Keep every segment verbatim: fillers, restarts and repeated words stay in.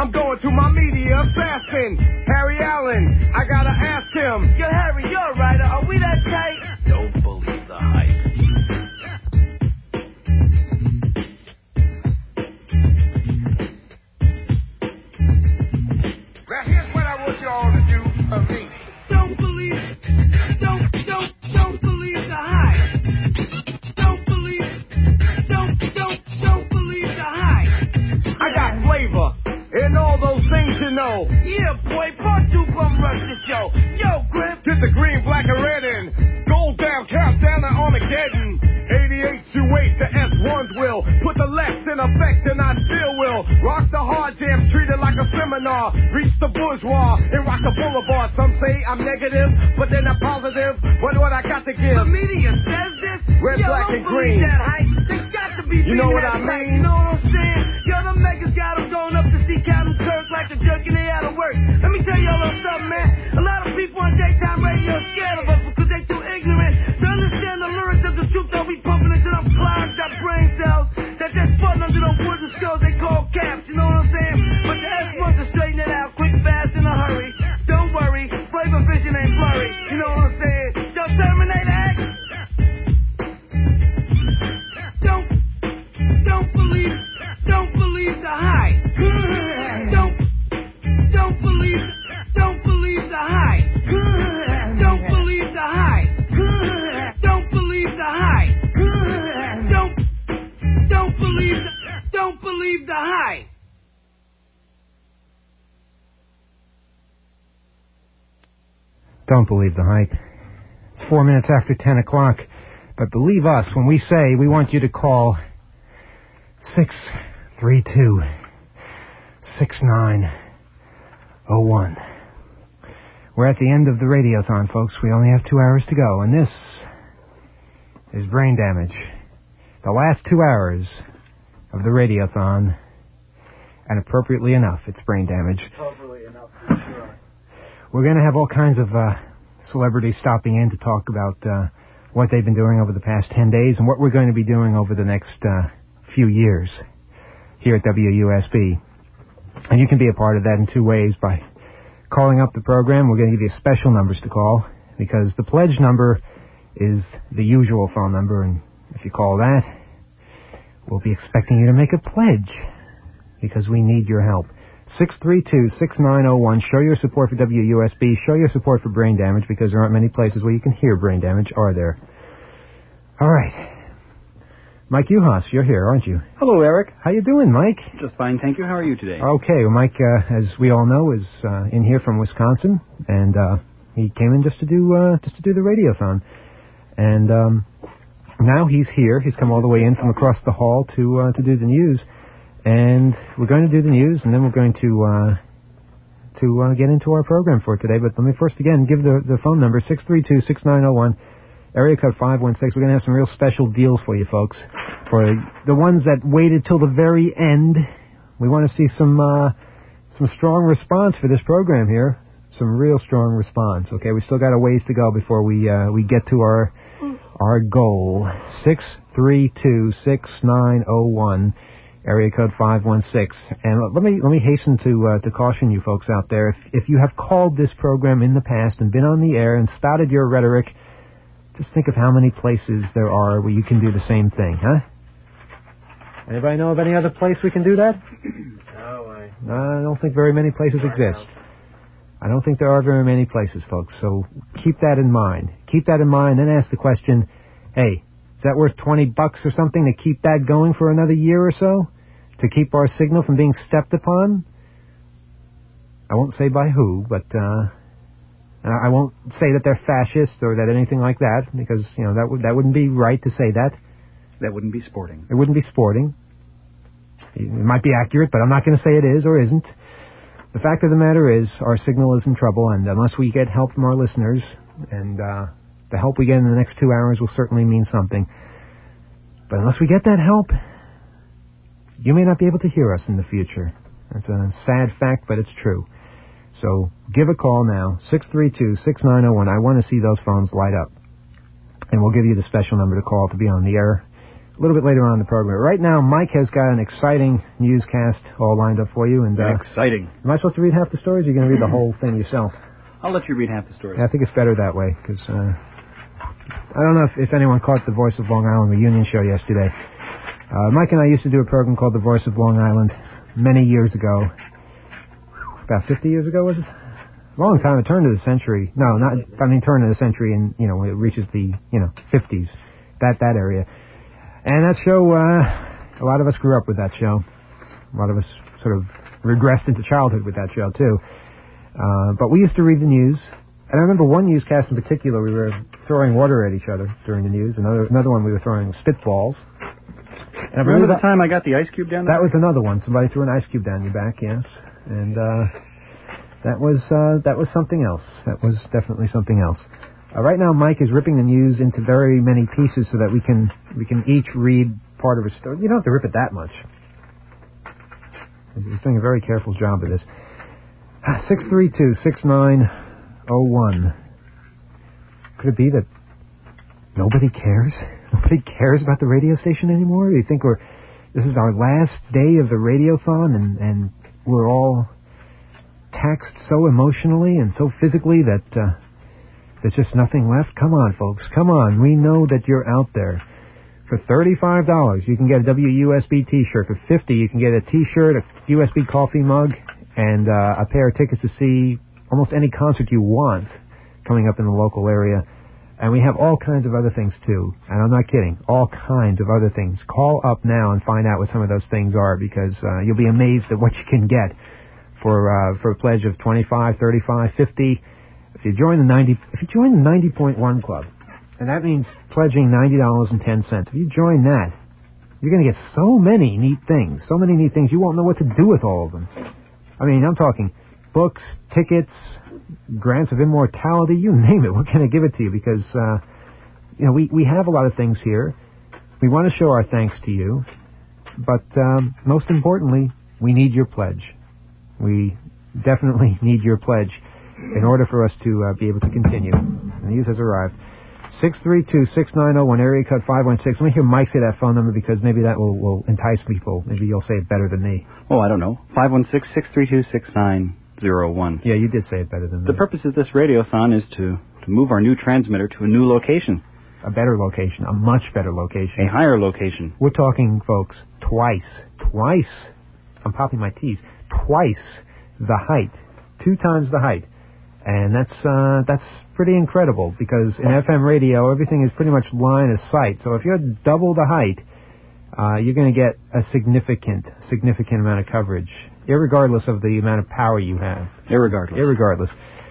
I'm going to my media assassin, Harry Allen. I gotta ask him. Yo, Harry, you're a writer. Are we that tight? Don't believe the hype. Now here's what I want you all to do for me. Don't believe, don't, don't, don't believe the hype. Don't believe, don't, don't, don't believe the hype. I got flavor and all those things you know. Yeah, boy, part two bum rush the show. Yo, Griff. Get the green, black, and red in. Gold down, countdown to Armageddon. eighty-eight to eight, the S ones will put the left in effect, and I still will rock the hard jams, treat it like a seminar. Reach the bourgeois and rock the boulevard. Some say I'm negative, but then I'm positive. What what I got to give? The media says this. Red, Yo, black, don't and believe green. That hype. There's got to be. You know what that I hype. mean? You know what I'm saying? Yo, the megas got them going up to see Captain Kirk like a jerk and they out of work. Let me tell y'all a little something, man. A lot of people on daytime radio are scared of us because they too ignorant to understand the lyrics of the truth that we pumping into them clogged up brain cells that they're spotting under them wooden skulls they call caps. You know what I'm saying? But the S ones to straighten it out quick, fast, in a hurry. Don't worry, flavor vision ain't blurry. You know what I'm saying? Yo, Terminator X. Don't, don't believe, don't believe the hype. Don't, don't believe, don't believe the hype. Don't believe the hype. Don't believe the hype. Don't, don't believe, don't believe the hype. Don't believe the hype. It's four minutes after ten o'clock. But believe us when we say we want you to call six three two, six nine oh one. We're at the end of the radiothon, folks. We only have two hours to go. And this is Brain Damage. The last two hours of the radiothon. And appropriately enough, it's Brain Damage. Appropriately enough, for sure. We're going to have all kinds of uh, celebrities stopping in to talk about uh, what they've been doing over the past ten days and what we're going to be doing over the next uh, few years here at W U S B. And you can be a part of that in two ways. By calling up the program, we're going to give you special numbers to call because the pledge number is the usual phone number, and if you call that, we'll be expecting you to make a pledge because we need your help. six three two, six nine oh one. Show your support for W U S B. Show your support for Brain Damage because there aren't many places where you can hear Brain Damage, are there? All right. Mike Uhas, you're here, aren't you? Hello, Eric. How you doing, Mike? Just fine, thank you. How are you today? Okay, well, Mike, uh, as we all know, is uh, in here from Wisconsin, and uh, he came in just to do uh, just to do the radiothon. And um, now he's here. He's come all the way in from across the hall to uh, to do the news. And we're going to do the news, and then we're going to uh, to uh, get into our program for today. But let me first again give the, the phone number, six three two, six nine oh one, area code five one six. We're going to have some real special deals for you folks. For the ones that waited till the very end, we want to see some uh, some strong response for this program here. Some real strong response. Okay, we still got a ways to go before we uh, we get to our our goal. six three two, six nine oh one. Area code five one six. And let me let me hasten to uh, to caution you folks out there. If if you have called this program in the past and been on the air and spouted your rhetoric, just think of how many places there are where you can do the same thing, huh? Anybody know of any other place we can do that? No way. No, I don't think very many places exist. I don't think there are very many places, folks. So keep that in mind. Keep that in mind, then ask the question, hey, is that worth twenty bucks or something to keep that going for another year or so? To keep our signal from being stepped upon? I won't say by who, but uh, I won't say that they're fascist or that anything like that, because you know that would that wouldn't be right to say that. That wouldn't be sporting. It wouldn't be sporting. It might be accurate, but I'm not going to say it is or isn't. The fact of the matter is, our signal is in trouble, and unless we get help from our listeners, and uh, the help we get in the next two hours will certainly mean something. But unless we get that help, you may not be able to hear us in the future. That's a sad fact, but it's true. So give a call now, six three two, six nine oh one. I want to see those phones light up. And we'll give you the special number to call to be on the air a little bit later on in the program. Right now, Mike has got an exciting newscast all lined up for you. And uh, Exciting. Am I supposed to read half the stories, or are you going to read the whole thing yourself? I'll let you read half the story. Yeah, I think it's better that way, because uh, I don't know if, if anyone caught the Voice of Long Island reunion show yesterday. Uh, Mike and I used to do a program called The Voice of Long Island many years ago. About fifty years ago, was it? A long time, a turn of the century. No, not, I mean, turn of the century, and, you know, when it reaches the, you know, fifties, that, that area. And that show, uh, a lot of us grew up with that show. A lot of us sort of regressed into childhood with that show, too. Uh, but we used to read the news. And I remember one newscast in particular, we were throwing water at each other during the news. Another another one, we were throwing spitballs. And I remember the that, time I got the ice cube down there? That was another one. Somebody threw an ice cube down your back, yes. And uh, that was uh, that was something else. That was definitely something else. Uh, right now, Mike is ripping the news into very many pieces so that we can we can each read part of a story. You don't have to rip it that much. He's doing a very careful job of this. six three two, six nine oh one. Could it be that nobody cares? Nobody cares about the radio station anymore? You think we're this is our last day of the radiothon, and, and we're all taxed so emotionally and so physically that uh, there's just nothing left? Come on, folks. Come on. We know that you're out there. For thirty-five dollars, you can get a W U S B T-shirt. For fifty dollars, you can get a T-shirt, a U S B coffee mug, and uh, a pair of tickets to see almost any concert you want coming up in the local area. And we have all kinds of other things, too. And I'm not kidding. All kinds of other things. Call up now and find out what some of those things are, because uh, you'll be amazed at what you can get for uh, for a pledge of twenty-five, thirty-five, fifty. If you join the ninety, if you join the ninety point one club, and that means pledging ninety dollars and ten cents. If you join that, you're going to get so many neat things. So many neat things. You won't know what to do with all of them. I mean, I'm talking books, tickets, grants of immortality, you name it. We're going to give it to you because, uh, you know, we, we have a lot of things here. We want to show our thanks to you. But um, most importantly, we need your pledge. We definitely need your pledge in order for us to uh, be able to continue. The news has arrived. six three two, six nine oh one, area code five one six. Let me hear Mike say that phone number, because maybe that will, will entice people. Maybe you'll say it better than me. Oh, I don't know. five one six, six three two, six nine oh one. Yeah, you did say it better than me. The purpose of this radiothon is to, to move our new transmitter to a new location. A better location. A much better location. A higher location. We're talking, folks, twice. Twice. I'm popping my T's. Twice the height. Two times the height. And that's uh, that's pretty incredible, because in F M radio, everything is pretty much line of sight. So if you're double the height, uh, you're going to get a significant, significant amount of coverage, irregardless of the amount of power you have. Irregardless. Irregardless.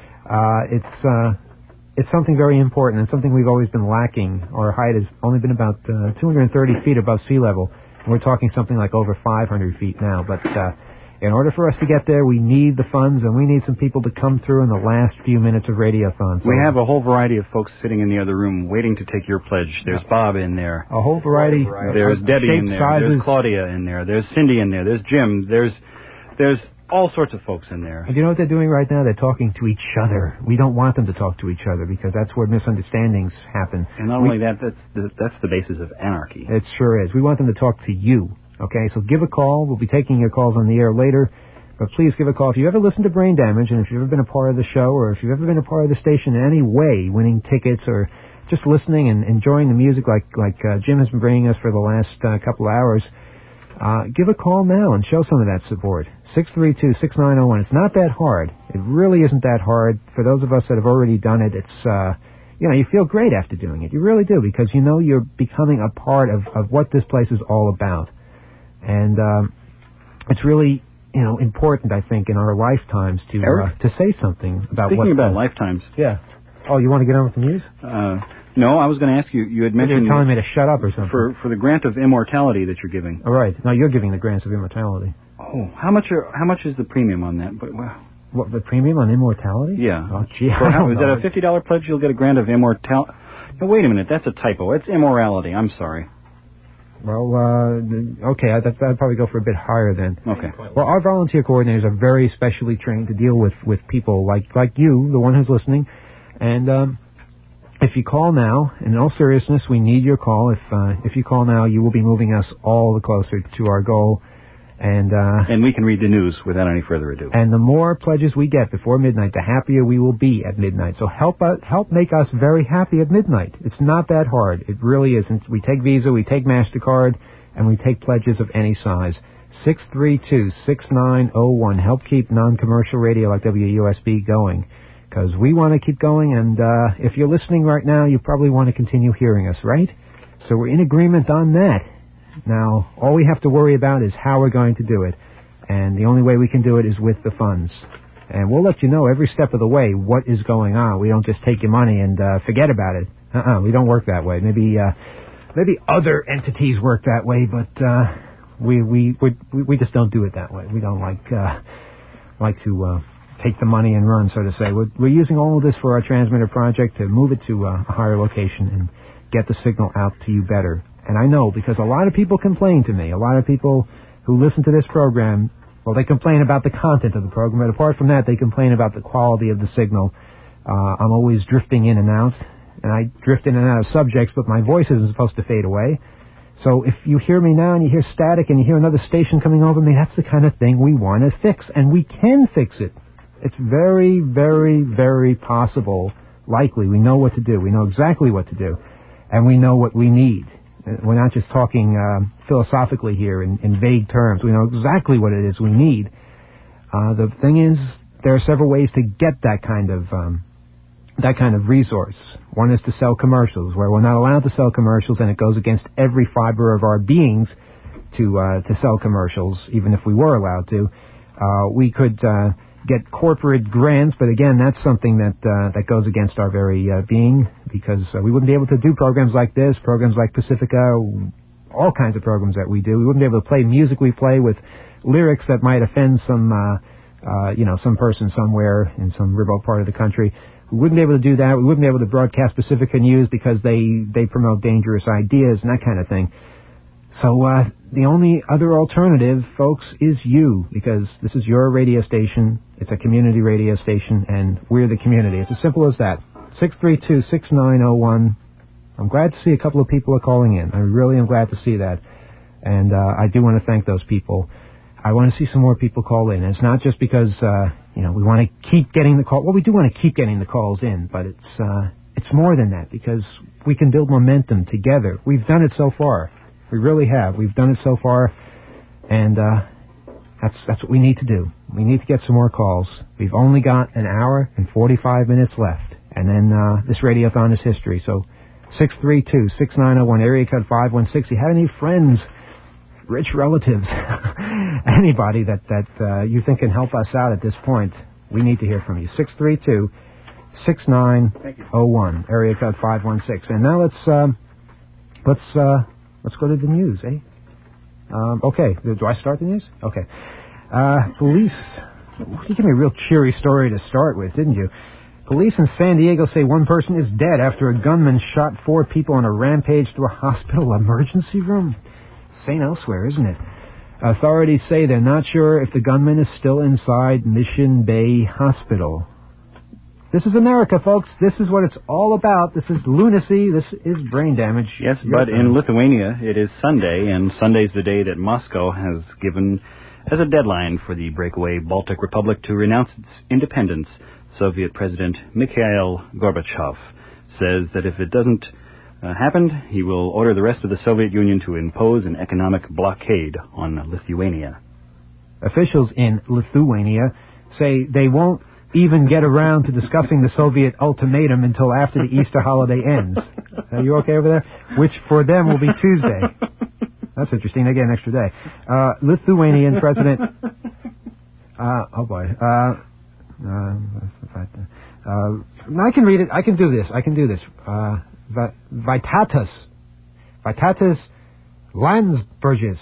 Uh, it's uh, it's something very important, and something we've always been lacking. Our height has only been about uh, two hundred thirty feet above sea level. And we're talking something like over five hundred feet now, but... Uh, In order for us to get there, we need the funds, and we need some people to come through in the last few minutes of Radiothon. So we have a whole variety of folks sitting in the other room waiting to take your pledge. There's Bob in there. A whole variety. There's of Debbie in shapes, there. sizes. There's Claudia in there. There's Cindy in there. There's Jim. There's there's all sorts of folks in there. And you know what they're doing right now? They're talking to each other. We don't want them to talk to each other, because that's where misunderstandings happen. And not we, only that, that's the, that's the basis of anarchy. It sure is. We want them to talk to you. Okay, so give a call. We'll be taking your calls on the air later. But please give a call. If you've ever listened to Brain Damage, and if you've ever been a part of the show, or if you've ever been a part of the station in any way, winning tickets or just listening and enjoying the music like like uh, Jim has been bringing us for the last uh, couple of hours, uh, give a call now and show some of that support. six three two, six nine oh one. It's not that hard. It really isn't that hard. For those of us that have already done it, it's, uh, you know, you feel great after doing it. You really do, because you know you're becoming a part of, of what this place is all about. And um, it's really... you know, important, I think, in our lifetimes to uh, to say something about Speaking what... Speaking about uh, lifetimes. Yeah. Oh, you want to get on with the news? Uh, no, I was going to ask you, you had mentioned... You're telling me to shut up or something. For for the grant of immortality that you're giving. All right. No, you're giving the grants of immortality. Oh, how much are, how much is the premium on that? But, well, what, the premium on immortality? Yeah. Oh, gee, For I how, don't is know. that a fifty dollars pledge? You'll get a grant of immortality. No, wait a minute, that's a typo. It's immorality. I'm sorry. Well, uh, okay, I'd, I'd probably go for a bit higher then. Okay. Well, our volunteer coordinators are very specially trained to deal with, with people like, like you, the one who's listening, and um, if you call now, in all seriousness, we need your call. If uh, if you call now, you will be moving us all the closer to our goal. And uh, and we can read the news without any further ado. And the more pledges we get before midnight, the happier we will be at midnight. So help us, help make us very happy at midnight. It's not that hard. It really isn't. We take Visa, we take MasterCard, and we take pledges of any size. six three two, six nine zero one. Help keep non-commercial radio like W U S B going. Because we want to keep going, and uh, if you're listening right now, you probably want to continue hearing us, right? So we're in agreement on that. Now, all we have to worry about is how we're going to do it. And the only way we can do it is with the funds. And we'll let you know every step of the way what is going on. We don't just take your money and uh, forget about it. Uh-uh, we don't work that way. Maybe uh, maybe other entities work that way, but uh, we, we we we just don't do it that way. We don't like uh, like to uh, take the money and run, so to say. We're, we're using all of this for our transmitter project to move it to uh, a higher location and get the signal out to you better. And I know, because a lot of people complain to me. A lot of people who listen to this program, well, they complain about the content of the program, but apart from that, they complain about the quality of the signal. Uh, I'm always drifting in and out, and I drift in and out of subjects, but my voice isn't supposed to fade away. So if you hear me now and you hear static and you hear another station coming over me, that's the kind of thing we want to fix, and we can fix it. It's very, very, very possible, likely. We know what to do. We know exactly what to do, and we know what we need. We're not just talking uh, philosophically here in, in vague terms. We know exactly what it is we need. Uh, the thing is, there are several ways to get that kind of um, that kind of resource. One is to sell commercials, where we're not allowed to sell commercials, and it goes against every fiber of our beings to uh, to sell commercials, even if we were allowed to. Uh, we could uh, get corporate grants, but again, that's something that uh, that goes against our very uh, being, because uh, we wouldn't be able to do programs like this, programs like Pacifica, all kinds of programs that we do. We wouldn't be able to play music we play with lyrics that might offend some, uh, uh, you know, some person somewhere in some remote part of the country. We wouldn't be able to do that. We wouldn't be able to broadcast Pacifica News because they, they promote dangerous ideas and that kind of thing. So uh, the only other alternative, folks, is you, because this is your radio station. It's a community radio station, and we're the community. It's as simple as that. six three two, six nine zero one. I'm glad to see a couple of people are calling in. I really am glad to see that. And uh, I do want to thank those people. I want to see some more people call in. And it's not just because, uh, you know, we want to keep getting the call. Well, we do want to keep getting the calls in, but it's uh, it's more than that, because we can build momentum together. We've done it so far. We really have. We've done it so far, and uh, that's that's what we need to do. We need to get some more calls. We've only got an hour and forty-five minutes left, and then uh, this radiothon is history. So six three two, six nine zero one, area code five one six. You have any friends, rich relatives, anybody that, that uh, you think can help us out at this point, we need to hear from you. six three two, six nine zero one, area code five one six. And now let's... Um, let's... Uh, Let's go to the news, eh? Um, okay, do I start the news? Okay. Uh, police, you gave me a real cheery story to start with, didn't you? Police in San Diego say one person is dead after a gunman shot four people on a rampage through a hospital emergency room. Same elsewhere, isn't it? Authorities say they're not sure if the gunman is still inside Mission Bay Hospital. This is America, folks. This is what it's all about. This is lunacy. This is brain damage. Yes, but in Lithuania, it is Sunday, and Sunday's the day that Moscow has given as a deadline for the breakaway Baltic Republic to renounce its independence. Soviet President Mikhail Gorbachev says that if it doesn't uh, happen, he will order the rest of the Soviet Union to impose an economic blockade on Lithuania. Officials in Lithuania say they won't even get around to discussing the Soviet ultimatum until after the Easter holiday ends. Are you okay over there? Which for them will be Tuesday. That's interesting. They get an extra day. Uh, Lithuanian President... Uh, oh boy. Uh, uh, uh, I can read it. I can do this. I can do this. Uh, Vitatas. Vitatas Landsbergis.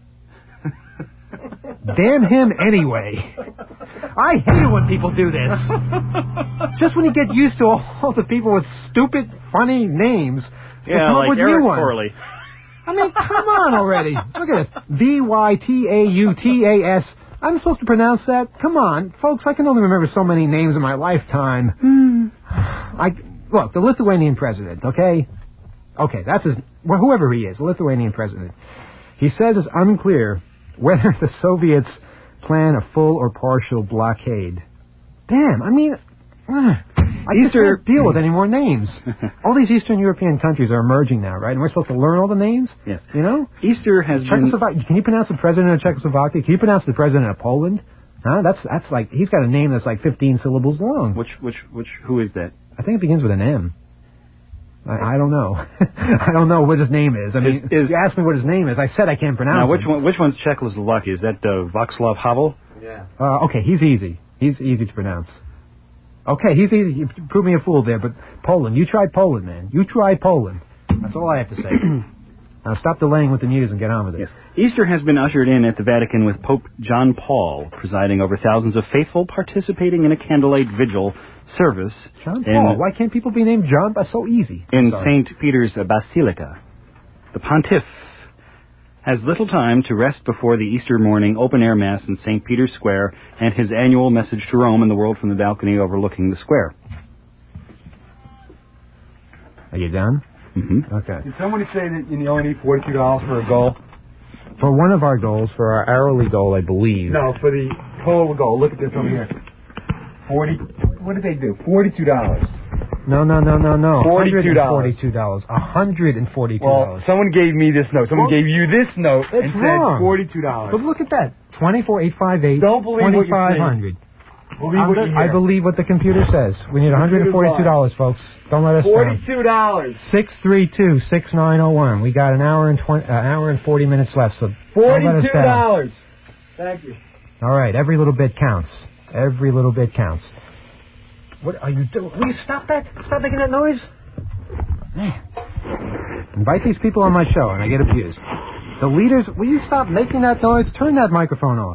Damn him anyway. I hate it when people do this. Just when you get used to all the people with stupid, funny names, yeah, come like up with Eric new ones. Corley. I mean, come on already. Look at this. V Y T A U T A S. I'm supposed to pronounce that? Come on. Folks, I can only remember so many names in my lifetime. I, look, the Lithuanian president, okay? Okay, that's his, well, whoever he is, the Lithuanian president. He says it's unclear whether the Soviets plan a full or partial blockade. Damn, I mean, uh, I just can't deal with any more names. All these Eastern European countries are emerging now, right? And we're supposed to learn all the names? Yes. You know? Easter has Czechoslovakia. been... Can you pronounce the president of Czechoslovakia? Can you pronounce the president of Poland? Huh? That's that's like, he's got a name that's like fifteen syllables long. Which, which, which, who is that? I think it begins with an M. I, I don't know. I don't know what his name is. I mean, is, is, you asked me what his name is. I said I can't pronounce it. Now, which one? Which one's Czechoslovakia? Is that uh, Václav Havel? Yeah. Uh, okay, he's easy. He's easy to pronounce. Okay, he's easy. You proved me a fool there, but Poland. You tried Poland, man. You tried Poland. That's all I have to say. Now stop delaying with the news and get on with it. Yes. Easter has been ushered in at the Vatican with Pope John Paul presiding over thousands of faithful participating in a candlelight vigil service. John Paul? Why can't people be named John? That's so easy. In Saint Peter's Basilica. The Pontiff has little time to rest before the Easter morning open-air Mass in Saint Peter's Square and his annual message to Rome and the world from the balcony overlooking the square. Are you done? Mm-hmm. Okay. Did somebody say that you only need forty-two dollars for a goal? For one of our goals, for our hourly goal, I believe. No, for the total goal. Look at this over here. Forty. What did they do? Forty-two dollars. No, no, no, no, no. Forty-two dollars. Forty-two dollars. A hundred and forty-two dollars. Well, someone gave me this note. Someone well, gave you this note and wrong. said forty-two dollars. But look at that. Twenty-four eight five eight. Don't believe what you're saying. twenty-five hundred. Believe what you I believe what the computer says. We need one hundred and forty-two dollars, folks. Don't let us down. Forty-two dollars. Six three two six nine zero one. We got an hour and twenty, uh, hour and forty minutes left. So forty-two dollars. Thank you. All right. Every little bit counts. Every little bit counts. What are you doing? Will you stop that? Stop making that noise. Man. Invite these people on my show, and I get abused. The leaders. Will you stop making that noise? Turn that microphone off.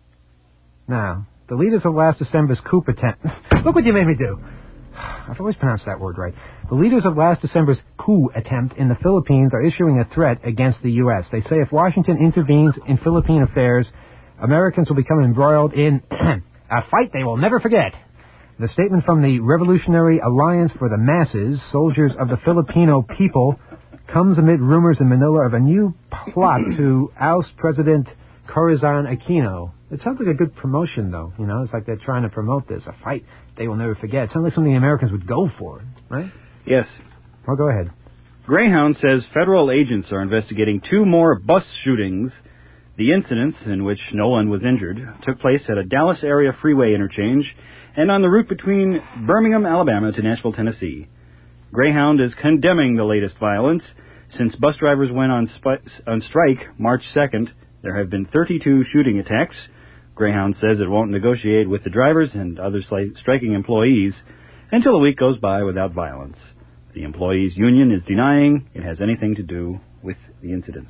Now. The leaders of last December's coup attempt... Look what you made me do. I've always pronounced that word right. The leaders of last December's coup attempt in the Philippines are issuing a threat against the U S. They say if Washington intervenes in Philippine affairs, Americans will become embroiled in a fight they will never forget. The statement from the Revolutionary Alliance for the Masses, Soldiers of the Filipino People, comes amid rumors in Manila of a new plot to oust President Corazon Aquino. It sounds like a good promotion, though. You know, it's like they're trying to promote this, a fight they will never forget. It sounds like something the Americans would go for, right? Yes. Well, go ahead. Greyhound says federal agents are investigating two more bus shootings. The incidents, in which no one was injured, took place at a Dallas area freeway interchange and on the route between Birmingham, Alabama to Nashville, Tennessee. Greyhound is condemning the latest violence. Since bus drivers went on, spi- on strike March second, there have been thirty-two shooting attacks. Greyhound says it won't negotiate with the drivers and other sli- striking employees until a week goes by without violence. The employees' union is denying it has anything to do with the incidents.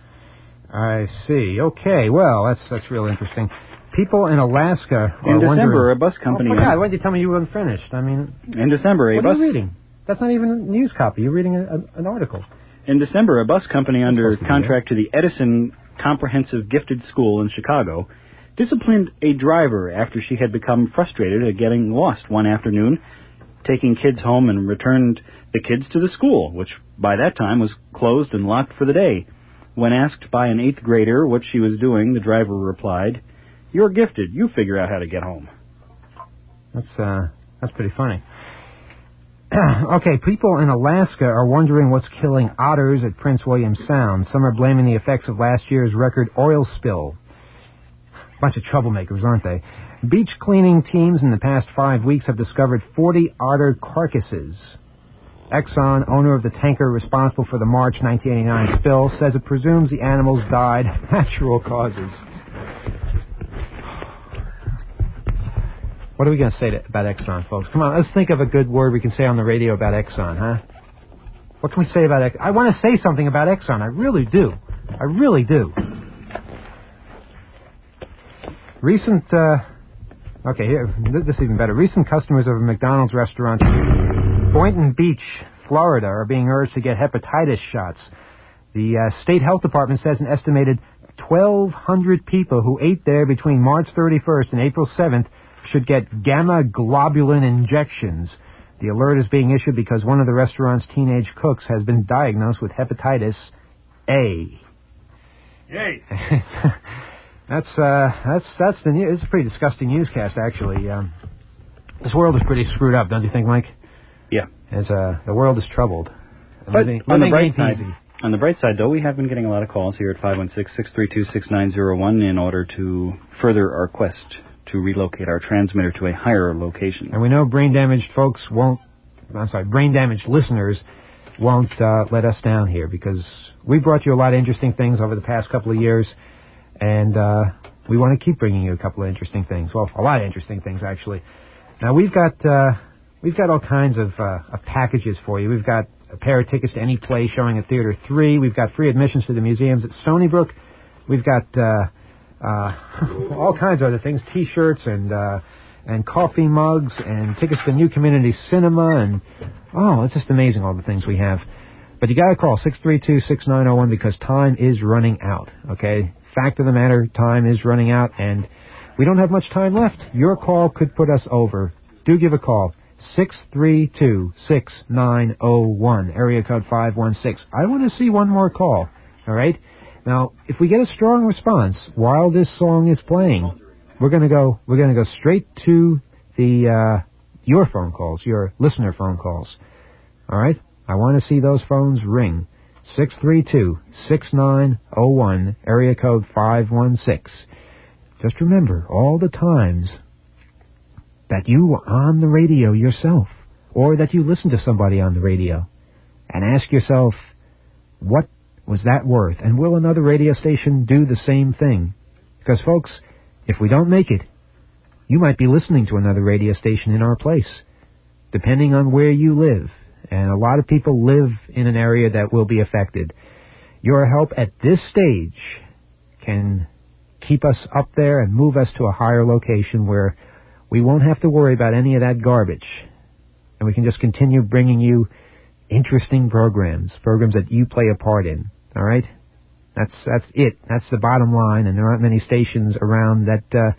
I see. Okay, well, that's that's real interesting. People in Alaska are In December, wondering... a bus company... Oh, my God, why did you tell me you weren't finished? I mean... In December, a what bus... are you reading? That's not even a news copy. You're reading a, a, an article. In December, a bus company under to contract to the Edison Comprehensive Gifted School in Chicago disciplined a driver after she had become frustrated at getting lost one afternoon, taking kids home and returned the kids to the school, which by that time was closed and locked for the day. When asked by an eighth grader what she was doing, the driver replied, "You're gifted. You figure out how to get home." That's uh, that's pretty funny. Okay, people in Alaska are wondering what's killing otters at Prince William Sound. Some are blaming the effects of last year's record oil spill. Bunch of troublemakers, aren't they? Beach cleaning teams in the past five weeks have discovered forty otter carcasses. Exxon, owner of the tanker responsible for the March nineteen eighty-nine spill, says it presumes the animals died of natural causes. What are we going to say to, about Exxon, folks? Come on, let's think of a good word we can say on the radio about Exxon, huh? What can we say about Exxon? I want to say something about Exxon. I really do. I really do. Recent, uh... Okay, here, this is even better. Recent customers of a McDonald's restaurant in Boynton Beach, Florida, are being urged to get hepatitis shots. The uh, state health department says an estimated twelve hundred people who ate there between March thirty-first and April seventh should get gamma globulin injections. The alert is being issued because one of the restaurant's teenage cooks has been diagnosed with hepatitis A. Yay! that's uh, that's that's the news. It's a pretty disgusting newscast, actually. Um, this world is pretty screwed up, don't you think, Mike? Yeah. As uh, the world is troubled. But living, on the living bright ain't side, easy. on the bright side, though, we have been getting a lot of calls here at five one six, six three two, six nine zero one in order to further our quest to relocate our transmitter to a higher location. And we know brain-damaged folks won't, I'm sorry, brain-damaged listeners won't uh, let us down here, because we brought you a lot of interesting things over the past couple of years, and uh, we want to keep bringing you a couple of interesting things. Well, a lot of interesting things, actually. Now, we've got uh, we've got all kinds of, uh, of packages for you. We've got a pair of tickets to any play showing at Theater three. We've got free admissions to the museums at Stony Brook. We've got uh, uh, all kinds of other things, T-shirts and uh, and coffee mugs and tickets to New Community Cinema. And, oh, it's just amazing, all the things we have. But you got to call six three two, six nine zero one because time is running out, okay? Fact of the matter, time is running out, and we don't have much time left. Your call could put us over. Do give a call. six three two, six nine zero one, area code five one six. I want to see one more call, all right? Now, if we get a strong response while this song is playing, we're going to go we're going to go straight to the uh, your phone calls, your listener phone calls. All right? I want to see those phones ring. six three two, six nine zero one, area code five one six. Just remember all the times that you were on the radio yourself, or that you listened to somebody on the radio, and ask yourself, what was that worth? And will another radio station do the same thing? Because, folks, if we don't make it, you might be listening to another radio station in our place, depending on where you live. And a lot of people live in an area that will be affected. Your help at this stage can keep us up there and move us to a higher location where we won't have to worry about any of that garbage. And we can just continue bringing you interesting programs, programs that you play a part in. All right? That's that's it. That's the bottom line, and there aren't many stations around that uh,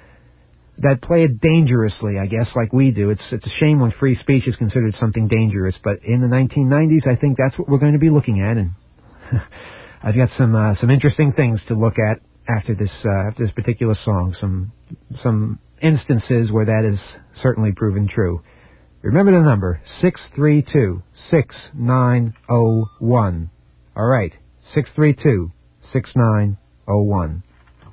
that play it dangerously, I guess, like we do. It's it's a shame when free speech is considered something dangerous, but in the nineteen nineties, I think that's what we're going to be looking at, and I've got some uh, some interesting things to look at after this uh, after this particular song. Some some instances where that is certainly proven true. Remember the number, six three two, six nine zero one. All right, six three two, six nine zero one.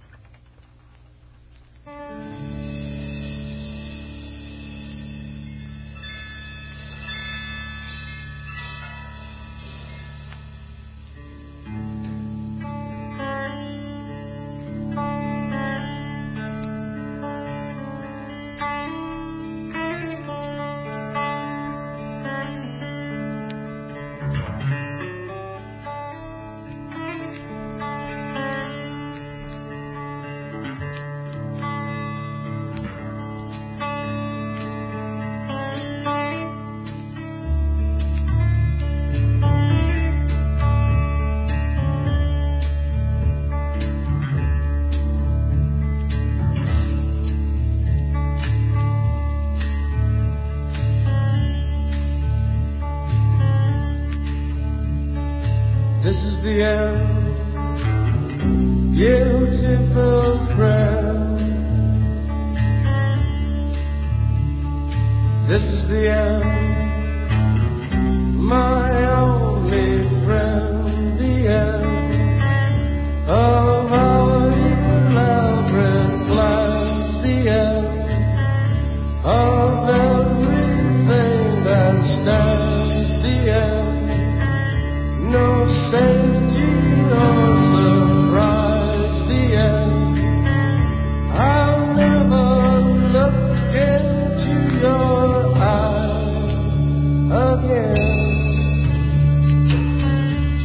This is the end, beautiful friend. This is the end, my only friend. The end of our elaborate plans. The end of everything that stands. The end. No safety or surprise, the end. I'll never look into your eyes again.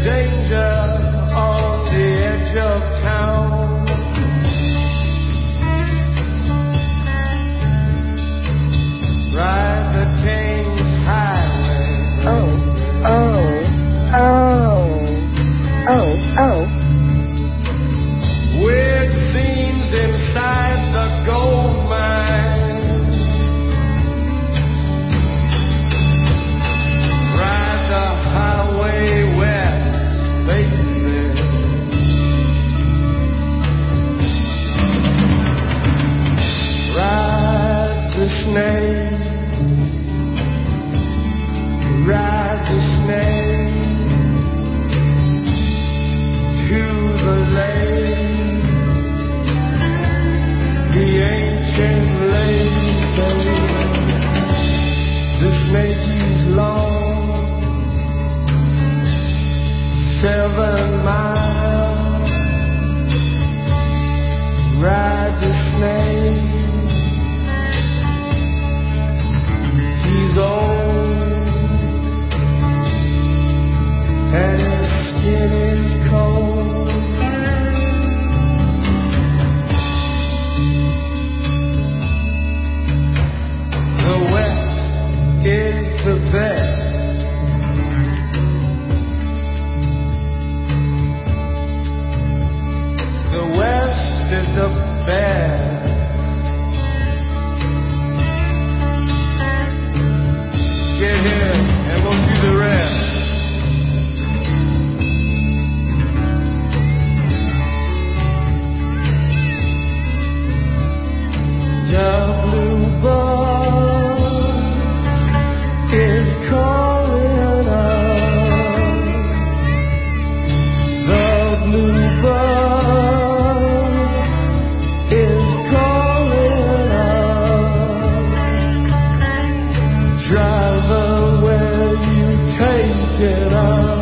danger on the edge of town. Ride the King's Highway. Oh, oh, oh, oh, oh. Weird scenes inside the gold mine. Ride the highway west, baby. Ride the snake. Ride the snake to the lake, the ancient lake, baby. The snake is long, seven miles. Ride the snake. He's old and his skin is cold. The West is the best. The West is the best. Get here and we'll do the rest. The bluebird is calling us. The bluebird is calling us. Driver, where you taking us?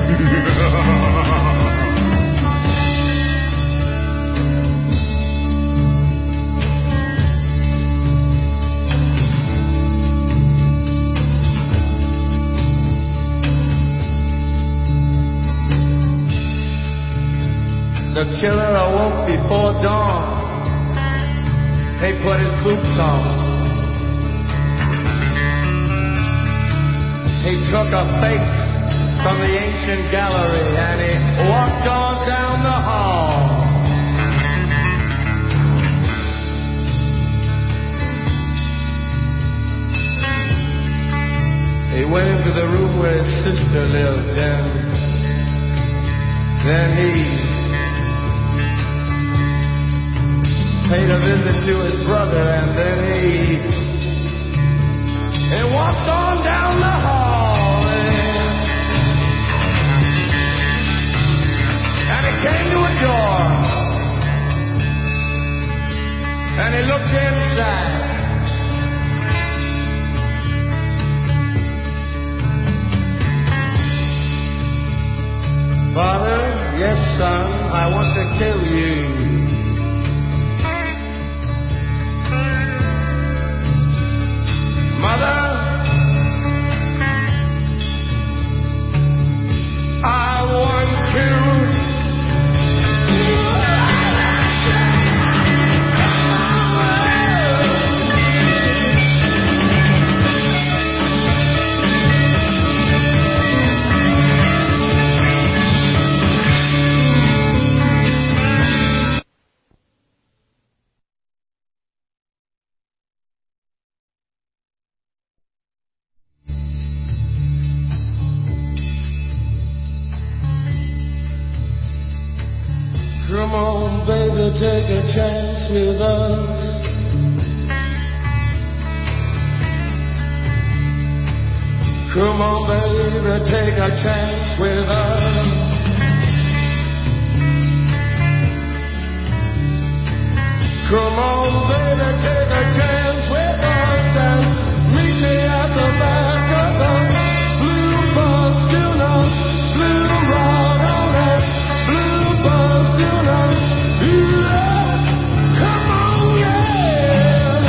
The killer awoke before dawn. He put his boots on. He took a face from the ancient gallery and he walked on down the hall. He went into the room where his sister lived and then he paid a visit to his brother, and then he he walked on down the hall, and he came to a door, and he looked inside. Father, yes, son, I want to kill you. Mother, I want to. Come on, baby, take a chance with us. Come on, baby, take a chance with us. Come on, baby, take a chance with us and meet me at the back of the blue bus schooner, blue rod on that blue bus schooner. Yeah, come on, yeah.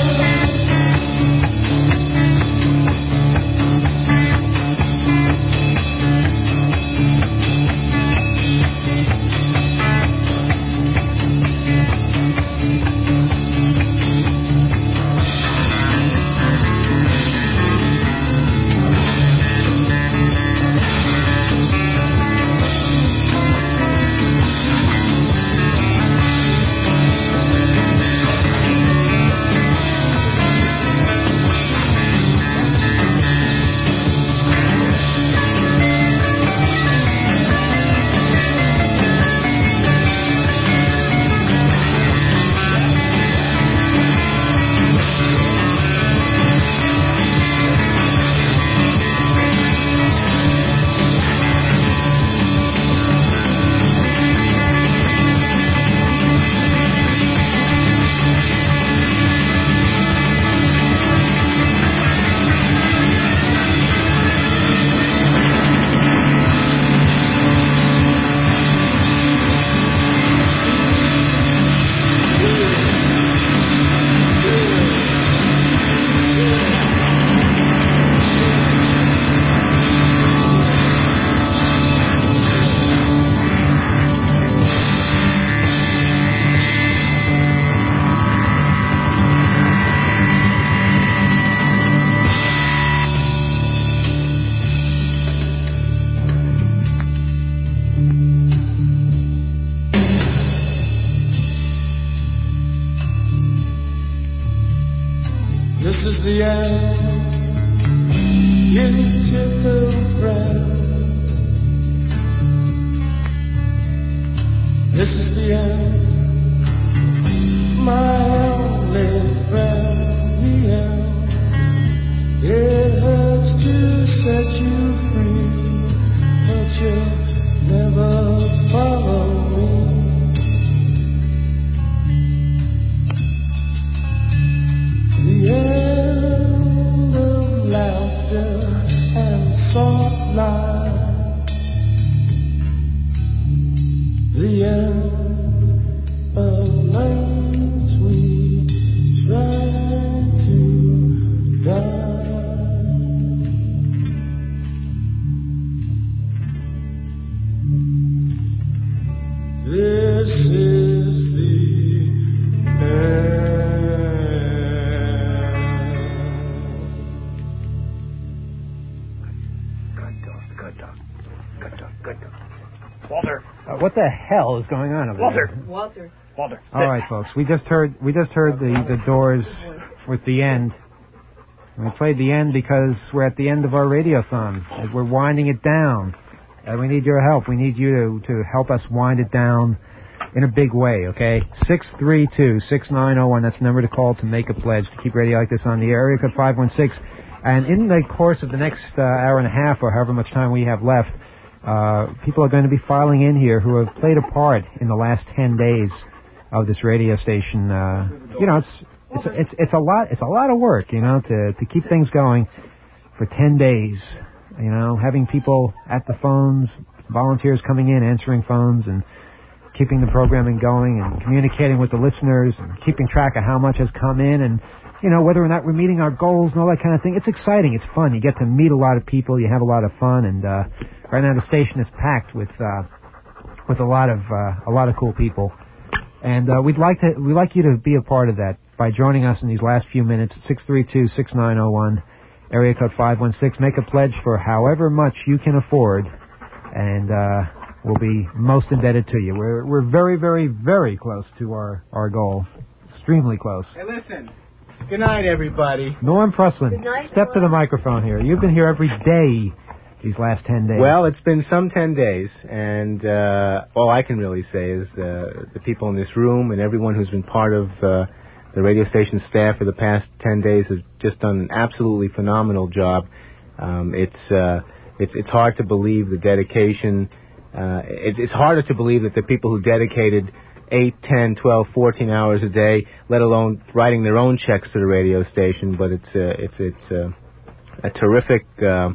good. Walter. Uh, what the hell is going on over Walter. there? Walter. Walter. All right, folks. We just heard we just heard the, the Doors with The End. And we played The End because we're at the end of our radiothon. And we're winding it down. And we need your help. We need you to, to help us wind it down in a big way, okay? six three two, six nine zero one. That's the number to call to make a pledge to keep radio like this on the air. Area code five one six. And in the course of the next uh, hour and a half or however much time we have left, uh, people are going to be filing in here who have played a part in the last ten days of this radio station. Uh, you know, it's it's it's it's a lot it's a lot of work, you know, to to keep things going for ten days. You know, having people at the phones, volunteers coming in, answering phones, and keeping the programming going, and communicating with the listeners, and keeping track of how much has come in, and you know, whether or not we're meeting our goals and all that kind of thing. It's exciting. It's fun. You get to meet a lot of people. You have a lot of fun, and uh, right now the station is packed with uh, with a lot of uh, a lot of cool people. And uh, we'd like to we'd like you to be a part of that by joining us in these last few minutes. six three two, six nine zero one, area code five one six. Make a pledge for however much you can afford, and uh, we'll be most indebted to you. We're we're very very very close to our our goal. Extremely close. Hey, listen. Good night, everybody. Norm Pruslin, Good night, step to the microphone here. You've been here every day these last ten days. Well, it's been some ten days, and uh, all I can really say is uh, the people in this room and everyone who's been part of uh, the radio station staff for the past ten days has just done an absolutely phenomenal job. Um, it's, uh, it's it's hard to believe the dedication. Uh, it, it's harder to believe that the people who dedicated eight, ten, twelve, fourteen hours a day, let alone writing their own checks to the radio station. But it's uh, it's it's uh, a terrific. Uh,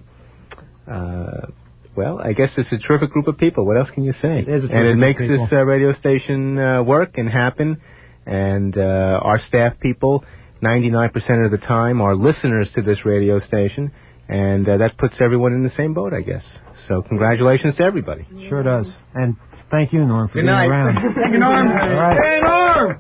uh, well, I guess it's a terrific group of people. What else can you say? It is a and it makes people. this uh, radio station uh, work and happen. And uh, our staff people, ninety-nine percent of the time, are listeners to this radio station, and uh, that puts everyone in the same boat, I guess. So congratulations to everybody. Sure does. And thank you, Norm, for Good being night. around. Thank you, Norm. All right. Hey, Norm!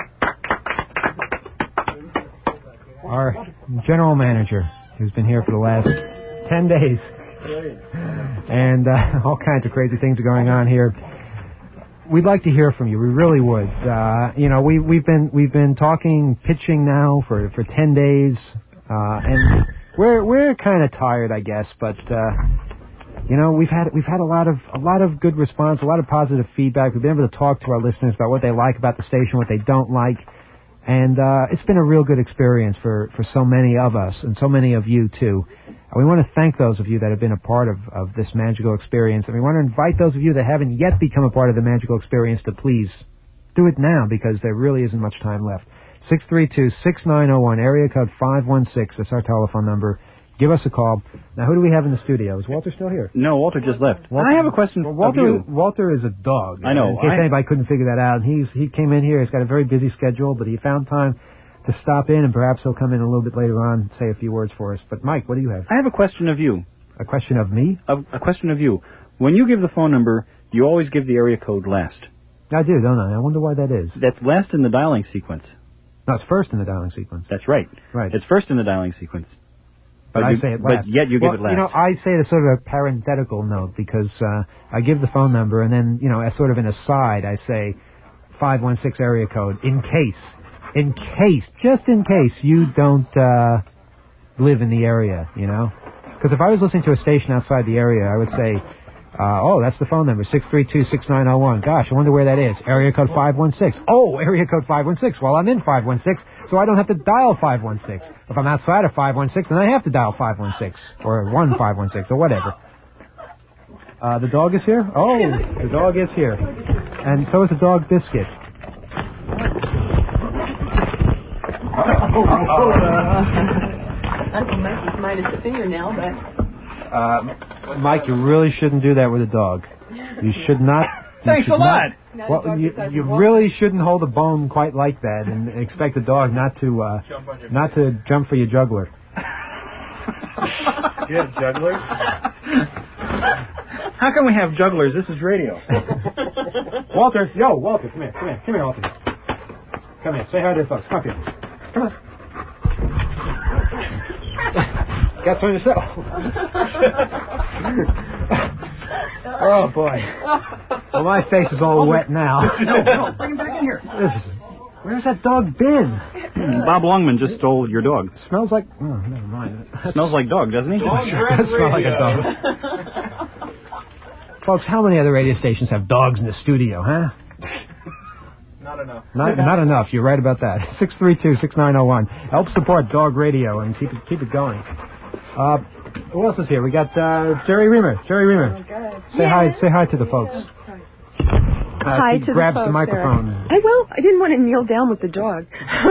Our general manager, who's been here for the last ten days. And uh, all kinds of crazy things are going on here. We'd like to hear from you. We really would. Uh, you know, we, we've been we've been talking pitching now for, for ten days, uh, and we're we're kind of tired, I guess. But uh, you know, we've had we've had a lot of a lot of good response, a lot of positive feedback. We've been able to talk to our listeners about what they like about the station, what they don't like, and uh, it's been a real good experience for, for so many of us and so many of you too. And we want to thank those of you that have been a part of, of this magical experience, and we want to invite those of you that haven't yet become a part of the magical experience to please do it now, because there really isn't much time left. six three two, six nine zero one, area code five one six. That's our telephone number. Give us a call. Now, who do we have in the studio? Is Walter still here? No, Walter just left. Walter, I have a question well, of Walter, you. Walter is a dog. I know. In case I- anybody couldn't figure that out, he's he came in here. He's got a very busy schedule, but he found time to stop in, and perhaps he'll come in a little bit later on and say a few words for us. But, Mike, what do you have? I have a question of you. A question of me? A, a question of you. When you give the phone number, you always give the area code last. I do, don't I? I wonder why that is. That's last in the dialing sequence. No, it's first in the dialing sequence. That's right. Right. It's first in the dialing sequence. But, But I you- say it but last. yet you give well, it last. You know, I say it as sort of a parenthetical note because uh, I give the phone number, and then, you know, as sort of an aside, I say five one six area code in case, in case, just in case you don't uh, live in the area, you know. Because if I was listening to a station outside the area, I would say, uh, oh, that's the phone number, six three two, six nine zero one. Gosh, I wonder where that is. Area code five one six. Oh, area code five one six. Well, I'm in five one six, so I don't have to dial five one six. If I'm outside of five one six, then I have to dial five one six, or one five one six, or whatever. Uh, the dog is here? Oh, the dog is here. And so is the dog Biscuit. Uncle Mikey's minus the fingernail, but... Uh, Mike, you really shouldn't do that with a dog. You should not... you Thanks should a lot. Not not- Well, dog you, because you of walking. really shouldn't hold a bone quite like that and expect a dog not to uh, not to jump for your juggler. You have jugglers? How can we have jugglers? This is radio. Walter, yo, Walter, come here, come here, come here, Walter. Come here, say hi to the folks. Come up here. Come on. Got some yourself. Oh, boy. Well, my face is all wet now. No, no, bring him back in here. This is, where's that dog been? Bob Longman just stole your dog. Smells like... Oh, never mind. Smells like dog, doesn't he? Dog does smell like a dog. Folks, how many other radio stations have dogs in the studio, huh? Not enough. Not, not enough. You're right about that. six three two, six nine zero one. Help support Dog Radio and keep it keep it going. Uh, who else is here? We got uh, Jerry Reamer. Jerry Reamer. Oh, God. Say Yeah. hi. Say hi to the folks. Uh, Hi he to grabs the folks. the microphone. There. I will. I didn't want to kneel down with the dog.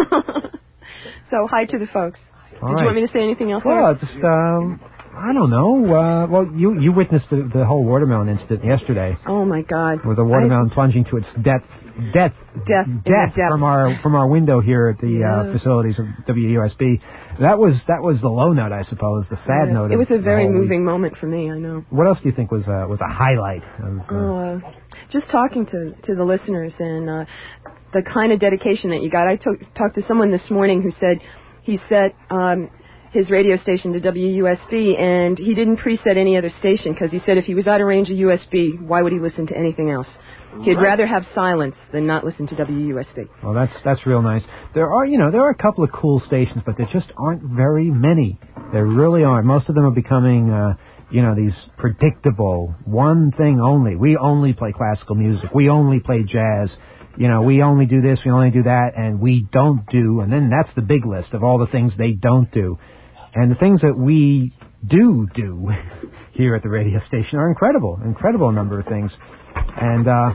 So hi to the folks. All Did right. you want me to say anything else? Well, Eric? just um, I don't know. Uh, well, you you witnessed the, the whole watermelon incident yesterday, Oh my God. with the watermelon plunging to its death, death, Death in the death depths. from our from our window here at the Yeah. uh, facilities of W U S B. That was that was the low note, I suppose, the sad Yeah. note. It of was a the very whole week. moving moment for me. I know. What else do you think was uh, was a highlight? Of, uh, Oh, uh, just talking to to the listeners and uh, the kind of dedication that you got. I took, talked to someone this morning who said he set um, his radio station to W U S B and he didn't preset any other station because he said if he was out of range of U S B, why would he listen to anything else? He'd rather have silence than not listen to W U S B. Well, that's that's real nice. There are, you know, there are a couple of cool stations, but there just aren't very many. There really aren't. Most of them are becoming, uh, you know, these predictable, one thing only. We only play classical music. We only play jazz. You know, we only do this, we only do that, and we don't do, and then that's the big list of all the things they don't do. And the things that we do do here at the radio station are incredible, incredible number of things. And, uh,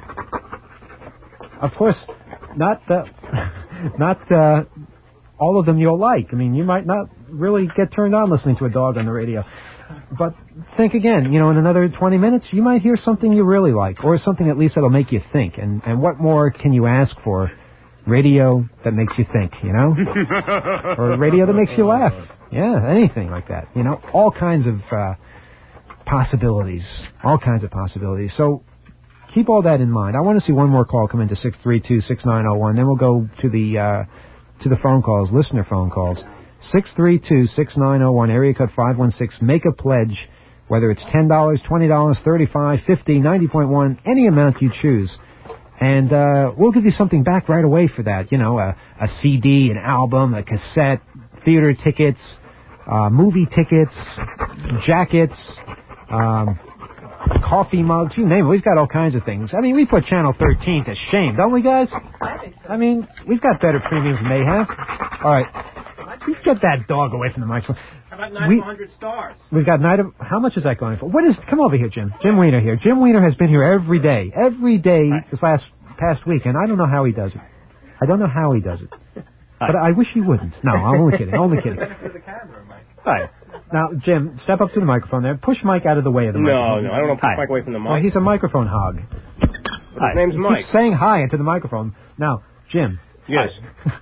of course, not the, not uh, all of them you'll like. I mean, you might not really get turned on listening to a dog on the radio. But think again, you know, in another twenty minutes, you might hear something you really like, or something at least that'll make you think. And, and what more can you ask for? Radio that makes you think, you know? Or radio that makes you laugh. Yeah, anything like that. You know, all kinds of uh, possibilities. All kinds of possibilities. So keep all that in mind. I want to see one more call come into six three two, six nine zero one. Then we'll go to the uh, to the phone calls, listener phone calls. six three two, six nine zero one, area code five one six. Make a pledge, whether it's ten dollars, twenty dollars, thirty-five dollars, fifty dollars, ninety point one, any amount you choose. And uh, we'll give you something back right away for that. You know, a, a C D, an album, a cassette, theater tickets, uh, movie tickets, jackets, um, coffee mugs, you name it. We've got all kinds of things. I mean, we put Channel thirteen to shame, don't we, guys? I mean, we've got better premiums than they have. All right. Get that dog away from the microphone. How about nine hundred stars? We've got Night of... How much is that going for? What is... Come over here, Jim. Jim Weiner here. Jim Weiner has been here every day. Every day this last past week, and I don't know how he does it. I don't know how he does it. But I wish he wouldn't. No, I'm only kidding. Only kidding. Hi. Now, Jim, step up to the microphone there. Push Mike out of the way of the No, microphone. no, I don't want to push Mike away from the mic. Well, he's a microphone hog. But his name's He Mike. keeps saying hi into the microphone. Now, Jim. Yes.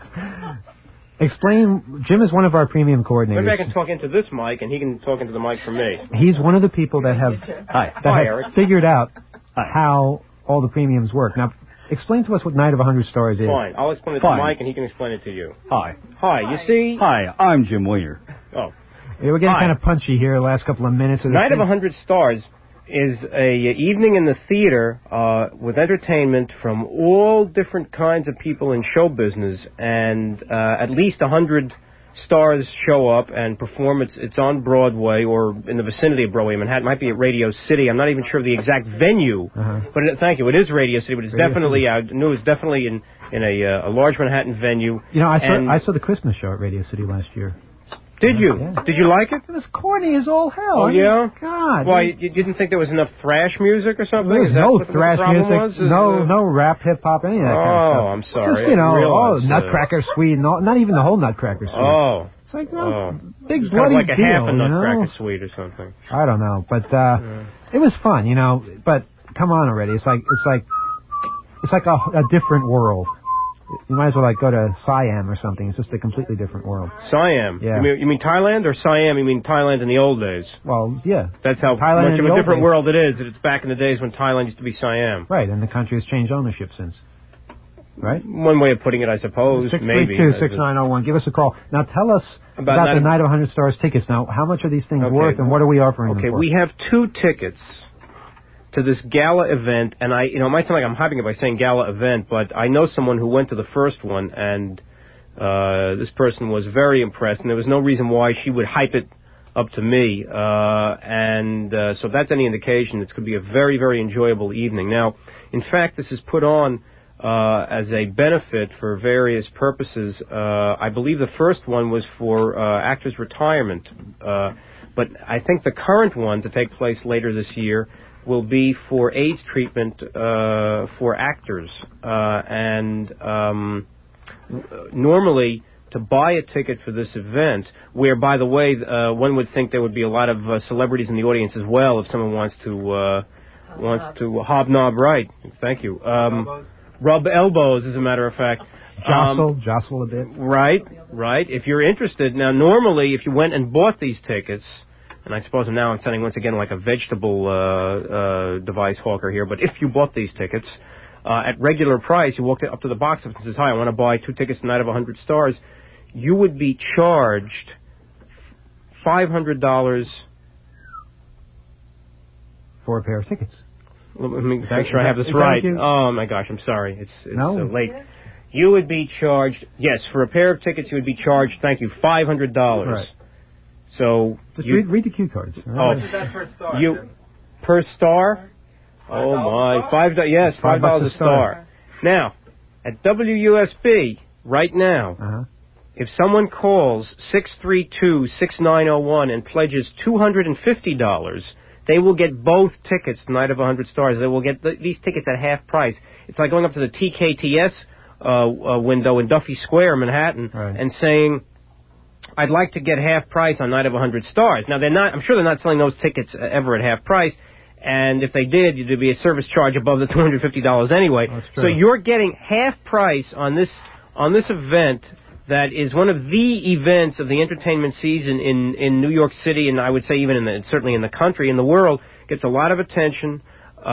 Explain, Jim is one of our premium coordinators. Maybe I can talk into this mic, and he can talk into the mic from me. He's one of the people that have Hi. that Hi, have Eric. figured out how all the premiums work. Now, explain to us what Night of one hundred Stars is. Fine. I'll explain it Fine. to Mike, and he can explain it to you. Hi. Hi. You see? Hi, I'm Jim Weiner. Oh. Yeah, we're getting Hi. kind of punchy here the last couple of minutes. Of this Night of thing. one hundred Stars is a evening in the theater uh, with entertainment from all different kinds of people in show business, and uh, at least one hundred stars show up and perform. It's, it's on Broadway or in the vicinity of Broadway. Manhattan might be at Radio City. I'm not even sure of the exact venue, Uh-huh. but it, thank you. It is Radio City, but it's Radio definitely I knew it's definitely in in a uh, a large Manhattan venue. You know, I saw, And- I saw the Christmas show at Radio City last year. Did you? Yeah. Did you like it? It was corny as all hell. Oh, I mean, yeah? God. Why, you, you didn't think there was enough thrash music or something? There was Is that no what the thrash problem music, was? Is, no uh, no rap, hip hop, any of that kind of stuff. Oh, I'm sorry. Just, you I know, didn't oh, realize, uh, Nutcracker Suite, and all, not even the whole Nutcracker Suite. Oh. It's like, no, Oh. big It's bloody kind of like a deal, half a you know? Nutcracker Suite or something. I don't know, but uh, it was fun, you know. But come on already, it's like it's like it's like a, a different world. You might as well like go to Siam or something. It's just a completely different world. Siam. Yeah. You mean, you mean Thailand or Siam? You mean Thailand in the old days? Well, yeah, That's how Thailand much in of the a old different days. world it is. That it's back in the days when Thailand used to be Siam. right. And the country has changed ownership since. Right. One way of putting it, I suppose. Six maybe. three two six nine zero one. Give us a call now. Tell us About about, Night the of- Night of one hundred Stars tickets. Now, how much are these things Okay. worth, and what are we offering Okay, them for? we have two tickets to this gala event, and I, you know, it might sound like I'm hyping it by saying gala event, but I know someone who went to the first one, and uh, this person was very impressed, and there was no reason why she would hype it up to me, uh, and uh, so if that's any indication, it's going to be a very, very enjoyable evening. Now, in fact, this is put on uh, as a benefit for various purposes. Uh, I believe the first one was for uh, actors' retirement, uh, but I think the current one to take place later this year will be for AIDS treatment uh, for actors, uh, and um, normally, to buy a ticket for this event, where, by the way, uh, one would think there would be a lot of uh, celebrities in the audience as well if someone wants to uh, wants to hobnob, right? Thank you. Um, rub elbows, as a matter of fact. Jostle, um, jostle a bit. Right, right. If you're interested, now normally, if you went and bought these tickets, and I suppose now I'm sounding once again like a vegetable uh, uh, device hawker here, but if you bought these tickets uh, at regular price, you walked up to the box office and says, "Hi, I want to buy two tickets tonight of one hundred stars." You would be charged five hundred dollars for a pair of tickets. Let me make sure I have this right. Oh my gosh, I'm sorry. It's, it's no. uh, late. You would be charged, yes, for a pair of tickets, you would be charged, thank you, five hundred dollars. Right. So just you, read, read the cue cards. Oh, per star. You per star? Oh my, five. Yes, five dollars a star. Now, at W U S B right now. Uh-huh. If someone calls six three two, six nine zero one and pledges two hundred fifty dollars, they will get both tickets tonight of one hundred stars. They will get the, these tickets at half price. It's like going up to the T K T S uh, uh, window in Duffy Square, Manhattan, right, and saying, "I'd like to get half price on Night of one hundred stars." Now, they're not. I'm sure they're not selling those tickets ever at half price. And if they did, there'd be a service charge above the two hundred fifty dollars anyway. That's true. So you're getting half price on this on this event. That is one of the events of the entertainment season in, in New York City, and I would say even in the, certainly in the country, in the world. Gets a lot of attention, uh,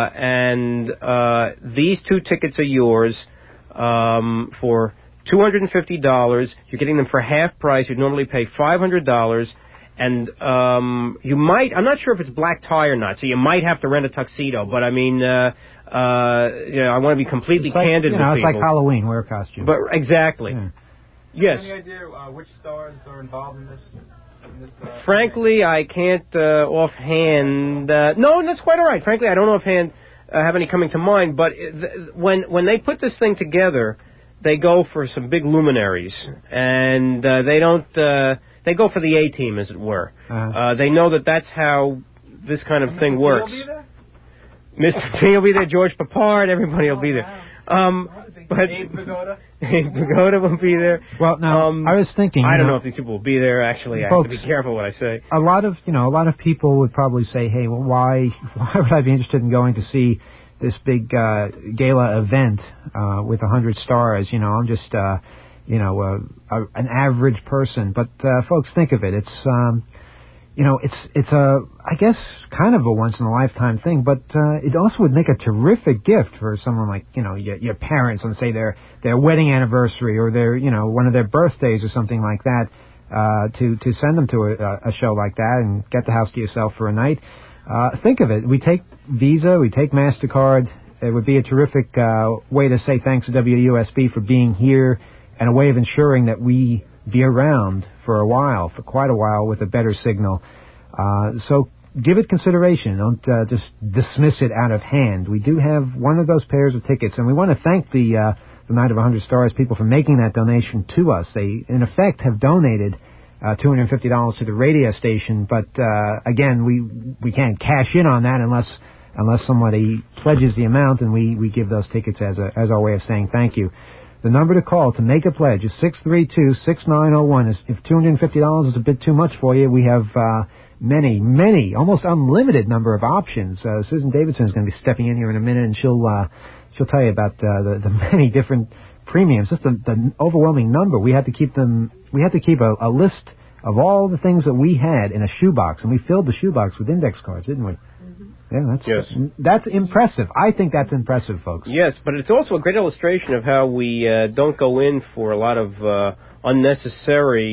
and uh, these two tickets are yours um, for two hundred fifty dollars. You're getting them for half price. You'd normally pay five hundred dollars, and um, you might, I'm not sure if it's black tie or not, so you might have to rent a tuxedo, but I mean... Uh, uh, you know, I want to be completely it's like, candid you know, with it's people. It's like Halloween, wear a costume. But exactly. Yeah. Yes. Any idea uh, which stars are involved in this? In this uh, Frankly, I can't uh, offhand. Uh, no, that's quite all right. Frankly, I don't offhand uh, have any coming to mind. But th- when when they put this thing together, they go for some big luminaries, and uh, they don't. Uh, they go for the A team, as it were. Uh-huh. Uh, they know that that's how this kind of and thing Mister works. P will be there? Mister P will be there. George Papard. Everybody will be there. Um, but Abe Pagoda. Abe Pagoda will be there. Well, now um, I was thinking. I don't know, know if these people will be there. Actually, folks, I have to be careful what I say. A lot of you know, a lot of people would probably say, "Hey, well, why, why would I be interested in going to see this big uh, gala event uh, with a hundred stars?" You know, I'm just, uh, you know, uh, a, an average person. But uh, folks, think of it. It's, um, you know, it's it's a, I guess, kind of a once in a lifetime thing. But uh, it also would make a terrific gift for someone like, you know, your, your parents on, say, their their wedding anniversary or their, you know, one of their birthdays or something like that. Uh, to to send them to a, a show like that and get the house to yourself for a night. Uh, think of it. We take Visa, we take MasterCard. It would be a terrific uh, way to say thanks to W U S B for being here and a way of ensuring that we be around for a while, for quite a while, with a better signal. Uh, so give it consideration. Don't uh, just dismiss it out of hand. We do have one of those pairs of tickets, and we want to thank the, uh, the Night of one hundred Stars people for making that donation to us. They, in effect, have donated Uh, two hundred fifty dollars to the radio station, but uh, again, we we can't cash in on that unless unless somebody pledges the amount, and we, we give those tickets as a as our way of saying thank you. The number to call to make a pledge is six three two, six nine zero one. If two hundred fifty dollars is a bit too much for you, we have uh, many, many, almost unlimited number of options. Uh, Susan Davidson is going to be stepping in here in a minute, and she'll uh, she'll tell you about uh, the, the many different premiums. Just the, the overwhelming number. We had to keep them. We had to keep a, a list of all the things that we had in a shoebox, and we filled the shoebox with index cards, didn't we? Mm-hmm. Yeah, that's yes. that's impressive. I think that's impressive, folks. Yes, but it's also a great illustration of how we uh, don't go in for a lot of uh, unnecessary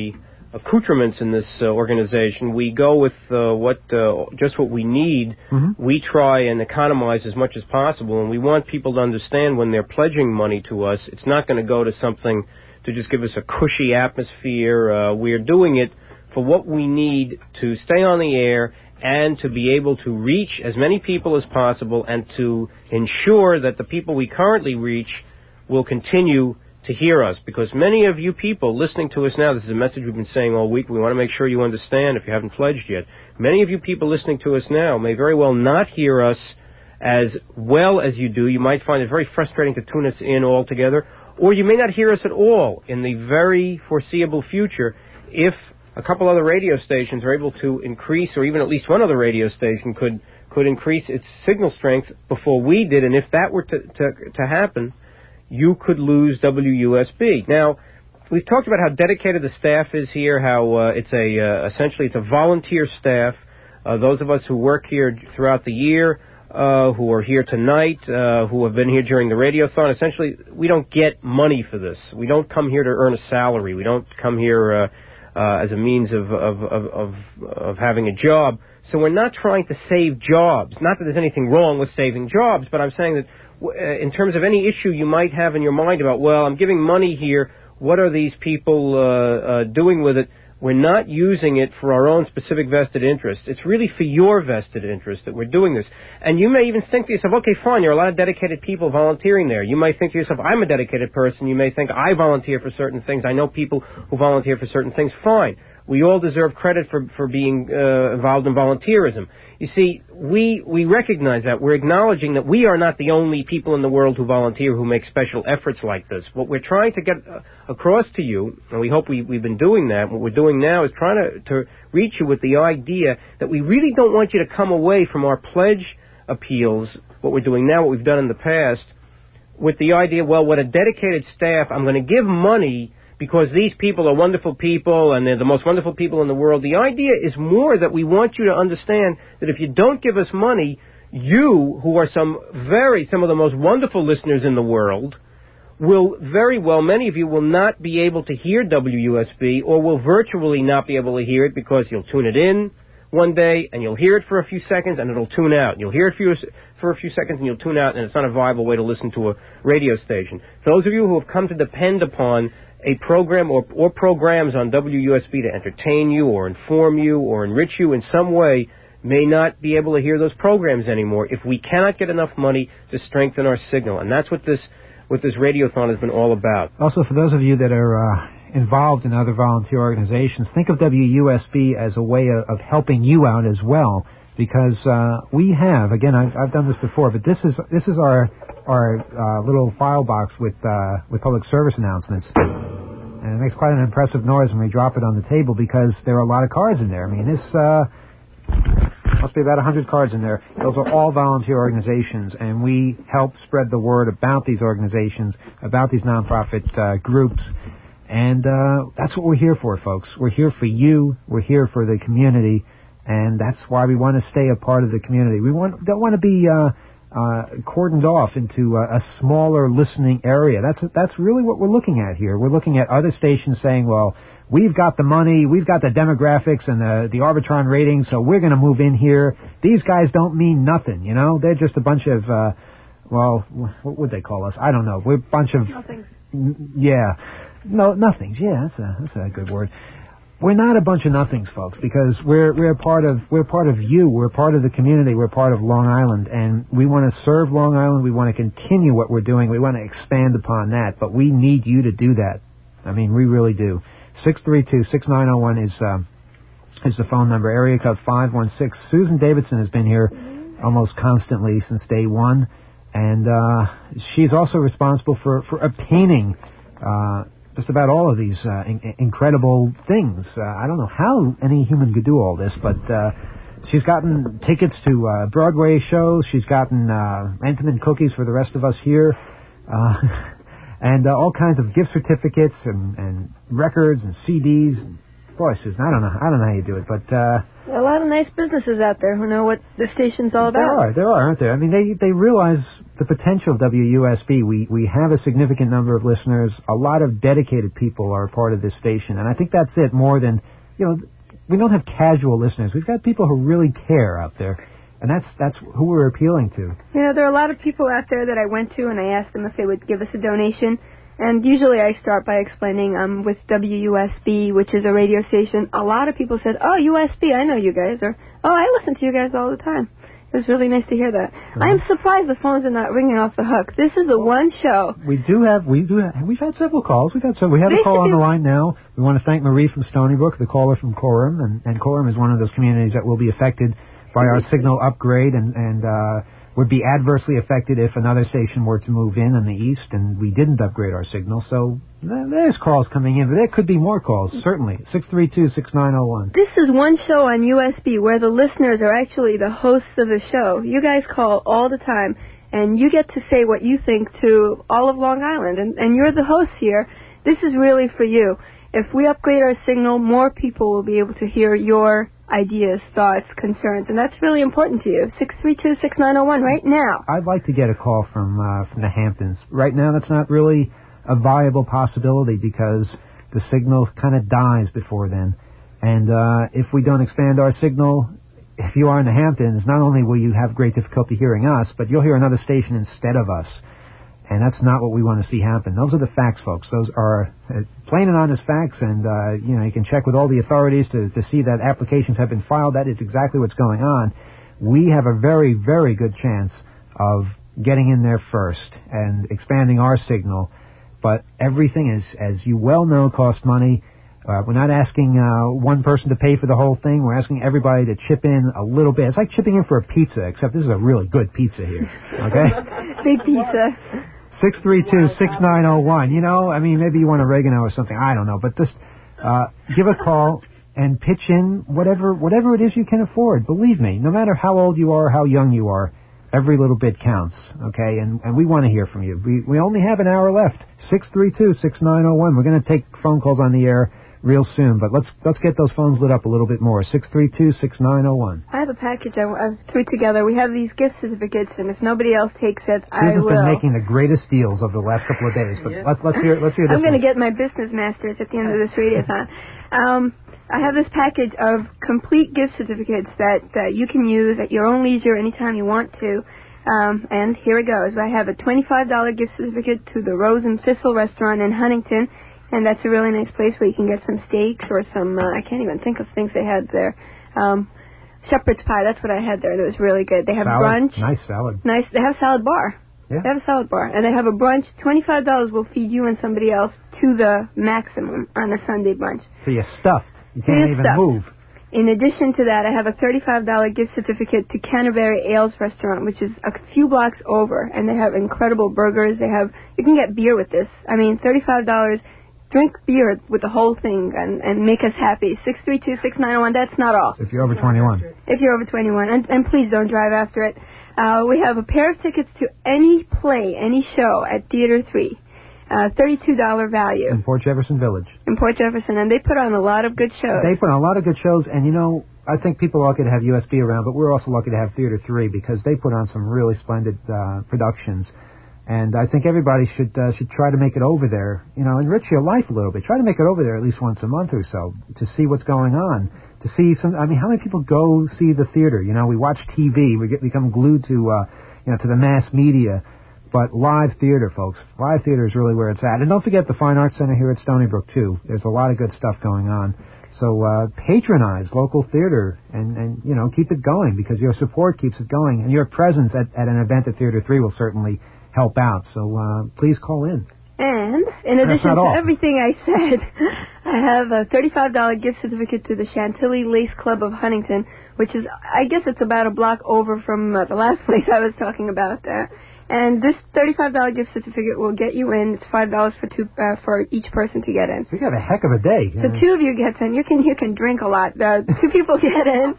accoutrements in this uh, organization. We go with uh, what uh, just what we need. Mm-hmm. We try and economize as much as possible, and we want people to understand when they're pledging money to us, it's not going to go to something to just give us a cushy atmosphere. Uh, we're doing it for what we need to stay on the air and to be able to reach as many people as possible and to ensure that the people we currently reach will continue to hear us, because many of you people listening to us now, this is a message we've been saying all week, we want to make sure you understand if you haven't pledged yet. Many of you people listening to us now may very well not hear us as well as you do. You might find it very frustrating to tune us in altogether, or you may not hear us at all in the very foreseeable future if a couple other radio stations are able to increase, or even at least one other radio station could could increase its signal strength before we did, and if that were to, to, to happen, you could lose W U S B. Now, we've talked about how dedicated the staff is here, how uh, it's a uh, essentially it's a volunteer staff. Uh, those of us who work here throughout the year, uh, who are here tonight, uh, who have been here during the radiothon, essentially we don't get money for this. We don't come here to earn a salary. We don't come here uh, uh, as a means of of, of of of having a job. So we're not trying to save jobs. Not that there's anything wrong with saving jobs, but I'm saying that in terms of any issue you might have in your mind about, well, I'm giving money here, what are these people uh, uh, doing with it? We're not using it for our own specific vested interest. It's really for your vested interest that we're doing this. And you may even think to yourself, okay, fine, there are a lot of dedicated people volunteering there. You might think to yourself, I'm a dedicated person. You may think, I volunteer for certain things. I know people who volunteer for certain things. Fine. We all deserve credit for, for being uh, involved in volunteerism. You see, we we recognize that. We're acknowledging that we are not the only people in the world who volunteer, who make special efforts like this. What we're trying to get uh, across to you, and we hope we, we've been doing that, what we're doing now is trying to, to reach you with the idea that we really don't want you to come away from our pledge appeals, what we're doing now, what we've done in the past, with the idea, well, what a dedicated staff, I'm going to give money because these people are wonderful people and they're the most wonderful people in the world. The idea is more that we want you to understand that if you don't give us money, you, who are some very, some of the most wonderful listeners in the world, will very well, many of you will not be able to hear W U S B, or will virtually not be able to hear it because you'll tune it in one day and you'll hear it for a few seconds and it'll tune out. You'll hear it for, for a few seconds and you'll tune out, and it's not a viable way to listen to a radio station. Those of you who have come to depend upon a program or, or programs on W U S B to entertain you or inform you or enrich you in some way may not be able to hear those programs anymore if we cannot get enough money to strengthen our signal. And that's what this what this radiothon has been all about. Also, for those of you that are uh, involved in other volunteer organizations, think of W U S B as a way of, of helping you out as well, because uh, we have, again, I've, I've done this before, but this is this is our our uh, little file box with uh, with public service announcements. And it makes quite an impressive noise when we drop it on the table because there are a lot of cards in there. I mean, this uh, must be about one hundred cards in there. Those are all volunteer organizations, and we help spread the word about these organizations, about these nonprofit uh, groups. And uh, that's what we're here for, folks. We're here for you. We're here for the community, and that's why we want to stay a part of the community. We want, don't want to be uh, uh, cordoned off into a, a smaller listening area. That's that's really what we're looking at here. We're looking at other stations saying, well, we've got the money, we've got the demographics and the, the Arbitron ratings, so we're going to move in here. These guys don't mean nothing, you know? They're just a bunch of, uh, well, what would they call us? I don't know. We're a bunch of... Nothing. N- yeah. No, nothings. Yeah, that's a, that's a good word. We're not a bunch of nothings, folks, because we're we're part of we're part of you. We're part of the community. We're part of Long Island, and we want to serve Long Island. We want to continue what we're doing. We want to expand upon that, but we need you to do that. I mean, we really do. six three two, six nine zero one is um, is the phone number. Area code five one six. Susan Davidson has been here almost constantly since day one, and uh, she's also responsible for for obtaining Uh, just about all of these uh, in- incredible things. Uh, I don't know how any human could do all this, but uh, she's gotten tickets to uh, Broadway shows. She's gotten uh, Entenmann cookies for the rest of us here, uh, and uh, all kinds of gift certificates and, and records and C Ds. Boy, Susan, I don't know. I don't know how you do it, but uh, there are a lot of nice businesses out there who know what the station's all about. There are, there are, aren't there? I mean, they they realize the potential of W U S B. We we have a significant number of listeners. A lot of dedicated people are a part of this station, and I think that's it. More than you know, we don't have casual listeners. We've got people who really care out there, and that's that's who we're appealing to. You know, there are a lot of people out there that I went to, and I asked them if they would give us a donation. And usually I start by explaining um with W U S B, which is a radio station. A lot of people said, "Oh, U S B, I know you guys," or "Oh, I listen to you guys all the time." It was really nice to hear that. Uh-huh. I'm surprised the phones are not ringing off the hook. This is the one show. We do have, we do have, we've had several calls. We've had so we have they a call on the line now. We want to thank Marie from Stony Brook, the caller from Coram, and, and Coram is one of those communities that will be affected by our signal upgrade and, and uh, would be adversely affected if another station were to move in in the east and we didn't upgrade our signal. So there's calls coming in, but there could be more calls, certainly. six three two, six nine zero one. This is one show on U S B where the listeners are actually the hosts of the show. You guys call all the time, and you get to say what you think to all of Long Island, and, and you're the host here. This is really for you. If we upgrade our signal, more people will be able to hear your ideas, thoughts, concerns, and that's really important to you. six three two, six nine zero one right now. I'd like to get a call from uh, from the Hamptons. Right now, that's not really a viable possibility because the signal kind of dies before then. And uh, if we don't expand our signal, if you are in the Hamptons, not only will you have great difficulty hearing us, but you'll hear another station instead of us. And that's not what we want to see happen. Those are the facts, folks. Those are uh, plain and honest facts, and uh, you know you can check with all the authorities to, to see that applications have been filed. That is exactly what's going on. We have a very, very good chance of getting in there first and expanding our signal. But everything is, as you well know, costs money. Uh, we're not asking uh, one person to pay for the whole thing. We're asking everybody to chip in a little bit. It's like chipping in for a pizza, except this is a really good pizza here. Okay? Big pizza. six three two, six nine zero one. You know, I mean, maybe you want oregano or something. I don't know. But just uh, give a call and pitch in whatever whatever it is you can afford. Believe me, no matter how old you are or how young you are, every little bit counts, okay? And and we want to hear from you. We we only have an hour left. six three two, six nine zero one. We're going to take phone calls on the air real soon, but let's let's get those phones lit up a little bit more. six three two, six nine zero one. I have a package I, I threw together. We have these gift certificates, and if nobody else takes it, I Susan's will. been making the greatest deals over the last couple of days, but let's let's hear let's hear this. I'm going to get my business masters at the end of this radiothon. Um, I have this package of complete gift certificates that, that you can use at your own leisure anytime you want to. Um, and here it goes. I have a twenty-five dollars gift certificate to the Rose and Thistle restaurant in Huntington, and that's a really nice place where you can get some steaks or some, uh, I can't even think of things they had there. Um, shepherd's pie, that's what I had there. That was really good. They have salad. Brunch. Nice salad. Nice. They have salad bar. Yeah. They have a salad bar. And they have a brunch. twenty-five dollars will feed you and somebody else to the maximum on a Sunday brunch. So you're stuffed. You can't so you're even stuffed. move. In addition to that, I have a thirty-five dollars gift certificate to Canterbury Ales Restaurant, which is a few blocks over, and they have incredible burgers. They have, you can get beer with this. I mean, thirty-five dollars, drink beer with the whole thing and, and make us happy. six three two, six nine zero one, that's not all. If you're over twenty-one. If you're over twenty-one, and, and please don't drive after it. Uh, we have a pair of tickets to any play, any show at Theater three. Uh, thirty-two dollars value. In Port Jefferson Village. In Port Jefferson, and they put on a lot of good shows. They put on a lot of good shows, and you know, I think people are lucky to have U S B around, but we're also lucky to have Theater three because they put on some really splendid uh, productions. And I think everybody should uh, should try to make it over there, you know, enrich your life a little bit. Try to make it over there at least once a month or so to see what's going on. To see some, I mean, how many people go see the theater? You know, we watch T V, we get become glued to, uh, you know, to the mass media. But live theater, folks, live theater is really where it's at. And don't forget the Fine Arts Center here at Stony Brook, too. There's a lot of good stuff going on. So uh, patronize local theater and, and, you know, keep it going because your support keeps it going. And your presence at, at an event at Theater three will certainly help out. So uh, please call in. And in addition to everything I said, I have a thirty-five dollars gift certificate to the Chantilly Lace Club of Huntington, which is, I guess it's about a block over from uh, the last place I was talking about. Uh, And this thirty-five dollars gift certificate will get you in. It's five dollars for two uh, for each person to get in. So you have a heck of a day. So two of you get in. You can you can drink a lot. Uh, two people get in,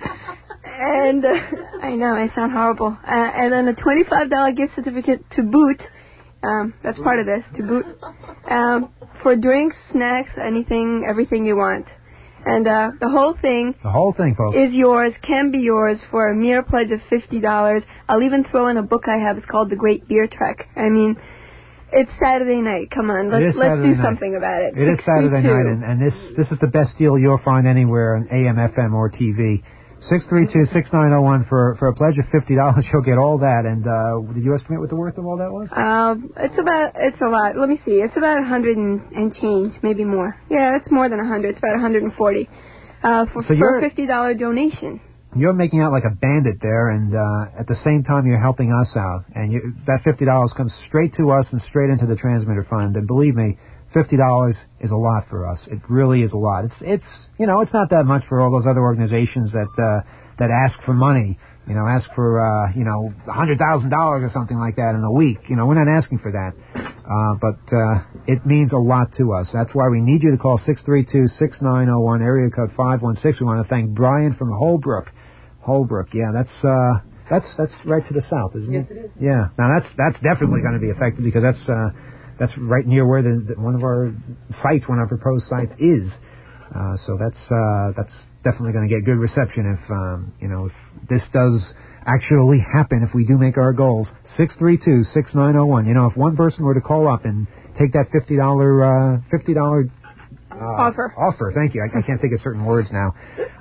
and uh, I know I sound horrible. Uh, and then a twenty-five dollars gift certificate to boot. Um, that's part of this to boot um, for drinks, snacks, anything, everything you want. And uh, the whole thing The whole thing, folks. is yours, can be yours for a mere pledge of fifty dollars. I'll even throw in a book I have. It's called The Great Beer Trek. I mean, it's Saturday night. Come on, let's It is let's Saturday do night. something about it. It is Saturday six three two night, and, and this this is the best deal you'll find anywhere on A M, F M, or T V. six three two, six nine zero one for for a pledge of fifty dollars. You'll get all that. And uh, did you estimate what the worth of all that was? Um, it's about, it's a lot. Let me see. It's about a hundred and, and change, maybe more. Yeah, it's more than a hundred. It's about a hundred and forty. Uh, for, So for you're- a fifty dollar donation. You're making out like a bandit there, and uh, at the same time you're helping us out. And you, that fifty dollars comes straight to us and straight into the transmitter fund. And believe me, fifty dollars is a lot for us. It really is a lot. It's it's you know it's not that much for all those other organizations that uh, that ask for money. You know, ask for uh, you know a hundred thousand dollars or something like that in a week. You know, we're not asking for that, uh, but uh, it means a lot to us. That's why we need you to call six three two, six nine zero one, area code five one six. We want to thank Brian from Holbrook. Holbrook, yeah, that's uh, that's that's right to the south, isn't it? Yes, it is. Yeah. Now that's that's definitely going to be affected because that's uh, that's right near where the, the one of our sites, one of our proposed sites is. Uh, so that's uh, that's definitely going to get good reception if um, you know if this does actually happen. If we do make our goals, six three two, six nine zero one. You know, if one person were to call up and take that fifty dollar uh, fifty dollar uh, Offer. offer, thank you. I, I can't think of certain words now.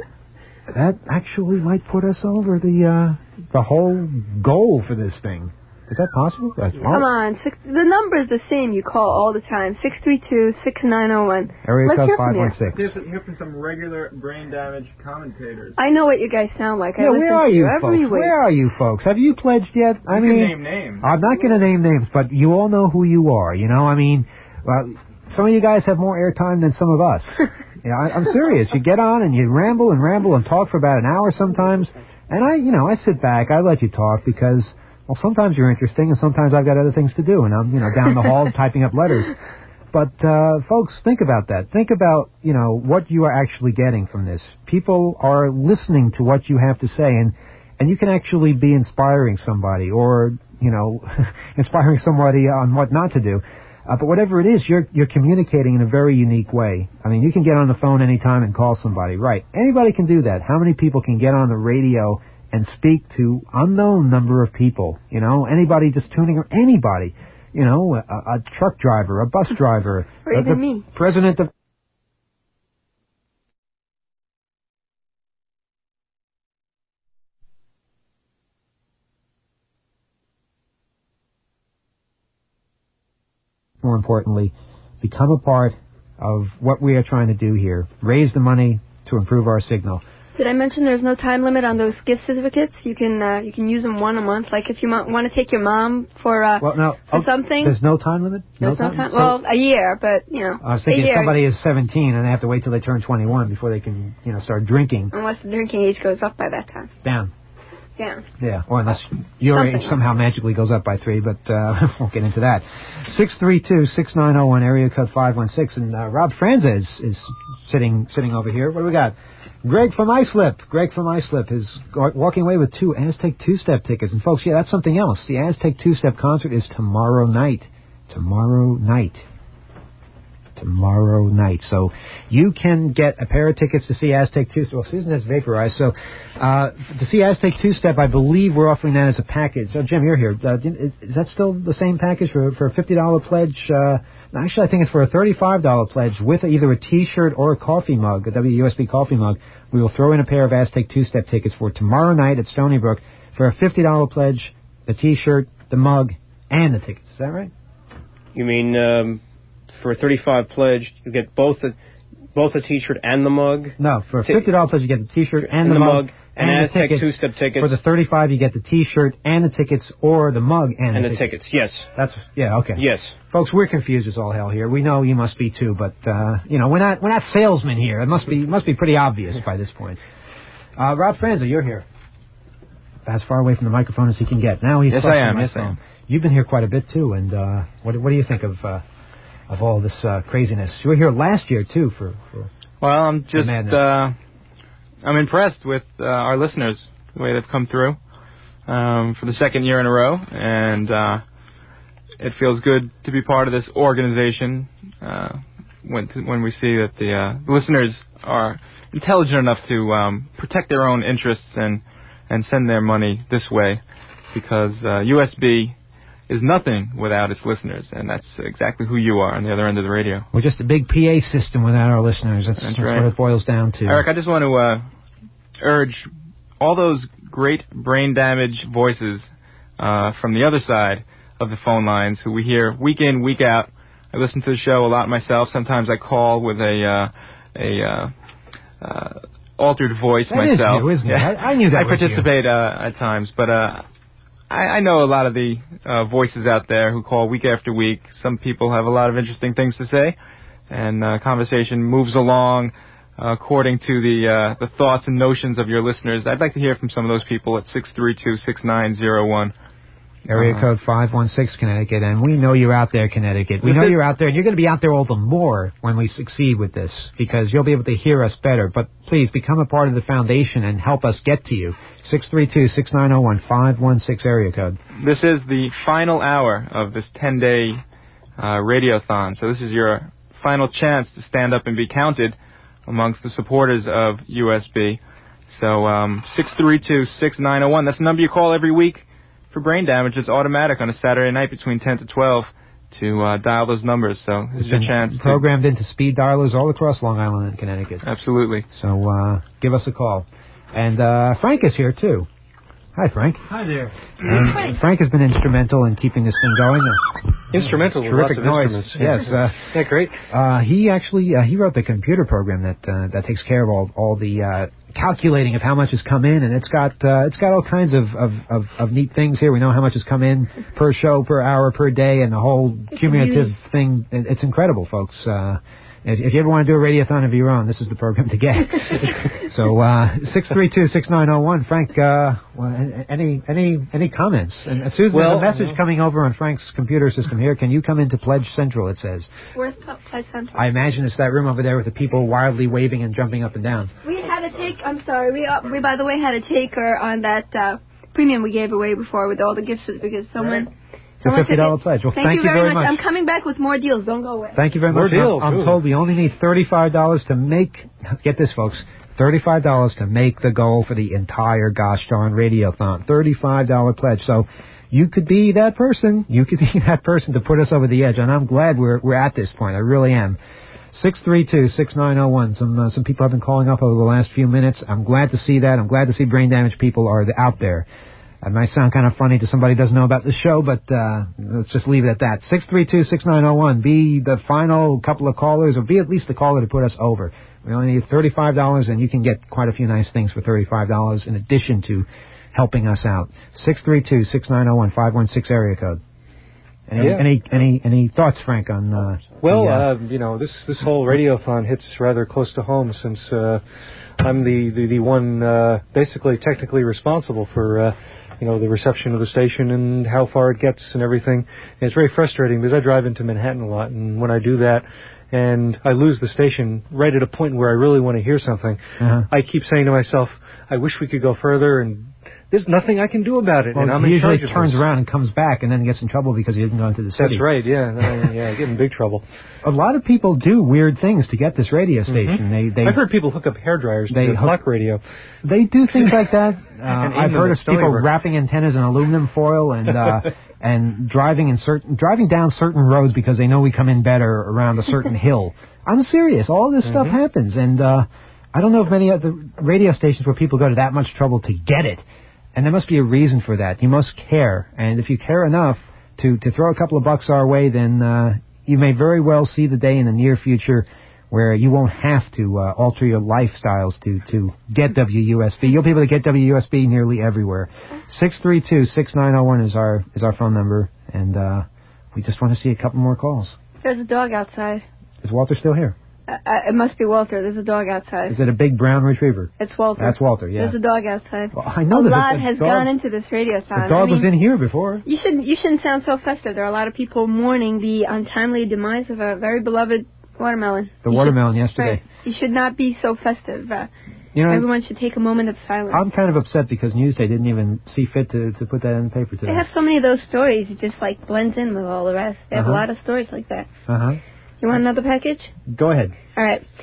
That actually might put us over the uh, the whole goal for this thing. Is that possible? That's Come on, six, the number is the same you call all the time. six three two, six nine zero one. Area Let's code hear from five you. one six. Hear, hear from some regular brain damage commentators. I know what you guys sound like. I Yeah, listen where are to you, every folks? week. Where are you, folks? Have you pledged yet? I You mean, can name names. I'm not going to name names, but you all know who you are. You know, I mean, well, some of you guys have more airtime than some of us. Yeah, I, I'm serious. You get on and you ramble and ramble and talk for about an hour sometimes, and I, you know, I sit back. I let you talk because, well, sometimes you're interesting, and sometimes I've got other things to do, and I'm, you know, down the hall typing up letters. But, uh, folks, think about that. Think about, you know, what you are actually getting from this. People are listening to what you have to say, and, and you can actually be inspiring somebody or, you know, inspiring somebody on what not to do. Uh, but whatever it is, you're, you're communicating in a very unique way. I mean, you can get on the phone anytime and call somebody. Right. Anybody can do that. How many people can get on the radio and speak to unknown number of people? You know, anybody just tuning or anybody. You know, a, a truck driver, a bus driver, Or uh, even the me. president of. More importantly, become a part of what we are trying to do here. Raise the money to improve our signal. Did I mention there's no time limit on those gift certificates? You can uh, you can use them one a month. Like if you mo- want to take your mom for uh, Well, no, for oh, something. There's no time limit. There's no time. So- Well, a year, but you know, I was a thinking if year. somebody is seventeen and they have to wait till they turn twenty-one before they can, you know, start drinking. Unless the drinking age goes up by that time. Down. Yeah. Yeah, or unless your Something. age somehow magically goes up by three, but uh, won't get into that. six three two, six nine zero one, area code five one six, and uh, Rob Franza is, is sitting sitting over here. What do we got? Greg from Islip. Greg from Islip is go- walking away with two Aztec two-step tickets. And folks, yeah, that's something else. The Aztec two-step concert is tomorrow night. Tomorrow night. Tomorrow night. So you can get a pair of tickets to see Aztec two-step. Well, Susan has vaporized. So uh, to see Aztec two-step, I believe we're offering that as a package. So, Jim, you're here. Uh, is, is that still the same package for, for a fifty dollars pledge? Uh, actually, I think it's for a thirty-five dollars pledge with either a T-shirt or a coffee mug, a W U S B coffee mug. We will throw in a pair of Aztec two-step tickets for tomorrow night at Stony Brook for a fifty dollars pledge, the T-shirt, the mug, and the tickets. Is that right? You mean um, for a thirty-five pledge, you get both the both the T-shirt and the mug? No, for a fifty dollars pledge, you get the T-shirt and, And the, the mug, mug, and the Aztec tickets. two-step tickets. For the thirty-five, you get the T-shirt and the tickets, or the mug and, And the the tickets. tickets, yes. That's yeah, okay. Yes. Folks, we're confused as all hell here. We know you must be too, but uh, you know we're not we're not salesmen here. It must be must be pretty obvious by this point. Uh, Rob Franza, you're here. As far away from the microphone as he can get. Now he's Yes, close I to am. the Yes, I microphone. am. You've been here quite a bit too, and uh, what what do you think of uh, of all this uh, craziness? You were here last year too for. for Well, I'm just madness. uh, I'm impressed with uh, our listeners, the way they've come through um, for the second year in a row, and uh, it feels good to be part of this organization. Uh, when when we see that the, uh, the listeners are intelligent enough to um, protect their own interests and, and send their money this way, because uh, U S B is nothing without its listeners, and that's exactly who you are on the other end of the radio. We're just a big P A system without our listeners. That's, that's, that's right. what it boils down to. Eric, I just want to uh, urge all those great brain damage voices uh, from the other side of the phone lines who we hear week in, week out. I listen to the show a lot myself. Sometimes I call with a uh, a uh, uh, altered voice that myself. Is new, isn't it? Yeah. I, I knew that. I was participate you. uh, at times, but uh, I, I know a lot of the uh, voices out there who call week after week. Some people have a lot of interesting things to say, and uh, conversation moves along uh, according to the uh, the thoughts and notions of your listeners. I'd like to hear from some of those people at six three two, six nine zero one. Area uh, code five one six, Connecticut, and we know you're out there, Connecticut. We know you're out there, and you're going to be out there all the more when we succeed with this, because you'll be able to hear us better. But please, become a part of the foundation and help us get to you. six three two, six nine zero one, five one six area code. This is the final hour of this ten-day uh, radiothon, so this is your final chance to stand up and be counted amongst the supporters of U S B. So um, six three two, six nine zero one, that's the number you call every week. For brain damage, it's automatic on a Saturday night between ten to twelve to uh, dial those numbers. So this is your chance. Programmed into speed dialers all across Long Island and Connecticut. Absolutely. So uh, give us a call. And uh, Frank is here, too. Hi, Frank. Hi there. And Frank has been instrumental in keeping this thing going. Instrumental with Terrific lots of noise. instruments. Yes. Uh, yeah, great. Uh, he actually uh, he wrote the computer program that uh, that takes care of all all the uh, calculating of how much has come in, and it's got uh, it's got all kinds of, of, of, of neat things here. We know how much has come in per show, per hour, per day, and the whole it's cumulative thing. It's incredible, folks. Uh, if, if you ever want to do a radiothon of your own, this is the program to get. So uh, six three two, six nine zero one. Frank, uh, well, any any any comments? And uh, Susan, well, there's a message no. coming over on Frank's computer system here. Can you come into Pledge Central? It says. Where's Pledge Central? I imagine it's that room over there with the people wildly waving and jumping up and down. We had to take. I'm sorry. We uh, we by the way had a taker on that uh, premium we gave away before with all the gifts because someone. Right. The fifty dollar pledge. Well, thank, thank you you very, very much. much. I'm coming back with more deals. Don't go away. Thank you very More much. deals. I'm, I'm Ooh. told we only need thirty-five dollars to make, get this, folks, thirty-five dollars to make the goal for the entire gosh darn radiothon. thirty-five dollar pledge. So you could be that person. You could be that person to put us over the edge. And I'm glad we're we're at this point. I really am. six three two, six nine zero one. Some uh, some people have been calling up over the last few minutes. I'm glad to see that. I'm glad to see brain damaged people are out there. It might sound kind of funny to somebody who doesn't know about the show, but uh, let's just leave it at that. six three two, six nine zero one. Be the final couple of callers, or be at least the caller to put us over. We only need thirty-five dollars, and you can get quite a few nice things for thirty-five dollars in addition to helping us out. six three two, six nine zero one, five one six area code. Any, Yeah. any any any thoughts, Frank, on uh, Well, the, uh, uh, you know, this this whole radiothon hits rather close to home since uh, I'm the, the, the one uh, basically technically responsible for, uh, you know, the reception of the station and how far it gets and everything. And it's very frustrating because I drive into Manhattan a lot, and when I do that and I lose the station right at a point where I really want to hear something, uh-huh. I keep saying to myself, I wish we could go further, and there's nothing I can do about it. well, and I'm he in usually charge of turns this. around and comes back and then gets in trouble because he didn't go into the city. That's right, yeah. I, yeah, I get in big trouble. A lot of people do weird things to get this radio station. Mm-hmm. They, they, I've heard people hook up hairdryers to they the hook- clock radio. They do things like that. Uh, And aim I've them heard at of people Stony Brook. wrapping antennas in aluminum foil and uh, and driving in certain driving down certain roads because they know we come in better around a certain hill. I'm serious. All this stuff Mm-hmm. happens, and uh, I don't know of many other radio stations where people go to that much trouble to get it. And there must be a reason for that. You must care, and if you care enough to to throw a couple of bucks our way, then uh, you may very well see the day in the near future where you won't have to uh, alter your lifestyles to, to get W U S B. You'll be able to get W U S B nearly everywhere. six three two, six nine zero one is our is our phone number, and uh, we just want to see a couple more calls. There's a dog outside. Is Walter still here? Uh, uh, it must be Walter. There's a dog outside. Is it a big brown retriever? It's Walter. That's Walter, yeah. There's a dog outside. Well, I know a that lot the has dog, gone into this radio the time. dog I mean, was in here before. You shouldn't. You shouldn't sound so festive. There are a lot of people mourning the untimely demise of a very beloved watermelon. The You watermelon should, yesterday. Right. You should not be so festive. Uh, You know, everyone should take a moment of silence. I'm kind of upset because Newsday didn't even see fit to, to put that in the paper today. They have so many of those stories. It just like blends in with all the rest. They have Uh-huh. a lot of stories like that. Uh-huh. You want another package? Go ahead. All right.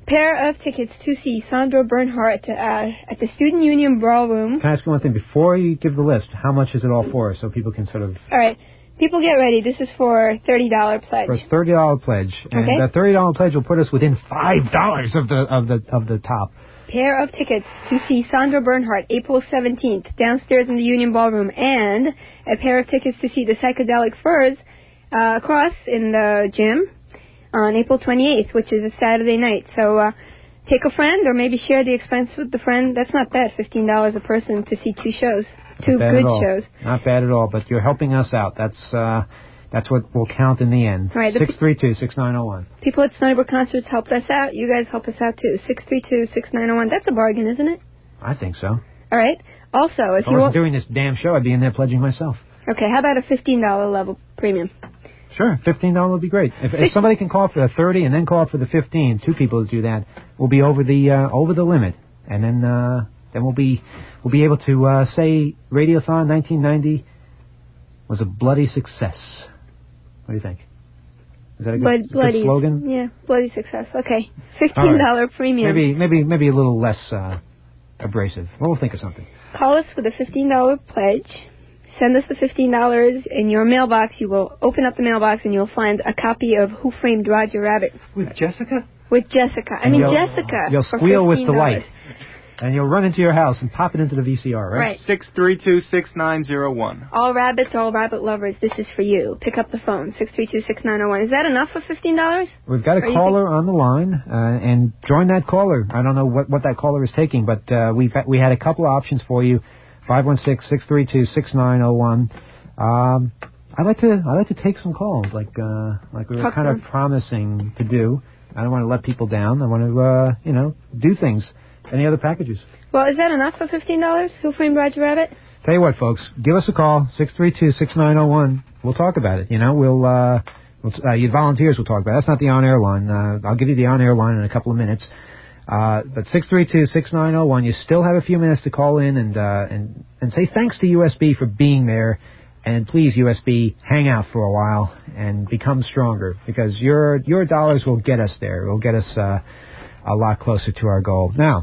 pair of tickets to see Sandra Bernhardt uh, at the Student Union Ballroom. Can I ask you one thing? Before you give the list, how much is it all for so people can sort of... All right. People get ready. This is for a thirty dollars pledge. For a thirty dollars pledge. And Okay. that thirty dollars pledge will put us within five dollars of the of the of the top. Pair of tickets to see Sandra Bernhardt April seventeenth downstairs in the Union Ballroom, and a pair of tickets to see the Psychedelic Furs uh, across in the gym on April twenty-eighth, which is a Saturday night. So uh, take a friend or maybe share the expense with the friend. That's not bad, fifteen dollars a person to see two shows, two Not bad good at all. shows. Not bad at all, but you're helping us out. That's uh, that's what will count in the end. All right, the six three two, six nine zero one. People at Stony Brook Concerts helped us out. You guys help us out too. six three two, six nine zero one. That's a bargain, isn't it? I think so. All right. Also, if If I you wasn't want... doing this damn show, I'd be in there pledging myself. Okay, how about a fifteen dollars level premium? Sure, fifteen dollars would be great. If, if somebody can call for the thirty and then call for the fifteen, two people to do that, we'll be over the uh, over the limit, and then uh, then we'll be we'll be able to uh, say Radiothon nineteen ninety was a bloody success. What do you think? Is that a good, Blood, good bloody, slogan? Yeah, bloody success. Okay, fifteen dollars All right. premium. Maybe maybe maybe a little less uh, abrasive. We'll think of something. Call us with a fifteen dollars pledge. Send us the fifteen dollars in your mailbox. You will open up the mailbox and you'll find a copy of Who Framed Roger Rabbit. With Jessica? With Jessica. I And mean, you'll- Jessica. You'll for squeal with fifteen dollars. delight. And you'll run into your house and pop it into the V C R, right? Right. Six three two six nine zero one. All rabbits, all rabbit lovers, this is for you. Pick up the phone, six three two, six nine zero one. Is that enough for fifteen dollars? We've got a Or you caller on the line, uh, and join that caller. I don't know what, what that caller is taking, but uh, we've we had a couple of options for you. five one six, six three two, six nine zero one. Um, I'd like to I'd like to take some calls, like uh, like we were Talk kind to of them. promising to do. I don't want to let people down. I want to uh, you know do things. Any other packages? Well, is that enough for fifteen dollars? Who Framed Roger Rabbit? Tell you what, folks, give us a call, six three two, six nine zero one. We'll talk about it. You know, we'll, uh, we'll uh, you volunteers will talk about it. That's not the on-air line. Uh, I'll give you the on-air line in a couple of minutes. Uh, but six three two, six nine zero one, you still have a few minutes to call in and, uh, and, and say thanks to U S B for being there. And please, U S B, hang out for a while and become stronger, because your, your dollars will get us there. It will get us, uh, a lot closer to our goal. Now,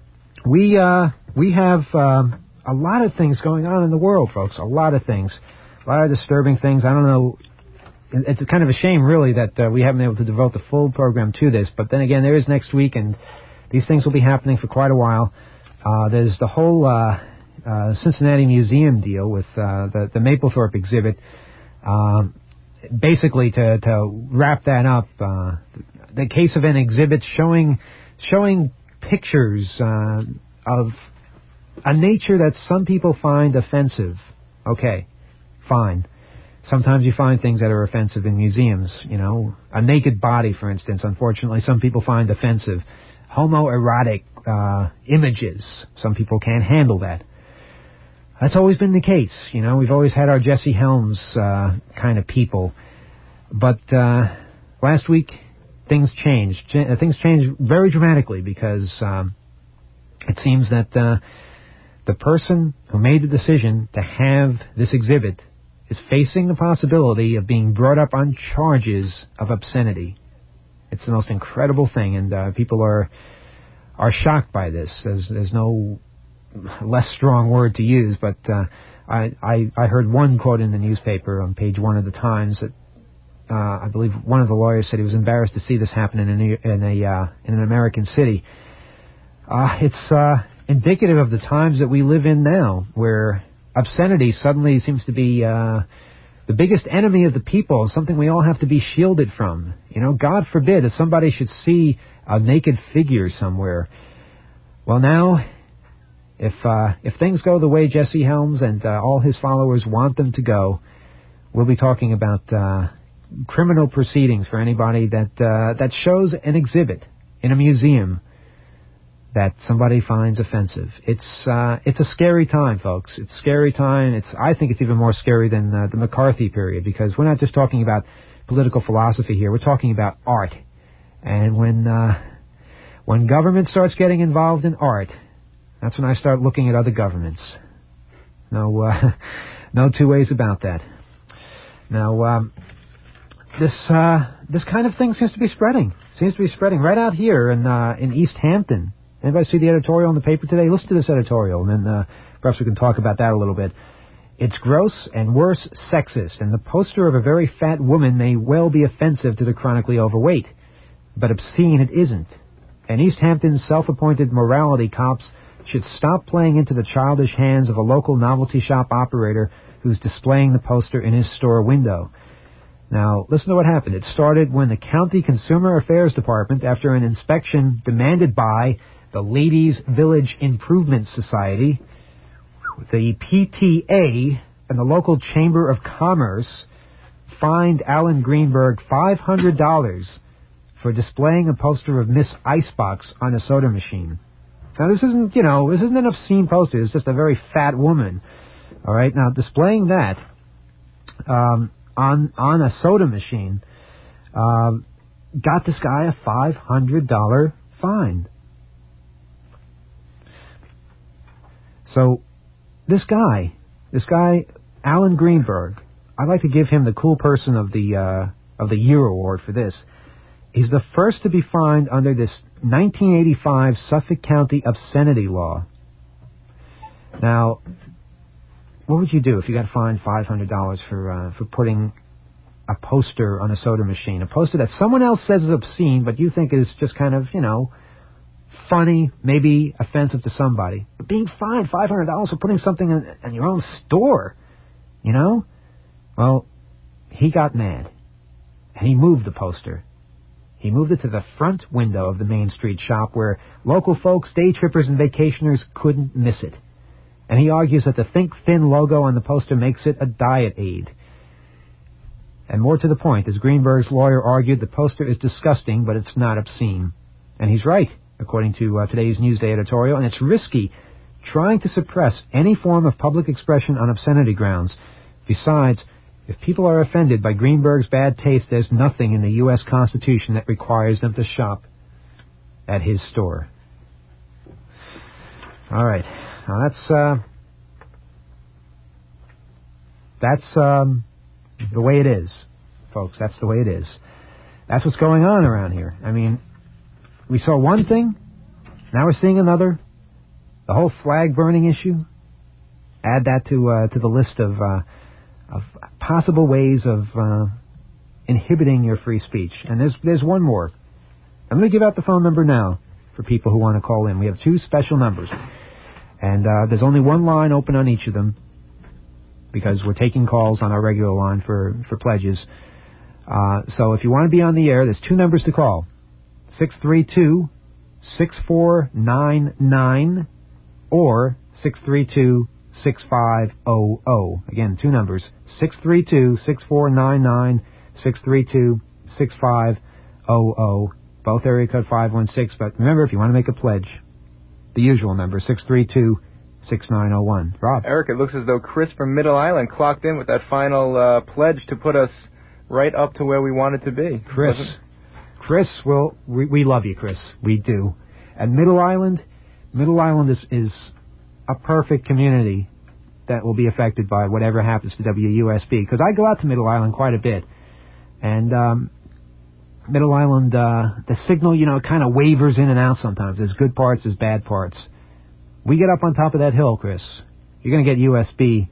we, uh, we have, um, a lot of things going on in the world, folks. A lot of things. A lot of disturbing things. I don't know. It's kind of a shame, really, that uh, we haven't been able to devote the full program to this. But then again, there is next week, and these things will be happening for quite a while. Uh, there's the whole uh, uh, Cincinnati Museum deal with uh, the, the Mapplethorpe exhibit. Um, basically, to, to wrap that up, uh, the case of an exhibit showing showing pictures uh, of a nature that some people find offensive. Okay, fine. Sometimes you find things that are offensive in museums. You know, a naked body, for instance, unfortunately, some people find offensive. Homoerotic uh, images, some people can't handle that. That's always been the case. You know, we've always had our Jesse Helms uh, kind of people. But uh, last week, things changed. Ch- things changed very dramatically, because um, it seems that uh, the person who made the decision to have this exhibit is facing the possibility of being brought up on charges of obscenity. It's the most incredible thing, and uh, people are are shocked by this. There's, there's no less strong word to use, but uh, I, I I heard one quote in the newspaper on page one of the Times that uh, I believe one of the lawyers said he was embarrassed to see this happen in a in a uh, in an American city. Uh, it's uh, indicative of the times that we live in now, where obscenity suddenly seems to be uh, the biggest enemy of the people, something we all have to be shielded from. You know, God forbid that somebody should see a naked figure somewhere. Well, now, if uh, if things go the way Jesse Helms and uh, all his followers want them to go, we'll be talking about uh, criminal proceedings for anybody that uh, that shows an exhibit in a museum that somebody finds offensive. It's uh, it's a scary time, folks. It's a scary time. It's I think it's even more scary than uh, the McCarthy period, because we're not just talking about political philosophy here. We're talking about art. And when uh, when government starts getting involved in art, that's when I start looking at other governments. No, uh, no two ways about that. Now, um, this uh, this kind of thing seems to be spreading. seems to be spreading right out here in uh, in East Hampton. Anybody see the editorial in the paper today? Listen to this editorial, and then uh, perhaps we can talk about that a little bit. It's gross and worse sexist, and the poster of a very fat woman may well be offensive to the chronically overweight, but obscene it isn't. And East Hampton's self-appointed morality cops should stop playing into the childish hands of a local novelty shop operator who's displaying the poster in his store window. Now, listen to what happened. It started when the County Consumer Affairs Department, after an inspection demanded by the Ladies Village Improvement Society, the P T A, and the local Chamber of Commerce, fined Alan Greenberg five hundred dollars for displaying a poster of Miss Icebox on a soda machine. Now, this isn't, you know, this isn't an obscene poster. It's just a very fat woman. All right, now, displaying that um, on on a soda machine uh, got this guy a five hundred dollars fine. So, this guy, this guy, Alan Greenberg, I'd like to give him the Cool Person of the uh, of the Year award for this. He's the first to be fined under this nineteen eighty-five Suffolk County obscenity law. Now, what would you do if you got fined five hundred dollars for uh, for putting a poster on a soda machine? A poster that someone else says is obscene, but you think is just kind of, you know, funny, maybe offensive to somebody. But being fined five hundred dollars for putting something in, in your own store, you know? Well, he got mad, and he moved the poster. He moved it to the front window of the Main Street shop where local folks, day trippers, and vacationers couldn't miss it. And he argues that the Think Thin logo on the poster makes it a diet aid. And more to the point, as Greenberg's lawyer argued, the poster is disgusting, but it's not obscene. And he's right, according to uh, today's Newsday editorial, and it's risky trying to suppress any form of public expression on obscenity grounds. Besides, if people are offended by Greenberg's bad taste, there's nothing in the U S Constitution that requires them to shop at his store. All right. Now that's uh, that's um, the way it is, folks. That's the way it is. That's what's going on around here. I mean, we saw one thing, now we're seeing another. The whole flag burning issue. Add that to uh, to the list of uh, of possible ways of uh, inhibiting your free speech. And there's there's one more. I'm going to give out the phone number now for people who want to call in. We have two special numbers. And uh, there's only one line open on each of them because we're taking calls on our regular line for, for pledges. Uh, so if you want to be on the air, there's two numbers to call. six three two, six four nine nine or six three two, six five zero zero. Again, two numbers. six three two, six four nine nine, six three two, six five zero zero. Both area code five one six. But remember, if you want to make a pledge, the usual number, six three two, six nine zero one. Rob. Eric, it looks as though Chris from Middle Island clocked in with that final uh, pledge to put us right up to where we wanted to be. Chris. Wasn't... Chris, well, we, we love you, Chris. We do. And Middle Island, Middle Island is, is a perfect community that will be affected by whatever happens to W U S B. Because I go out to Middle Island quite a bit. And um, Middle Island, uh, the signal, you know, kind of wavers in and out sometimes. There's good parts, there's bad parts. We get up on top of that hill, Chris. You're going to get U S B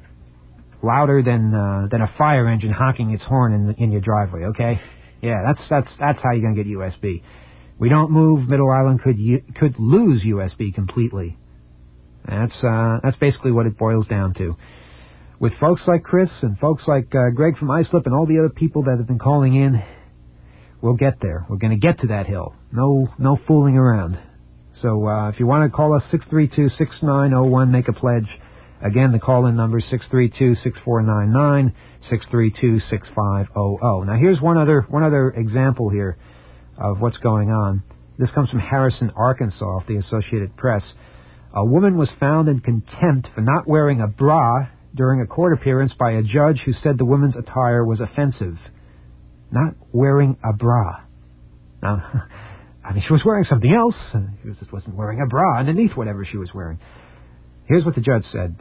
louder than uh, than a fire engine honking its horn in, in your driveway, okay? Yeah, that's that's that's how you're going to get U S B. We don't move, Middle Island could could lose U S B completely. That's uh, that's basically what it boils down to. With folks like Chris and folks like uh, Greg from Islip and all the other people that have been calling in, we'll get there. We're going to get to that hill. No no fooling around. So uh, if you want to call us, six three two, six nine zero one, make a pledge. Again, the call-in number is six three two, six four nine nine, six three two, six five zero zero. Now, here's one other one other example here of what's going on. This comes from Harrison, Arkansas, off the Associated Press. A woman was found in contempt for not wearing a bra during a court appearance by a judge who said the woman's attire was offensive. Not wearing a bra. Now, I mean, she was wearing something else. She just wasn't wearing a bra underneath whatever she was wearing. Here's what the judge said. Um,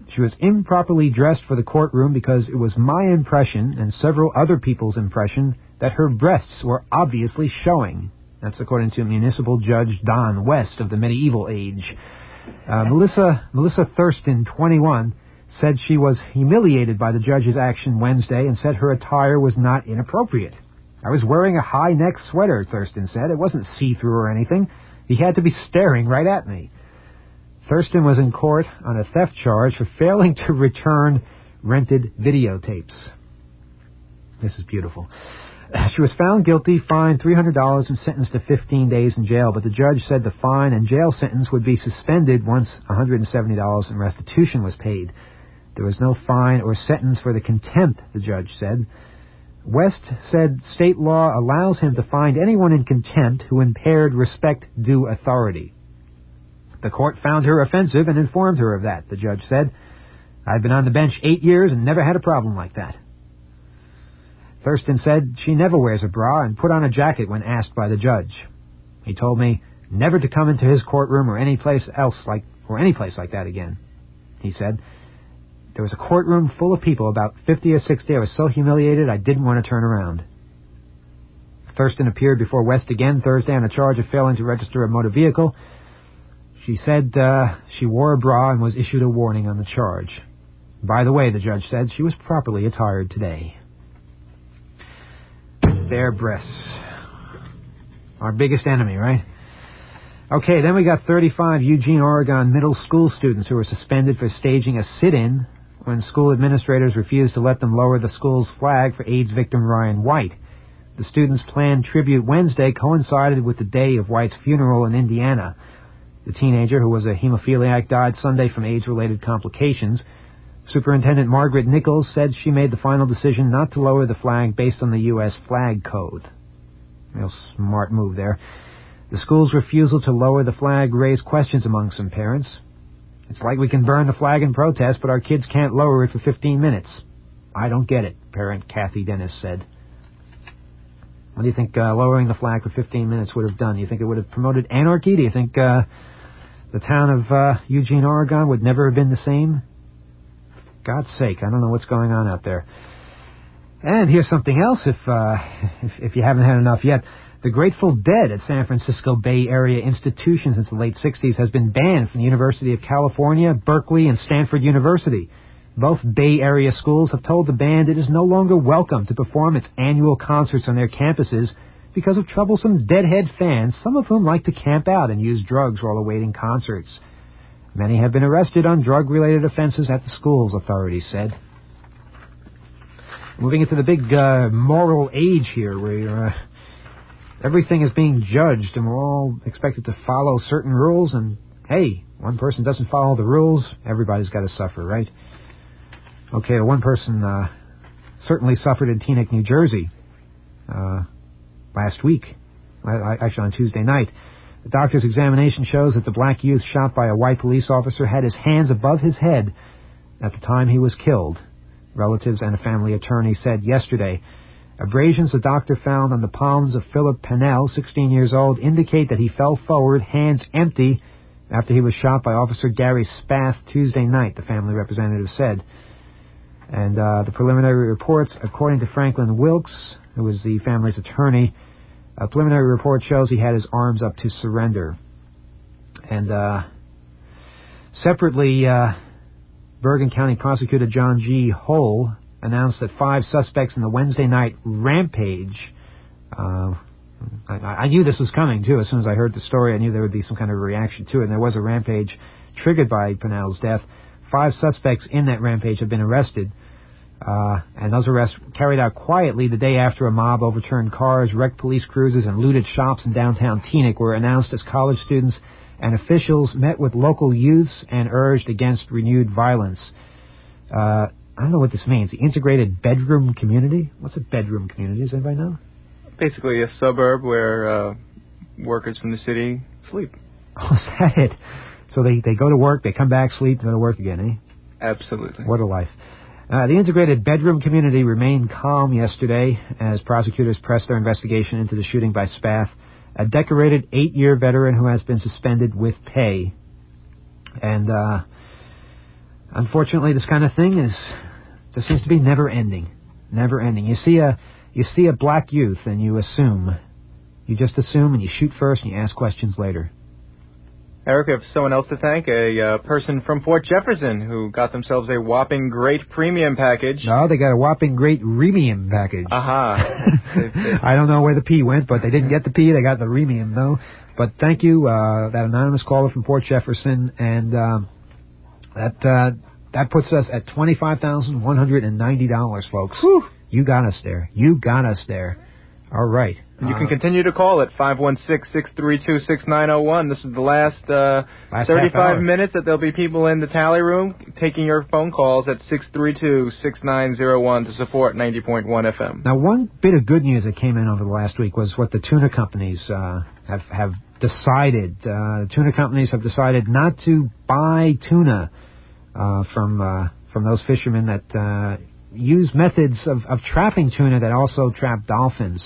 She was improperly dressed for the courtroom because it was my impression and several other people's impression that her breasts were obviously showing. That's according to Municipal Judge Don West of the medieval age. Uh, Melissa Melissa Thurston, twenty-one, said she was humiliated by the judge's action Wednesday and said her attire was not inappropriate. I was wearing a high-neck sweater, Thurston said. It wasn't see-through or anything. He had to be staring right at me. Thurston was in court on a theft charge for failing to return rented videotapes. This is beautiful. She was found guilty, fined three hundred dollars, and sentenced to fifteen days in jail, but the judge said the fine and jail sentence would be suspended once one hundred seventy dollars in restitution was paid. There was no fine or sentence for the contempt, the judge said. West said state law allows him to find anyone in contempt who impaired respect due authority. The court found her offensive and informed her of that, the judge said. I've been on the bench eight years and never had a problem like that. Thurston said she never wears a bra and put on a jacket when asked by the judge. He told me never to come into his courtroom or any place else like or any place like that again. He said, there was a courtroom full of people, about fifty or sixty. I was so humiliated I didn't want to turn around. Thurston appeared before West again Thursday on a charge of failing to register a motor vehicle. She said uh, she wore a bra and was issued a warning on the charge. By the way, the judge said, she was properly attired today. Their breasts. Our biggest enemy, right? Okay, then we got thirty-five Eugene, Oregon middle school students who were suspended for staging a sit-in when school administrators refused to let them lower the school's flag for AIDS victim Ryan White. The students' planned tribute Wednesday coincided with the day of White's funeral in Indiana. The teenager, who was a hemophiliac, died Sunday from AIDS-related complications. Superintendent Margaret Nichols said she made the final decision not to lower the flag based on the U S flag code. Real smart move there. The school's refusal to lower the flag raised questions among some parents. It's like we can burn the flag in protest, but our kids can't lower it for fifteen minutes. I don't get it, parent Kathy Dennis said. What do you think uh, lowering the flag for fifteen minutes would have done? Do you think it would have promoted anarchy? Do you think uh, the town of uh, Eugene, Oregon would never have been the same? God's sake, I don't know what's going on out there. And here's something else, if, uh, if if you haven't had enough yet. The Grateful Dead at San Francisco Bay Area institution since the late sixties has been banned from the University of California, Berkeley, and Stanford University. Both Bay Area schools have told the band it is no longer welcome to perform its annual concerts on their campuses because of troublesome Deadhead fans, some of whom like to camp out and use drugs while awaiting concerts. Many have been arrested on drug-related offenses at the schools, authorities said. Moving into the big uh, moral age here, where uh, everything is being judged and we're all expected to follow certain rules, and hey, one person doesn't follow the rules, everybody's got to suffer, right? Okay, one person uh, certainly suffered in Teaneck, New Jersey uh, last week, actually on Tuesday night. The doctor's examination shows that the black youth shot by a white police officer had his hands above his head at the time he was killed, relatives and a family attorney said yesterday. Abrasions the doctor found on the palms of Philip Pennell, sixteen years old, indicate that he fell forward, hands empty, after he was shot by Officer Gary Spath Tuesday night, the family representative said. And uh, the preliminary reports, according to Franklin Wilkes, who was the family's attorney, a preliminary report shows he had his arms up to surrender. And uh, separately, uh, Bergen County Prosecutor John G. Hull announced that five suspects in the Wednesday night rampage, uh, I, I knew this was coming, too. As soon as I heard the story, I knew there would be some kind of reaction to it. And there was a rampage triggered by Pennell's death. Five suspects in that rampage have been arrested. Uh, and those arrests carried out quietly the day after a mob overturned cars, wrecked police cruisers, and looted shops in downtown Teaneck were announced as college students and officials met with local youths and urged against renewed violence. Uh, I don't know what this means. The integrated bedroom community? What's a bedroom community? Does anybody know? Basically a suburb where uh, workers from the city sleep. Oh, is that it? So they, they go to work, they come back, sleep, and go to work again, eh? Absolutely. What a life. Uh, the integrated bedroom community remained calm yesterday as prosecutors pressed their investigation into the shooting by Spath, a decorated eight-year veteran who has been suspended with pay. And uh, unfortunately, this kind of thing is just seems to be never ending, never ending. You see a you see a black youth and you assume, you just assume and you shoot first and you ask questions later. Eric, we have someone else to thank, a uh, person from Port Jefferson who got themselves a whopping great premium package. No, they got a whopping great Remium package. Aha. Uh-huh. I don't know where the P went, but they didn't get the P. They got the Remium, though. But thank you, uh, that anonymous caller from Port Jefferson, and um, that uh, that puts us at twenty-five thousand one hundred ninety dollars, folks. Whew. You got us there. You got us there. All right. You can continue to call at five one six, six three two, six nine zero one. This is the last, uh, last thirty-five minutes that there'll be people in the tally room taking your phone calls at six three two, six nine zero one to support ninety point one F M. Now, one bit of good news that came in over the last week was what the tuna companies uh, have, have decided. Uh, tuna companies have decided not to buy tuna uh, from uh, from those fishermen that uh, use methods of, of trapping tuna that also trap dolphins.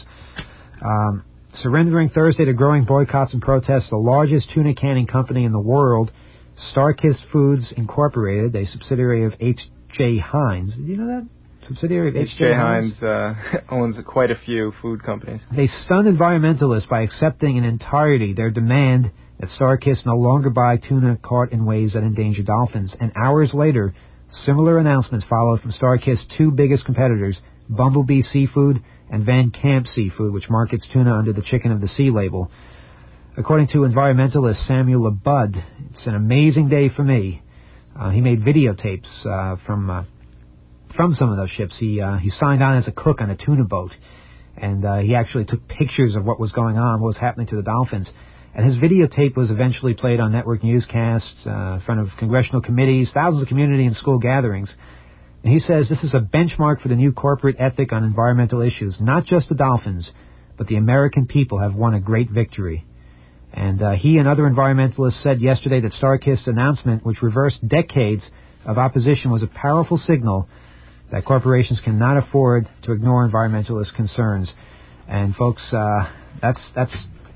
Um, surrendering Thursday to growing boycotts and protests, the largest tuna canning company in the world, Starkist Foods Incorporated, a subsidiary of H J Heinz. Did you know that? Subsidiary of H J Heinz uh, owns quite a few food companies. They stunned environmentalists by accepting in entirety their demand that Starkist no longer buy tuna caught in ways that endanger dolphins. And hours later, similar announcements followed from Starkist's two biggest competitors, Bumblebee Seafood and Van Camp Seafood, which markets tuna under the Chicken of the Sea label. According to environmentalist Samuel LeBud, it's an amazing day for me. Uh, he made videotapes uh, from uh, from some of those ships. He uh, he signed on as a cook on a tuna boat, and uh, he actually took pictures of what was going on, what was happening to the dolphins. And his videotape was eventually played on network newscasts, uh, in front of congressional committees, thousands of community and school gatherings. And he says this is a benchmark for the new corporate ethic on environmental issues. Not just the dolphins, but the American people have won a great victory. And uh, he and other environmentalists said yesterday that Starkist's announcement, which reversed decades of opposition, was a powerful signal that corporations cannot afford to ignore environmentalist concerns. And folks, uh, that's that's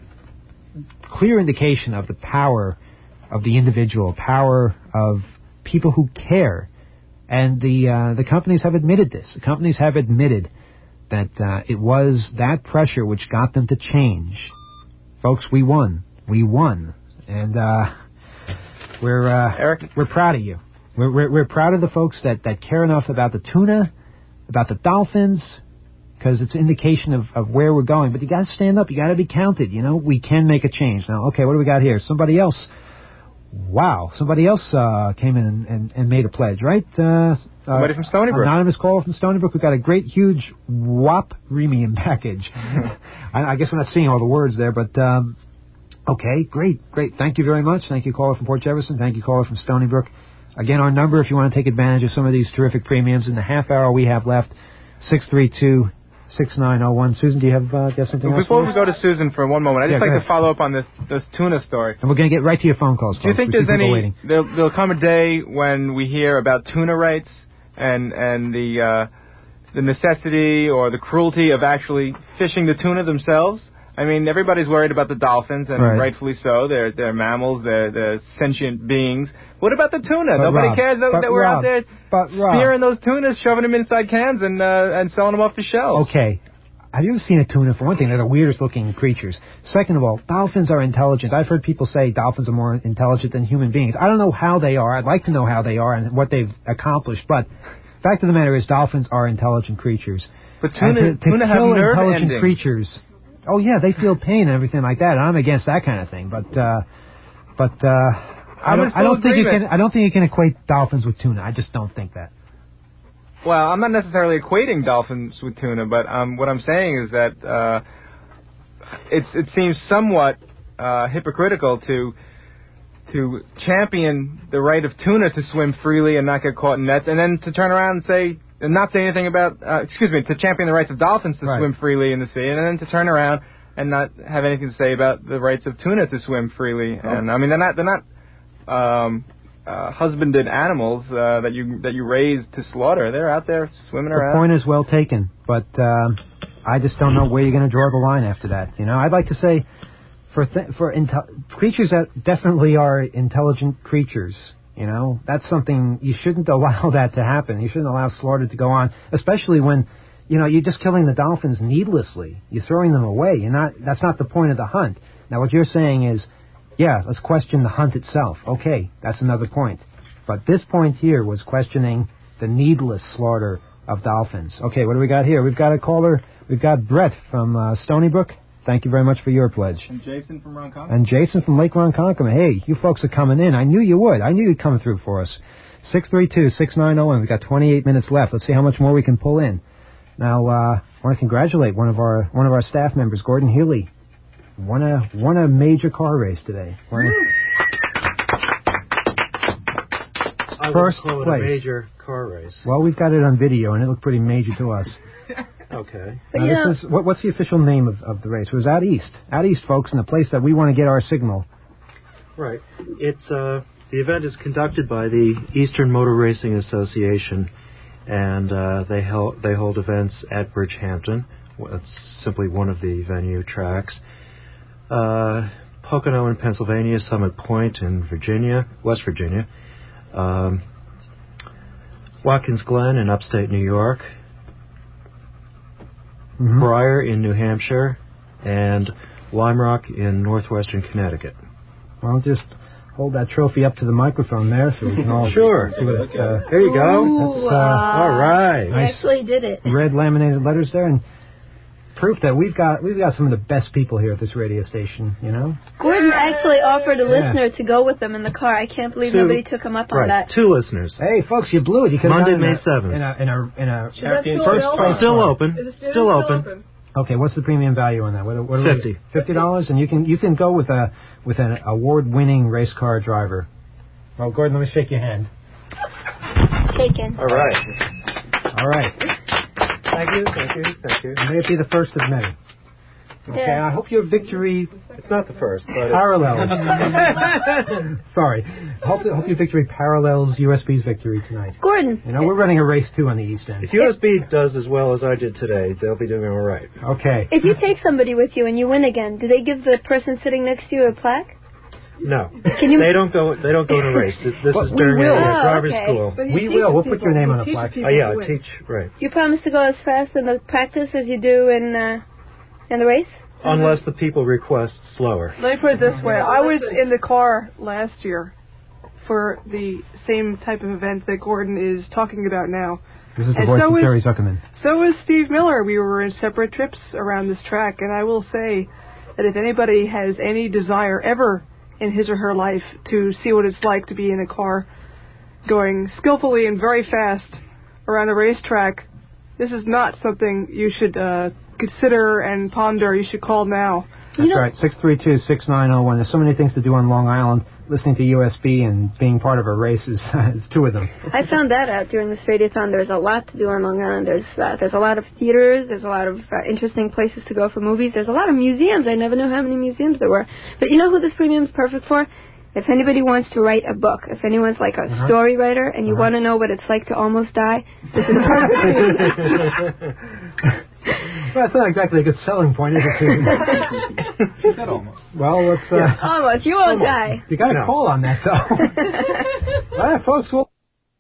clear indication of the power of the individual, power of people who care. And the uh, the companies have admitted this. The companies have admitted that uh, it was that pressure which got them to change. Folks, we won. We won. And uh, we're uh, Eric, we're proud of you. We're, we're we're proud of the folks that, that care enough about the tuna, about the dolphins, because it's an indication of, of where we're going. But you got to stand up. You got to be counted. You know, we can make a change. Now, okay, what do we got here? Somebody else. Wow, somebody else uh, came in and, and, and made a pledge, right? Uh, Somebody uh, from Stony Brook. Anonymous caller from Stony Brook. We've got a great, huge W A P Remium package. I, I guess we're not seeing all the words there, but um, okay, great, great. Thank you very much. Thank you, caller from Port Jefferson. Thank you, caller from Stony Brook. Again, our number, if you want to take advantage of some of these terrific premiums in the half hour we have left, six three two, six nine zero one. Susan, do you have uh, got something well, else? Before we go to Susan for one moment, I'd yeah, just like ahead. to follow up on this this tuna story. And we're going to get right to your phone calls. Do you think folks. there's any? Waiting. There'll, there'll come a day when we hear about tuna rights and and the uh, the necessity or the cruelty of actually fishing the tuna themselves. I mean, everybody's worried about the dolphins, and right. rightfully so. They're they're mammals. They're they're sentient beings. What about the tuna? But Nobody Rob, cares that, that we're Rob, out there but spearing those tunas, shoving them inside cans, and uh, and selling them off the shelves. Okay. Have you ever seen a tuna? For one thing, they're the weirdest looking creatures. Second of all, dolphins are intelligent. I've heard people say dolphins are more intelligent than human beings. I don't know how they are. I'd like to know how they are and what they've accomplished. But fact of the matter is, dolphins are intelligent creatures. But tuna, to, to tuna have kill nerve intelligent endings. creatures. Oh yeah, they feel pain and everything like that. And I'm against that kind of thing. But uh, but uh, I don't, I don't think you can. I don't think you can equate dolphins with tuna. I just don't think that. Well, I'm not necessarily equating dolphins with tuna, but um, what I'm saying is that uh, it's, it seems somewhat uh, hypocritical to to champion the right of tuna to swim freely and not get caught in nets, and then to turn around and say and not say anything about uh, excuse me to champion the rights of dolphins to right. swim freely in the sea, and then to turn around and not have anything to say about the rights of tuna to swim freely. Oh. And I mean, they're not they're not. Um, Uh, husbanded animals uh, that you that you raise to slaughter. They're out there swimming the around. The point is well taken, but um, I just don't know where you're going to draw the line after that. You know, I'd like to say for th- for inte- creatures that definitely are intelligent creatures, You know, that's something you shouldn't allow that to happen. You shouldn't allow slaughter to go on, especially when, you know, you're just killing the dolphins needlessly. You're throwing them away. You're not. That's not the point of the hunt. Now, what you're saying is, yeah, let's question the hunt itself. Okay, that's another point. But this point here was questioning the needless slaughter of dolphins. Okay, what do we got here? We've got a caller. We've got Brett from uh, Stony Brook. Thank you very much for your pledge. And Jason from Ronkonkoma. And Jason from Lake Ronkonkoma. Hey, you folks are coming in. I knew you would. I knew you'd come through for us. six three two, six nine zero one. We've got twenty-eight minutes left. Let's see how much more we can pull in. Now, uh, I want to congratulate one of our one of our staff members, Gordon Healy. Won a won a major car race today. Won I first call it place. a major car race. Well, we've got it on video, and it looked pretty major to us. Okay. Now, Yeah. this is what, what's the official name of, of the race? It was out east, out east, folks, in a place that we want to get our signal. Right. It's uh, the event is conducted by the Eastern Motor Racing Association, and uh, they hold they hold events at Bridgehampton. It's simply one of the venue tracks. Uh, Pocono in Pennsylvania, Summit Point in Virginia, West Virginia, um, Watkins Glen in upstate New York, Mm-hmm. Briar in New Hampshire, and Lime Rock in northwestern Connecticut. Well, just hold that trophy up to the microphone there so we can all Sure. see what it, uh, There you go. Ooh, That's, uh, uh, all right. You Nice. actually did it. red laminated letters there, and proof that we've got we've got some of the best people here at this radio station. You know. Gordon actually offered a Yeah. listener to go with them in the car. I can't believe Two. nobody took him up on Right, that. two listeners. Hey, folks, you blew it. You could have Monday, gotten May a- seventh. In a in a in a That's still first open? place Still one. open. Still open. Okay, what's the premium value on that? What, what are we- Fifty. Fifty dollars, and you can you can go with a with an award-winning race car driver. Well, Gordon, let me shake your hand. Shaken. All right. All right, Thank you. Thank you. Thank you. may it be the first of many. Okay, Yeah. I hope your victory It's not the first, but it's- parallels. Sorry, I hope, I hope your victory parallels U S B's victory tonight. Gordon. You know, we're running a race too on the East End. If U S B does as well as I did today, they'll be doing all right. Okay. If you take somebody with you and you win again, do they give the person sitting next to you a plaque? No, Can you? they don't go. They don't go in a race. This, this Well, is we during will. a Oh, driver's okay. school. We will. We'll put your name on a plaque. Oh yeah, I teach. Right. You promise to go as fast in the practice as you do in uh, in the race? Unless the people request slower. Let me put it this way. I was in the car last year for the same type of event that Gordon is talking about now. This is the And voice so of is- Terry Zuckerman. So was Steve Miller. We were in separate trips around this track, and I will say that if anybody has any desire ever in his or her life to see what it's like to be in a car going skillfully and very fast around a racetrack, this is not something you should uh, consider and ponder. You should call now. That's right, six three two, six nine zero one. There's so many things to do on Long Island. Listening to U S B and being part of a race is, is two of them. I found that out during this radiothon. There's a lot to do on Long Island. There's uh, there's a lot of theaters. There's a lot of uh, interesting places to go for movies. There's a lot of museums. I never knew how many museums there were. But you know who this premium is perfect for? If anybody wants to write a book, if anyone's like a Uh-huh. story writer and you Uh-huh. want to know what it's like to almost die, this is the perfect premium. Well, that's not exactly a good selling point, is it? Said almost. Well, let's. Uh, Yeah, almost. You won't die. You got a No. call on that, though. All right, folks. We'll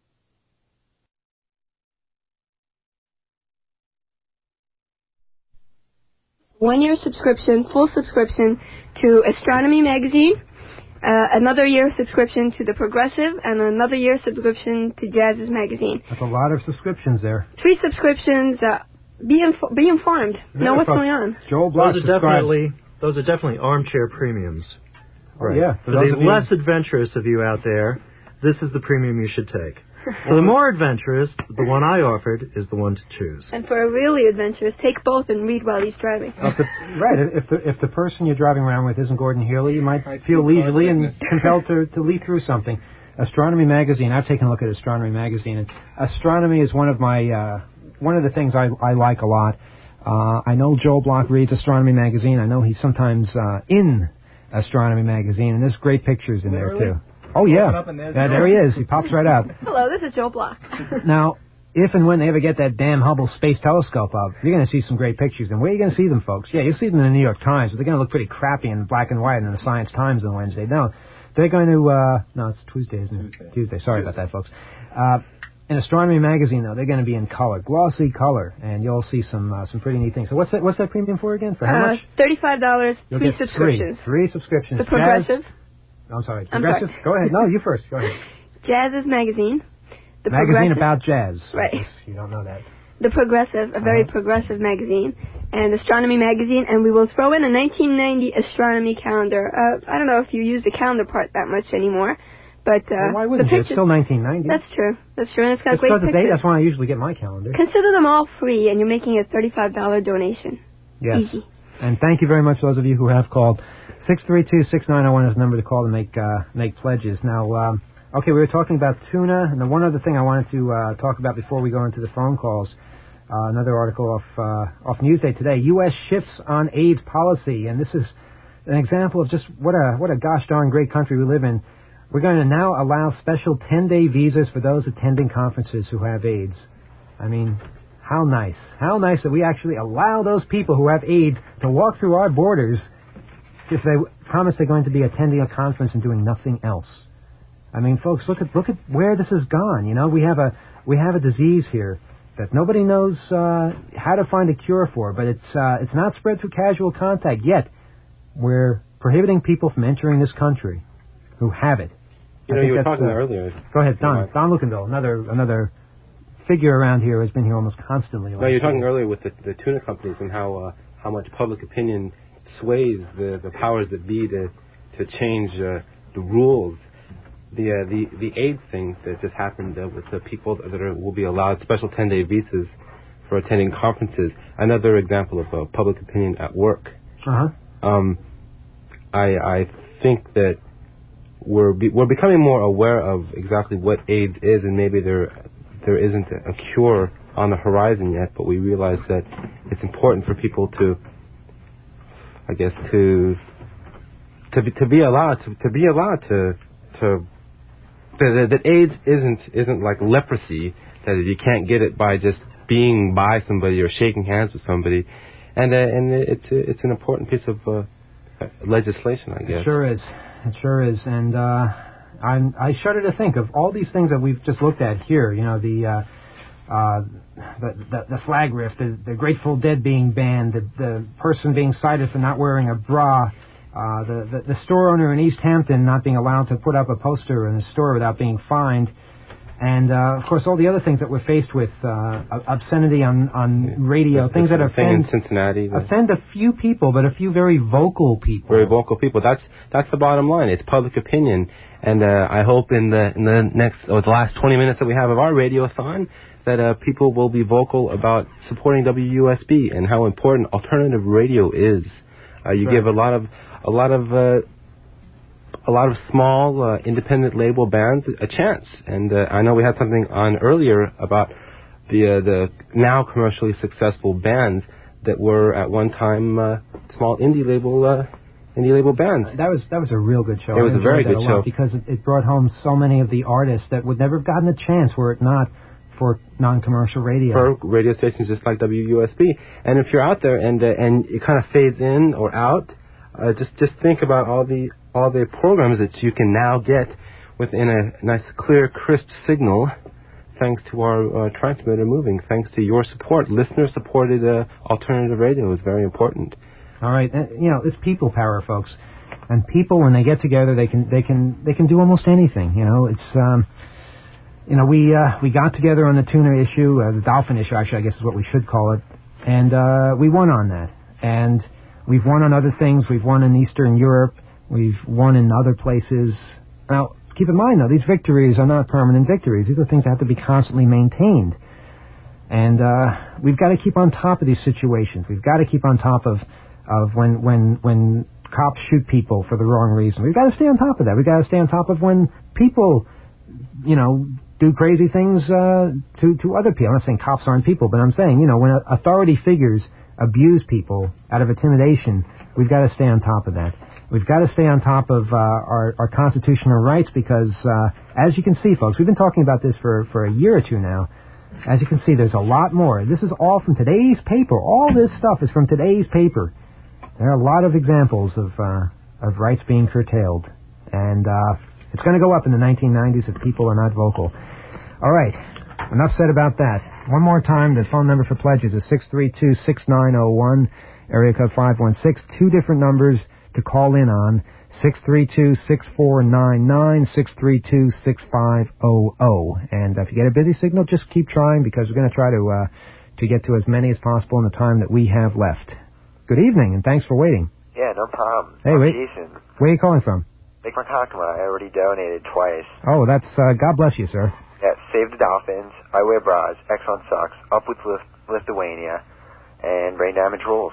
One-year subscription, full subscription to Astronomy Magazine, uh, another year subscription to The Progressive, and another year subscription to Jazz's Magazine. That's a lot of subscriptions there. Three subscriptions. Uh, be, info- be informed. Yeah, know what's folks. going on. Joel Block Those are subscribes. definitely those are definitely armchair premiums. Oh, yeah. For, For those the of you- less adventurous of you out there, this is the premium you should take. For the more adventurous, the one I offered is the one to choose. And for a really adventurous, take both and read while he's driving. If the, right. If the if the person you're driving around with isn't Gordon Healy, you might feel leisurely and compelled to, to lead through something. Astronomy Magazine. I've taken a look at Astronomy Magazine, and astronomy is one of my uh, one of the things I I like a lot. Uh, I know Joel Block reads Astronomy Magazine. I know he's sometimes uh, in Astronomy Magazine, and there's great pictures in there Literally? too. Oh yeah, Open up and there's yeah, Joel. there he is. He pops right out. Hello, this is Joe Block. Now, if and when they ever get that damn Hubble Space Telescope up, you're going to see some great pictures. And where are you going to see them, folks? Yeah, you'll see them in the New York Times, but they're going to look pretty crappy in black and white in the Science Times on Wednesday. No, they're going to, uh, no, it's Tuesday, isn't it? Tuesday. Tuesday. Sorry Tuesday. about that, folks. Uh, in Astronomy Magazine, though, they're going to be in color, glossy color, and you'll see some uh, some pretty neat things. So what's that, what's that premium for again? For how uh, much? thirty-five dollars, You'll three get subscriptions. Three, three subscriptions. The Progressive. Jazz, I'm sorry, I'm Progressive? sorry. Go ahead. No, you first. Go ahead. Jazz's Magazine. The Magazine about jazz. Right. You don't know that. The Progressive, a very uh-huh. progressive magazine, and Astronomy Magazine, and we will throw in a nineteen ninety astronomy calendar. Uh, I don't know if you use the calendar part that much anymore, but uh, well, why wouldn't the you? It's still nineteen ninety. That's true. That's true, and it's got it's great because pictures. It's eight, that's why I usually get my calendar. Consider them all free, and you're making a thirty-five dollars donation. Yes. Easy. And thank you very much, those of you who have called. six three two, six nine zero one is the number to call to make uh, make pledges. Now, um, okay, we were talking about tuna, and the one other thing I wanted to uh, talk about before we go into the phone calls. Uh, another article off uh, off Newsday today. U S shifts on AIDS policy, and this is an example of just what a what a gosh darn great country we live in. We're going to now allow special ten-day visas for those attending conferences who have AIDS. I mean, how nice. How nice that we actually allow those people who have AIDS to walk through our borders if they promise they're going to be attending a conference and doing nothing else. I mean, folks, look at look at where this has gone. You know, we have a we have a disease here that nobody knows uh, how to find a cure for, but it's uh, it's not spread through casual contact yet. We're prohibiting people from entering this country who have it. You know, you were talking uh, earlier. Go ahead, Don. Don Lukenville, another another figure around here, has been here almost constantly. No, you were talking earlier with the, the tuna companies and how uh, how much public opinion sways the, the powers that be to to change uh, the rules. The, uh, the the AIDS thing that just happened uh, with the people that are, will be allowed special ten-day visas for attending conferences. Another example of uh, public opinion at work. Uh-huh. Um, I I think that we're be, we're becoming more aware of exactly what AIDS is, and maybe there there isn't a cure on the horizon yet. But we realize that it's important for people to, I guess, to to be, to be allowed to, to be allowed to to That, that AIDS isn't isn't like leprosy, that you can't get it by just being by somebody or shaking hands with somebody, and uh, and it's it's an important piece of uh, legislation, I guess. It sure is, it sure is, and uh, I'm, I shudder to think of all these things that we've just looked at here. You know, the uh, uh, the, the the flag rift, the, the Grateful Dead being banned, the the person being cited for not wearing a bra. Uh, the, the the store owner in East Hampton not being allowed to put up a poster in the store without being fined, and uh, of course all the other things that we're faced with, uh, obscenity on on yeah. radio, the, things the that offend in Cincinnati, the offend a few people, but a few very vocal people. Very vocal people. That's that's the bottom line. It's public opinion, and uh, I hope in the in the next or the last twenty minutes that we have of our radiothon that uh, people will be vocal about supporting W U S B and how important alternative radio is. Uh, you right. give a lot of a lot of uh, a lot of small uh, independent label bands a chance, and uh, I know we had something on earlier about the uh, the now commercially successful bands that were at one time uh, small indie label uh, indie label bands. That was that was a real good show. It was I a very good a show because it, it brought home so many of the artists that would never have gotten a chance were it not for non-commercial radio. For radio stations just like W U S B. And if you're out there and uh, and it kind of fades in or out, uh, just just think about all the all the programs that you can now get within a nice, clear, crisp signal, thanks to our uh, transmitter moving, thanks to your support. Listener-supported uh, alternative radio is very important. All right, uh, you know, it's people power, folks, and people when they get together, they can they can they can do almost anything. You know, it's. Um, You know, we uh, we got together on the tuna issue, uh, the dolphin issue, actually, I guess is what we should call it, and uh, we won on that. And we've won on other things. We've won in Eastern Europe. We've won in other places. Now, keep in mind, though, these victories are not permanent victories. These are things that have to be constantly maintained. And uh, we've got to keep on top of these situations. We've got to keep on top of, of when, when, when cops shoot people for the wrong reason. We've got to stay on top of that. We've got to stay on top of when people, you know, do crazy things uh, to to other people. I'm not saying cops aren't people, but I'm saying, you know, when authority figures abuse people out of intimidation, we've got to stay on top of that. We've got to stay on top of uh, our, our constitutional rights because, uh, as you can see, folks, we've been talking about this for, for a year or two now. As you can see, there's a lot more. This is all from today's paper. All this stuff is from today's paper. There are a lot of examples of uh, of rights being curtailed. And uh, it's going to go up in the nineteen nineties if people are not vocal. All right. Enough said about that. One more time, the phone number for pledges is six three two, six nine zero one, area code five one six. Two different numbers to call in on, six three two, six four nine nine, six three two, six five zero zero. And if you get a busy signal, just keep trying because we're going to try to uh, to get to as many as possible in the time that we have left. Good evening, and thanks for waiting. Yeah, no problem. Hey, I'm wait. Jason. Where are you calling from? Lake Ronkonkoma. I already donated twice. Oh, that's, uh, God bless you, sir. Yeah, Save the Dolphins, I Wear Bras, Exxon Sucks, Up with Lith- Lithuania, and Brain Damage Rules.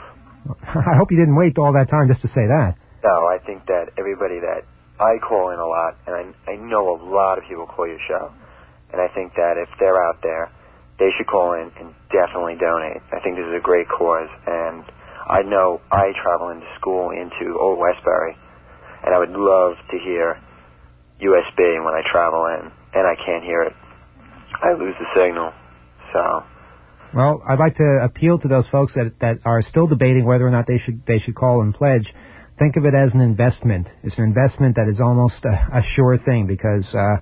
I hope you didn't wait all that time just to say that. No, I think that everybody that I call in a lot, and I, I know a lot of people call your show, and I think that if they're out there, they should call in and definitely donate. I think this is a great cause, and I know I travel into school into Old Westbury, and I would love to hear U S B when I travel in, and I can't hear it. I lose the signal, so... Well, I'd like to appeal to those folks that that are still debating whether or not they should they should call and pledge. Think of it as an investment. It's an investment that is almost a, a sure thing because uh,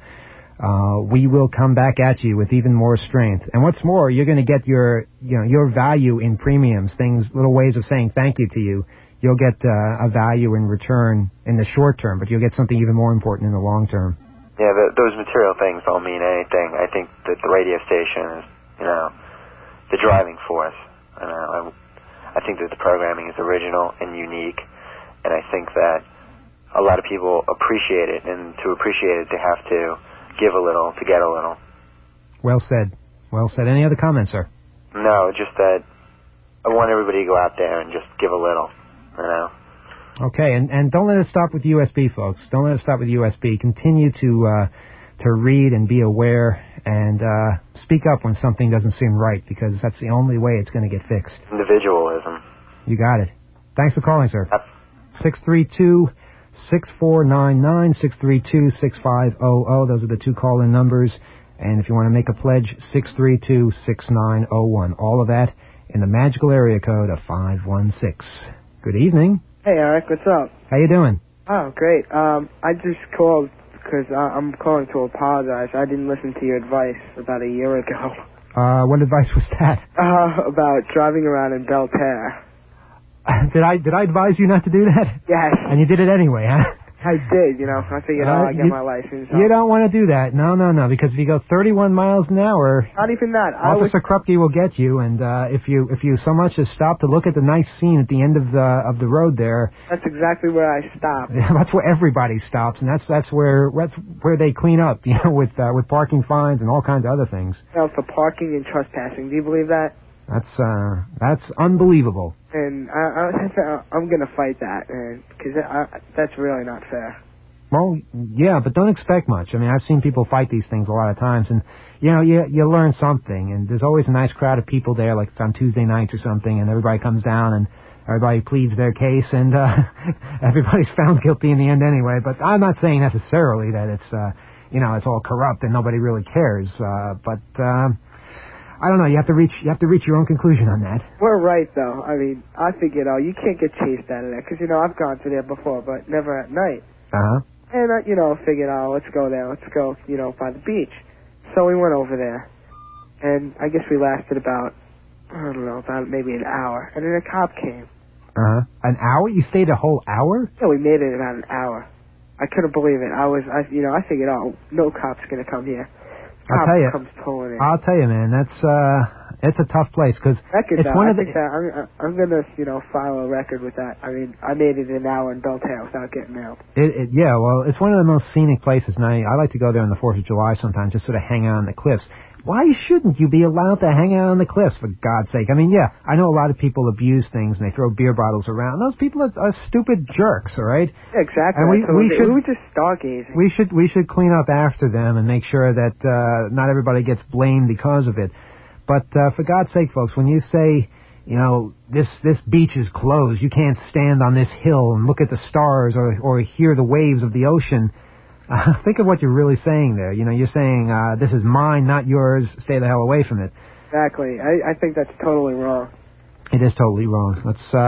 uh, we will come back at you with even more strength. And what's more, you're going to get your you know your value in premiums, things, little ways of saying thank you to you. You'll get uh, a value in return in the short term, but you'll get something even more important in the long term. Yeah, the, those material things don't mean anything. I think that the radio station is, you know, the driving force. You know, I, I think that the programming is original and unique, and I think that a lot of people appreciate it, and to appreciate it, they have to give a little to get a little. Well said. Well said. Any other comments, sir? No, just that I want everybody to go out there and just give a little, you know. Okay, and, and don't let it stop with U S B, folks. Don't let it stop with U S B. Continue to uh, to read and be aware and uh, speak up when something doesn't seem right, because that's the only way it's going to get fixed. Individualism. You got it. Thanks for calling, sir. six three two, six four nine nine, six three two, six five zero zero. Those are the two call-in numbers. And if you want to make a pledge, six three two, six nine zero one. All of that in the magical area code of five one six. Good evening. Hey, Eric, what's up? How you doing? Oh, great. Um, I just called because I'm calling to apologize. I didn't listen to your advice about a year ago. Uh, what advice was that? Uh, about driving around in Belterre. did I did I advise you not to do that? Yes. And you did it anyway, huh? I did, you know. I figured, Uh, oh, I get you- my license. You don't want to do that. No, no, no, because if you go thirty-one miles an hour, Not even that. I was, Officer Krupke will get you, and uh, if you if you so much as stop to look at the nice scene at the end of the of the road there, that's exactly where I stopped. that's where everybody stops, and that's that's where that's where they clean up, you know, with uh, with parking fines and all kinds of other things. You know, for parking and trespassing. Do you believe that? That's uh, that's unbelievable. And I, I, I'm going to fight that, and because that's really not fair. Well, yeah, but don't expect much. I mean, I've seen people fight these things a lot of times, and you know, you you learn something. And there's always a nice crowd of people there, like it's on Tuesday nights or something, and everybody comes down and everybody pleads their case, and uh, everybody's found guilty in the end anyway. But I'm not saying necessarily that it's uh, you know, it's all corrupt and nobody really cares. Uh, but uh, I don't know. You have to reach you have to reach your own conclusion on that. We're right, though. I mean, I figured, oh, you can't get chased out of there, because, you know, I've gone to there before, but never at night. Uh huh. And, uh, you know, figured, oh, let's go there. Let's go, you know, by the beach. So we went over there. And I guess we lasted about, I don't know, about maybe an hour. And then a cop came. Uh huh. An hour? You stayed a whole hour? Yeah, we made it about an hour. I couldn't believe it. I was, I, you know, I figured, oh, no cop's going to come here. Cop I'll tell you. comes pulling in. I'll tell you, man. That's uh, it's a tough place because Record, it's though. one I of the. think that I'm, I'm going to, you know, file a record with that. I mean, I made it an hour in Belterre without getting nailed. It, it, yeah, well, it's one of the most scenic places, and I, I like to go there on the fourth of July sometimes, just sort of hang out on the cliffs. Why shouldn't you be allowed to hang out on the cliffs, for God's sake? I mean, yeah, I know a lot of people abuse things, and they throw beer bottles around. Those people are, are stupid jerks, all right? Yeah, exactly. And we, So we, they- should, we were just stargazing. we, should, we should clean up after them and make sure that uh, not everybody gets blamed because of it. But uh, for God's sake, folks, when you say, you know, this this beach is closed, you can't stand on this hill and look at the stars or or hear the waves of the ocean, uh, think of what you're really saying there. You know, you're saying, uh, this is mine, not yours, stay the hell away from it. Exactly. I, I think that's totally wrong. It is totally wrong. Let's uh,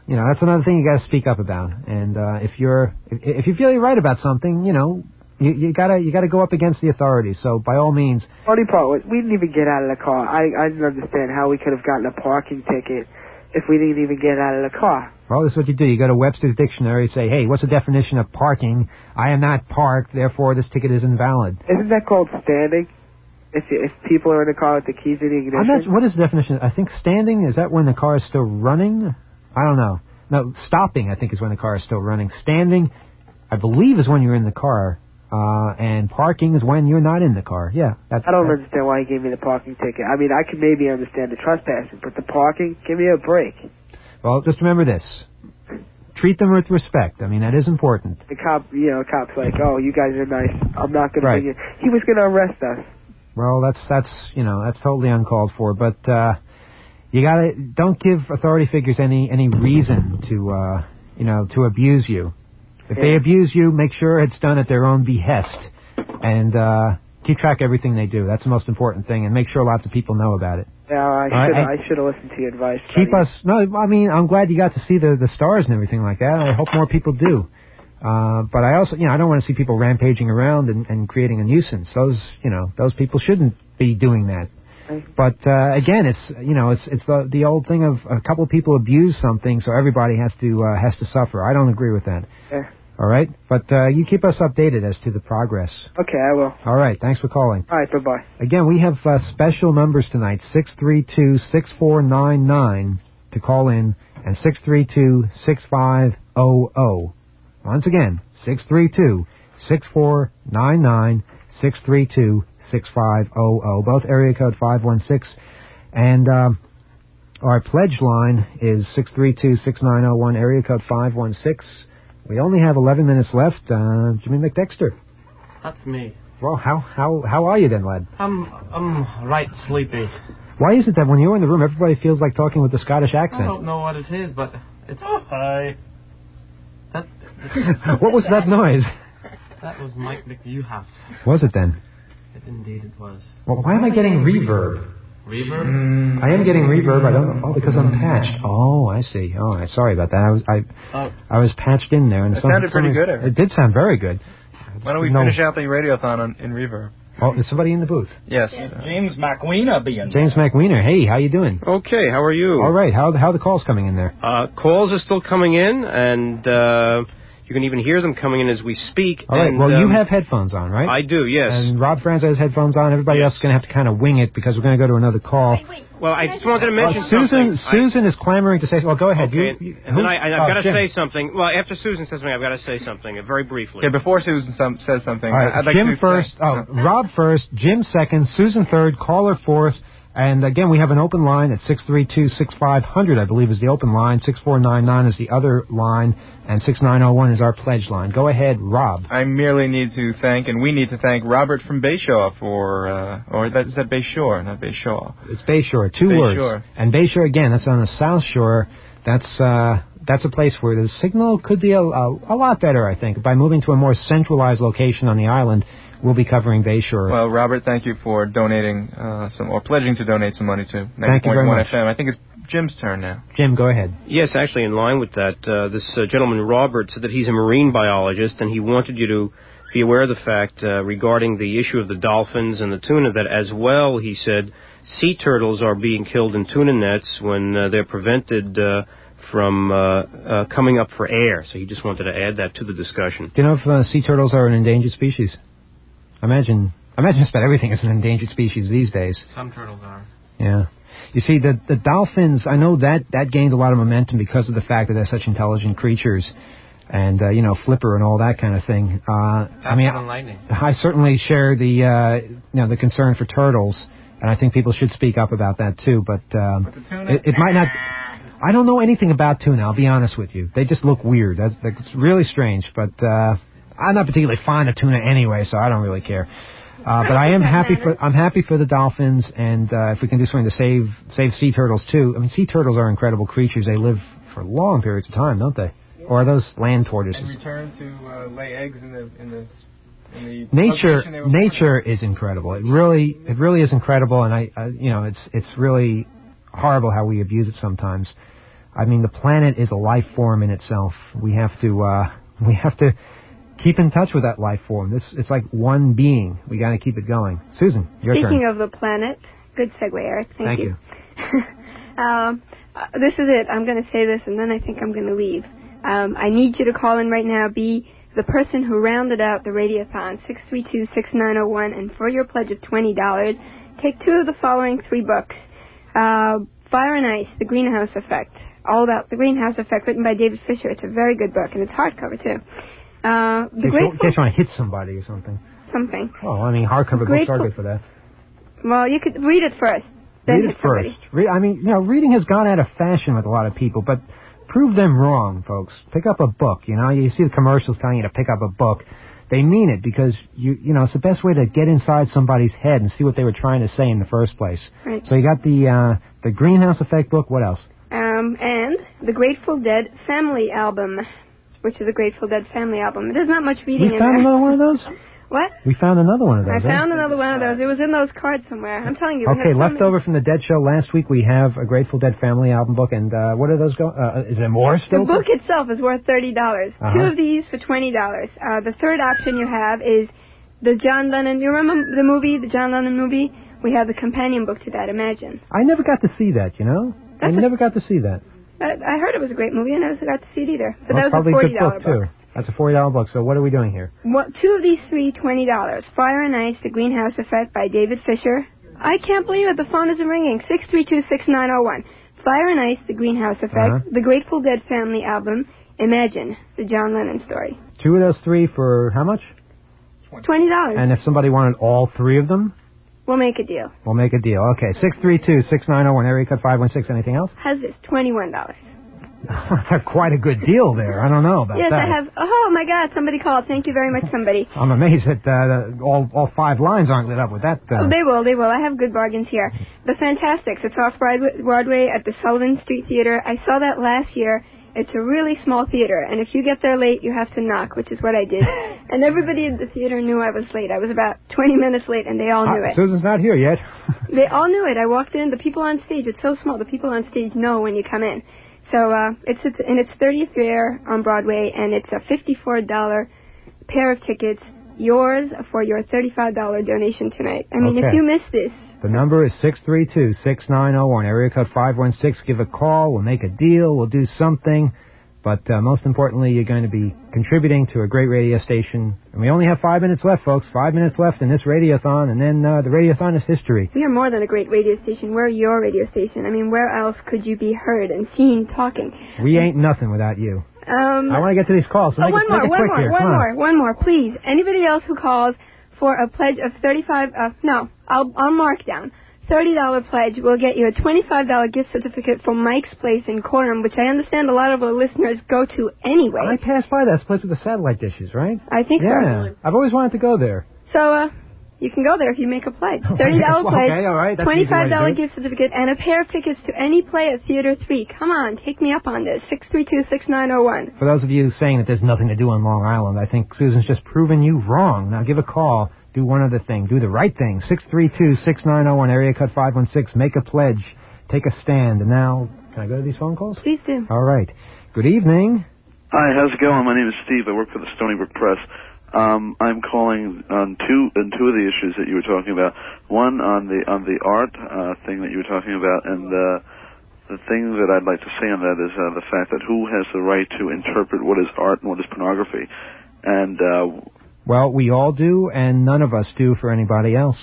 You know, that's another thing you got to speak up about. And uh, if you're if, if you feel you're right about something, you know, you, you gotta you gotta go up against the authorities. So by all means. Funny part was we didn't even get out of the car. I I didn't understand how we could have gotten a parking ticket if we didn't even get out of the car. Well, this is what you do. You go to Webster's Dictionary, say, hey, what's the definition of parking? I am not parked, therefore this ticket is invalid. Isn't that called standing? If you, if people are in the car with the keys in the ignition? I'm not, what is the definition? I think standing, is that when the car is still running? I don't know. No, stopping, I think, is when the car is still running. Standing, I believe, is when you're in the car. Uh, and parking is when you're not in the car. Yeah. That's, I don't that's, understand why he gave me the parking ticket. I mean, I could maybe understand the trespassing, but the parking, give me a break. Well, just remember this. Treat them with respect. I mean, that is important. The cop, you know, the cop's like, oh, you guys are nice. I'm not going right. to bring you. He was going to arrest us. Well, that's, that's, you know, that's totally uncalled for. But, uh, you gotta, don't give authority figures any, any reason to, uh, you know, to abuse you. If yeah. they abuse you, make sure it's done at their own behest. And, uh, keep track of everything they do. That's the most important thing. And make sure lots of people know about it. Yeah, I should right? I should have listened to your advice. Keep buddy. us, no, I mean, I'm glad you got to see the, the stars and everything like that. I hope more people do. Uh, but I also, you know, I don't want to see people rampaging around and, and creating a nuisance. Those, you know, those people shouldn't be doing that. But, uh, again, it's, you know, it's, it's the, the old thing of a couple of people abuse something, so everybody has to, uh, has to suffer. I don't agree with that. Yeah. All right? But, uh, you keep us updated as to the progress. Okay, I will. All right. Thanks for calling. All right, bye-bye. Again, we have, uh, special numbers tonight, six three two, six four nine nine to call in, and six three two, six five zero zero. Once again, six three two, six four nine nine, six three two, six five zero zero, both area code five one six, and um, our pledge line is six three two, six nine zero one, area code five one six. We only have eleven minutes left. Uh, Jimmy McDexter. That's me. Well, how how how are you then, lad? I'm I'm right sleepy. Why is it that when you're in the room, everybody feels like talking with a Scottish accent? I don't know what it is, but it's oh, hi. That. What was that noise? That was Mike McNewhouse. Was it then? It indeed it was. Well, why am I getting reverb? Reverb? Mm, I am getting reverb. I don't know. Oh, because I'm patched. Oh, I see. Oh, I sorry about that. I was I oh. I was patched in there, and it some, sounded pretty some, good. It did sound very good. Why don't we no, finish out the radiothon on, in reverb? Oh, is somebody in the booth? Yes. yes. James McWeena being James there. McWeena. Hey, how you doing? Okay, how are you? All right. How how are the calls coming in there? Uh, calls are still coming in, and uh, you can even hear them coming in as we speak. All right. And, well, um, you have headphones on, right? I do, yes. And Rob Franz has headphones on. Everybody yes. else is going to have to kind of wing it because we're going to go to another call. Wait, wait. Well, I just wanted to mention uh, Susan, something. Susan I, is clamoring to say. Well, go ahead. Okay, You, you, and then I, I, I've oh, got to Jim. say something. Well, after Susan says something, I've got to say something uh, very briefly. Okay, before Susan some, says something, all right, I'd like Jim to first. Oh, Rob first. Jim second. Susan third. Caller fourth. And again, we have an open line at six three two, six five zero zero, I believe, is the open line. six four nine nine is the other line. And six nine zero one is our pledge line. Go ahead, Rob. I merely need to thank, and we need to thank Robert from Bayshaw for, uh, or that, is that Bayshore, not Bayshaw? It's Bayshore, two Bayshore. words. And Bayshore, again, that's on the South Shore. That's, uh, that's a place where the signal could be a, a, a lot better, I think. By moving to a more centralized location on the island, we'll be covering Bayshore. Well, Robert, thank you for donating uh, some, or pledging to donate some money to Thank you very much. F M. I think it's Jim's turn now. Jim, go ahead. Yes, actually, in line with that, uh, this uh, gentleman, Robert, said that he's a marine biologist, and he wanted you to be aware of the fact uh, regarding the issue of the dolphins and the tuna, that as well, he said, sea turtles are being killed in tuna nets when uh, they're prevented uh, from uh, uh, coming up for air. So he just wanted to add that to the discussion. Do you know if uh, sea turtles are an endangered species? I imagine, I imagine just about everything is an endangered species these days. Some turtles are. Yeah. You see, the the dolphins, I know that, that gained a lot of momentum because of the fact that they're such intelligent creatures. And, uh, you know, Flipper and all that kind of thing. Uh, I mean, I, I certainly share the, uh, you know, the concern for turtles. And I think people should speak up about that, too. But um, it, it might not... I don't know anything about tuna, I'll be honest with you. They just look weird. That's, that's really strange. But uh, I'm not particularly fond of tuna anyway, so I don't really care. Uh, but I am happy for I'm happy for the dolphins, and uh, if we can do something to save save sea turtles too. I mean, sea turtles are incredible creatures. They live for long periods of time, don't they? Or are those land tortoises? And return to uh, lay eggs in the in the. In the nature, nature is incredible. It really, it really is incredible, and I, I, you know, it's it's really horrible how we abuse it sometimes. I mean, the planet is a life form in itself. We have to, uh, we have to keep in touch with that life form. This, it's like one being. We got to keep it going. Susan, your Speaking turn. of the planet, good segue, Eric. Thank, Thank you. you. um, uh, this is it. I'm going to say this, and then I think I'm going to leave. Um, I need you to call in right now. Be the person who rounded out the Radiothon, six three two, six nine zero one, and for your pledge of twenty dollars, take two of the following three books. Uh, Fire and Ice, The Greenhouse Effect. All about the Greenhouse Effect, written by David Fisher. It's a very good book, and it's hardcover, too. Uh, the In Grateful... case you want to hit somebody or something. Something. Oh, I mean, hardcover books are good for that. Well, you could read it first. Then Read hit it first. somebody. Re- I mean, you know, reading has gone out of fashion with a lot of people, but prove them wrong, folks. Pick up a book, you know. You see the commercials telling you to pick up a book. They mean it because, you you know, it's the best way to get inside somebody's head and see what they were trying to say in the first place. Right. So you got the uh, the Greenhouse Effect book. What else? Um, and the Grateful Dead Family Album, which is a Grateful Dead Family album. There's not much reading We in found there. another one of those? What? We found another one of those. I eh? found another one of those. It was in those cards somewhere. I'm telling you. we Okay, have so left many- over from the Dead Show last week, we have a Grateful Dead Family album book, and uh, what are those go? Uh, is there more The still? book itself is worth thirty dollars. Uh-huh. Two of these for twenty dollars. Uh, the third option you have is the John Lennon. You remember the movie, the John Lennon movie? We have the companion book to that. Imagine. I never got to see that, you know. I That's a- never got to see that. I, I heard it was a great movie, and I never got to see it either. But Well, that was probably a a forty good dollar book too. That's a forty dollar book. So what are we doing here? What, two of these three, twenty dollars. Fire and Ice, The Greenhouse Effect by David Fisher. I can't believe it. The phone isn't ringing. six three two, six nine zero one. Fire and Ice, The Greenhouse Effect. Uh-huh. The Grateful Dead Family Album. Imagine, the John Lennon story. Two of those three for how much? twenty dollars. And if somebody wanted all three of them, We'll make a deal. we'll make a deal. Okay, six three two, six nine zero one, area code five one six. Anything else? How's this? twenty-one dollars. That's quite a good deal there. I don't know about Yes, that. I have. Oh, my God, somebody called. Thank you very much, somebody. I'm amazed that uh, all all five lines aren't lit up with that. Uh, Oh, they will, they will. I have good bargains here. The Fantastics. It's off Broadway Broadway at the Sullivan Street Theater. I saw that last year. It's a really small theater, and if you get there late, you have to knock, which is what I did. And everybody at the theater knew I was late. I was about twenty minutes late, and they all knew uh, it. Susan's not here yet. They all knew it. I walked in. The people on stage, it's so small. The people on stage know when you come in. So uh, it's, it's in its thirtieth year on Broadway, and it's a fifty-four dollar pair of tickets, yours for your thirty-five dollar donation tonight. I mean, Okay. if you miss this, The number is six three two, six nine zero one, area code five one six. Give a call. We'll make a deal. We'll do something. But uh, most importantly, you're going to be contributing to a great radio station. And we only have five minutes left, folks. Five minutes left in this radiothon, and then uh, the radiothon is history. we are more than a great radio station. We're your radio station. I mean, where else could you be heard and seen talking? We ain't nothing without you. Um, I want to get to these calls. So oh, make one it, more, make it one quick more, here. one Come on. more, one more, please. Anybody else who calls for a pledge of thirty-five, uh, no, I'll, I'll mark down. thirty dollar pledge will get you a twenty-five dollar gift certificate from Mike's Place in Cornham, which I understand a lot of our listeners go to anyway. I passed by that place with the satellite dishes, right? I think yeah. so. I've always wanted to go there. So, uh, you can go there if you make a pledge. thirty dollar Well, pledge, okay, all right, that's an easy way to twenty-five dollar do it. gift certificate, and a pair of tickets to any play at Theater three. Come on, take me up on this. six three two, six nine zero one. For those of you saying that there's nothing to do on Long Island, I think Susan's just proven you wrong. Now give a call. Do one other thing. Do the right thing. six three two, six nine zero one, area code five one six. Make a pledge. Take a stand. And now, can I go to these phone calls? Please do. All right. Good evening. Hi, how's it going? My name is Steve. I work for the Stony Brook Press. Um, I'm calling on two on two of the issues that you were talking about. One on the on the art uh, thing that you were talking about, and uh, the thing that I'd like to say on that is uh, the fact that who has the right to interpret what is art and what is pornography, and uh, Well, we all do, and none of us do for anybody else.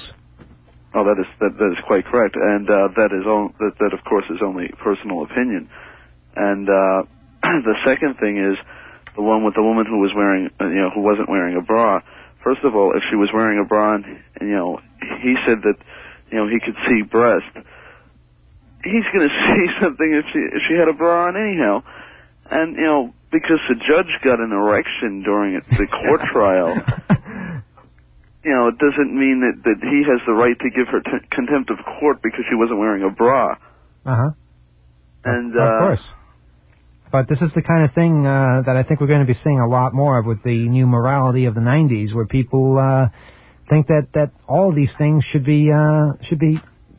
oh, that is that, that is quite correct, and uh, that is all, that that of course is only personal opinion, and uh, the second thing is the one with the woman who was wearing, uh, you know, who wasn't wearing a bra. First of all, if she was wearing a bra, and, and you know, he said that, you know, he could see breast. He's going to see something if she if she had a bra on anyhow, and you know, because the judge got an erection during it, the court trial. You know, it doesn't mean that, that he has the right to give her t- contempt of court because she wasn't wearing a bra. Uh-huh. And, Of uh, course. But this is the kind of thing uh, that I think we're going to be seeing a lot more of with the new morality of the nineties, where people uh, think that, that all these things should be uh, should be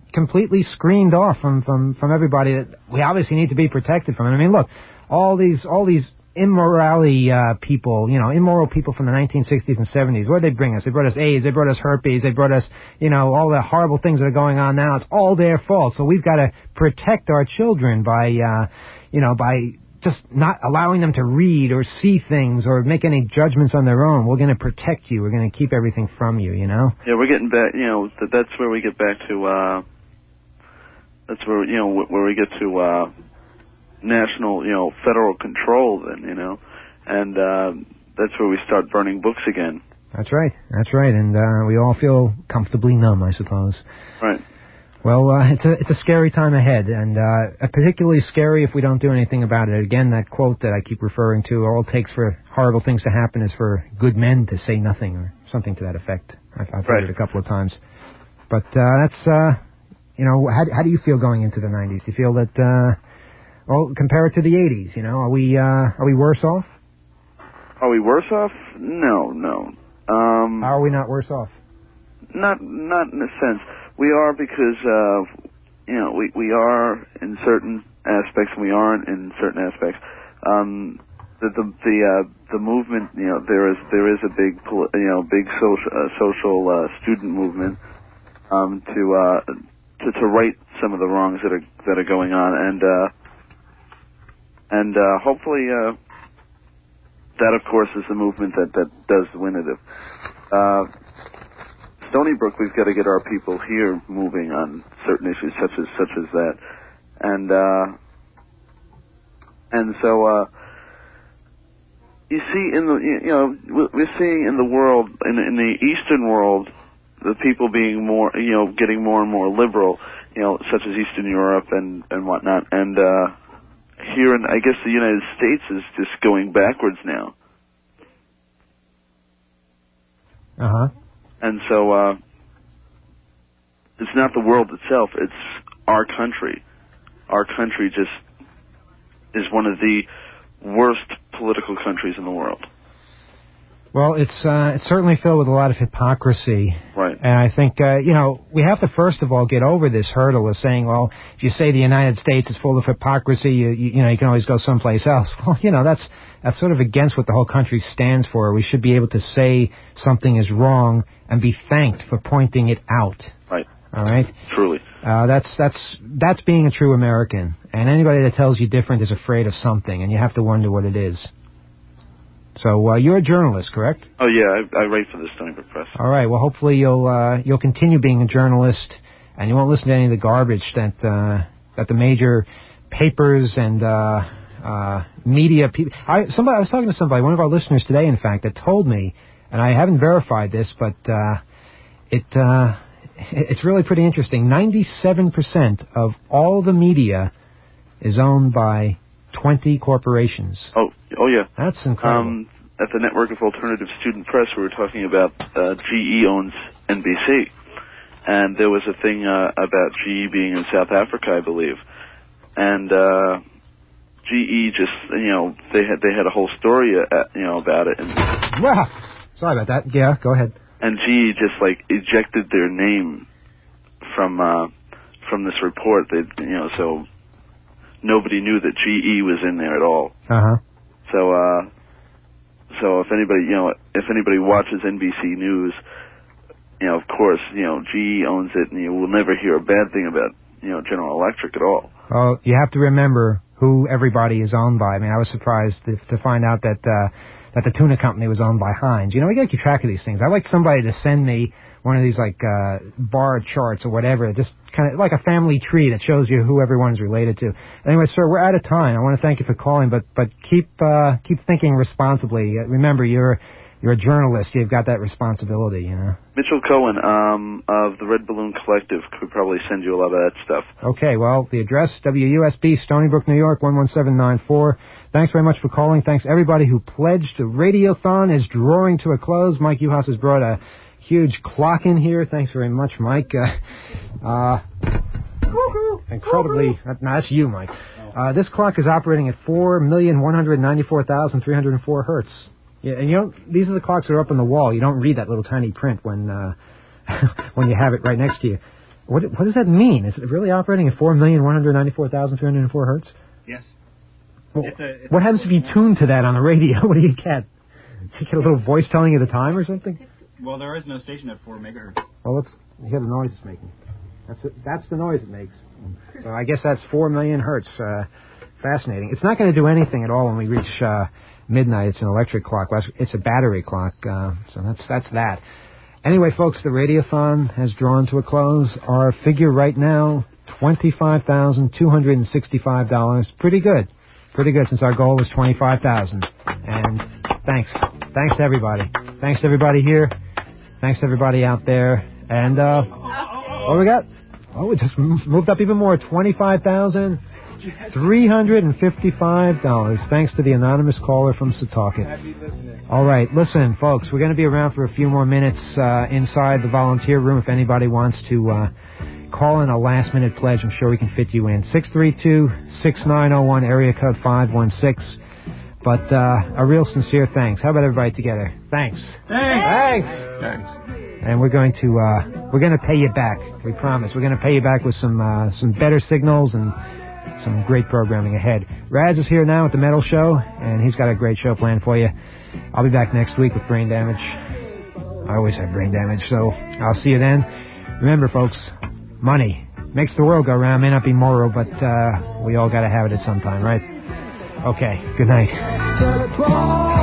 completely screened off from, from, from everybody that we obviously need to be protected from. I mean, look, all these all these immorality uh, people, you know, immoral people from the nineteen sixties and seventies, what did they bring us? They brought us AIDS, they brought us herpes, they brought us, you know, all the horrible things that are going on now. It's all their fault. So we've got to protect our children by, uh, you know, by just not allowing them to read or see things or make any judgments on their own. We're going to protect you. We're going to keep everything from you, you know? Yeah, we're getting back, you know, th- that's where we get back to, uh, that's where, you know, where we get to, uh, national, you know, federal control then, you know, and, uh, that's where we start burning books again. That's right. That's right. And, uh, we all feel comfortably numb, I suppose. Right. Well, uh, it's a it's a scary time ahead, and uh, particularly scary if we don't do anything about it. Again, that quote that I keep referring to, all it takes for horrible things to happen is for good men to say nothing, or something to that effect. I've, I've heard right. it a couple of times. But uh, that's, uh, you know, how, how do you feel going into the nineties? Do you feel that, uh, well, compare it to the eighties, you know, are we, uh, are we worse off? Are we worse off? No, no. Um, How are we not worse off? Not, not in a sense. We are because, uh, you know, we, we are in certain aspects and we aren't in certain aspects. Um, the, the, the, uh, the movement, you know, there is, there is a big, you know, big social, uh, social, uh, student movement, um, to, uh, to, to right some of the wrongs that are, that are going on. And, uh, and, uh, hopefully, uh, that of course is the movement that, that does win it. Uh, Stony Brook, we've got to get our people here moving on certain issues such as such as that, and uh, and so uh, you see in the you know we're seeing in the world in, in the Eastern world the people being more you know getting more and more liberal, you know such as Eastern Europe and and whatnot, and uh, here in I guess the United States is just going backwards now. Uh huh. And so, uh, it's not the world itself, it's our country. Our country just is one of the worst political countries in the world. Well, it's uh, it's certainly filled with a lot of hypocrisy. Right. And I think, uh, you know, we have to first of all get over this hurdle of saying, well, if you say the United States is full of hypocrisy, you, you, you know, you can always go someplace else. Well, you know, that's that's sort of against what the whole country stands for. We should be able to say something is wrong and be thanked for pointing it out. Right. All right? Truly. Uh, that's that's that's being a true American. And anybody that tells you different is afraid of something, and you have to wonder what it is. So uh, you're a journalist, correct? Oh yeah, I, I write for the Stony Brook Press. All right. Well, hopefully you'll uh, you'll continue being a journalist, and you won't listen to any of the garbage that uh, that the major papers and uh, uh, media people. I somebody I was talking to somebody, one of our listeners today, in fact, that told me, and I haven't verified this, but uh, it uh, it's really pretty interesting. ninety-seven percent of all the media is owned by twenty corporations. Oh, oh yeah. That's incredible. Um, at the Network of Alternative Student Press, we were talking about uh, G E owns N B C, and there was a thing uh, about G E being in South Africa, I believe, and uh, G E just, you know, they had they had a whole story, uh, you know, about it, and wow. Sorry about that. Yeah, go ahead. And G E just like ejected their name from uh, from this report. They, you know, so. Nobody knew that G E was in there at all. Uh-huh. So, uh, so if anybody, you know, if anybody watches N B C News, you know, of course, you know, G E owns it, and you will never hear a bad thing about, you know, General Electric at all. Well, you have to remember who everybody is owned by. I mean, I was surprised to, to find out that, uh, that the tuna company was owned by Heinz. You know, we gotta keep track of these things. I'd like somebody to send me one of these, like, uh, bar charts or whatever, just kind of like a family tree that shows you who everyone's related to. Anyway, sir, we're out of time. I want to thank you for calling, but, but keep, uh, keep thinking responsibly. Remember, you're, you're a journalist. You've got that responsibility, you know. Mitchell Cohen, um, of the Red Balloon Collective could probably send you a lot of that stuff. Okay, well, the address, W U S B, Stony Brook, New York, one one seven nine four. Thanks very much for calling. Thanks everybody who pledged. The Radiothon is drawing to a close. Mike Uhas has brought a huge clock in here. Thanks very much, Mike. Uh, uh, incredibly, uh, no, that's you, Mike. Uh, this clock is operating at four million one hundred ninety-four thousand three hundred four hertz. Yeah, and you know, these are the clocks that are up on the wall. You don't read that little tiny print when uh, when you have it right next to you. What what does that mean? Is it really operating at four million one hundred ninety-four thousand three hundred four hertz? Yes. Well, It's a- it's what a- happens if you tune to that on the radio? What do you get? You get a little voice telling you the time or something? Well, there is no station at four megahertz. Well, let's you hear the noise it's making. That's it, that's the noise it makes. So I guess that's four million hertz. Uh, fascinating. It's not going to do anything at all when we reach uh, midnight. It's an electric clock. Well, It's a battery clock. Uh, so that's that's that. Anyway, folks, the Radiothon has drawn to a close. Our figure right now, twenty-five thousand two hundred and sixty-five dollars. Pretty good. Pretty good since our goal was twenty-five thousand dollars. And thanks. Thanks to everybody. Thanks to everybody here. Thanks to everybody out there. And uh, what we got? Oh, it just moved up even more. twenty-five thousand three hundred fifty-five dollars. Thanks to the anonymous caller from Setauket. All right, listen, folks, we're going to be around for a few more minutes uh, inside the volunteer room if anybody wants to uh, call in a last-minute pledge. I'm sure we can fit you in. six three two, six nine zero one, area code five one six. But uh, a real sincere thanks. How about everybody together? Thanks. Thanks. Thanks. Thanks. And we're going to uh, we're going to pay you back. We promise. We're going to pay you back with some uh, some better signals and some great programming ahead. Raz is here now at the Metal Show, and he's got a great show planned for you. I'll be back next week with Brain Damage. I always have brain damage, so I'll see you then. Remember, folks, money makes the world go round. May not be moral, but uh, we all got to have it at some time, right? Okay. Good night.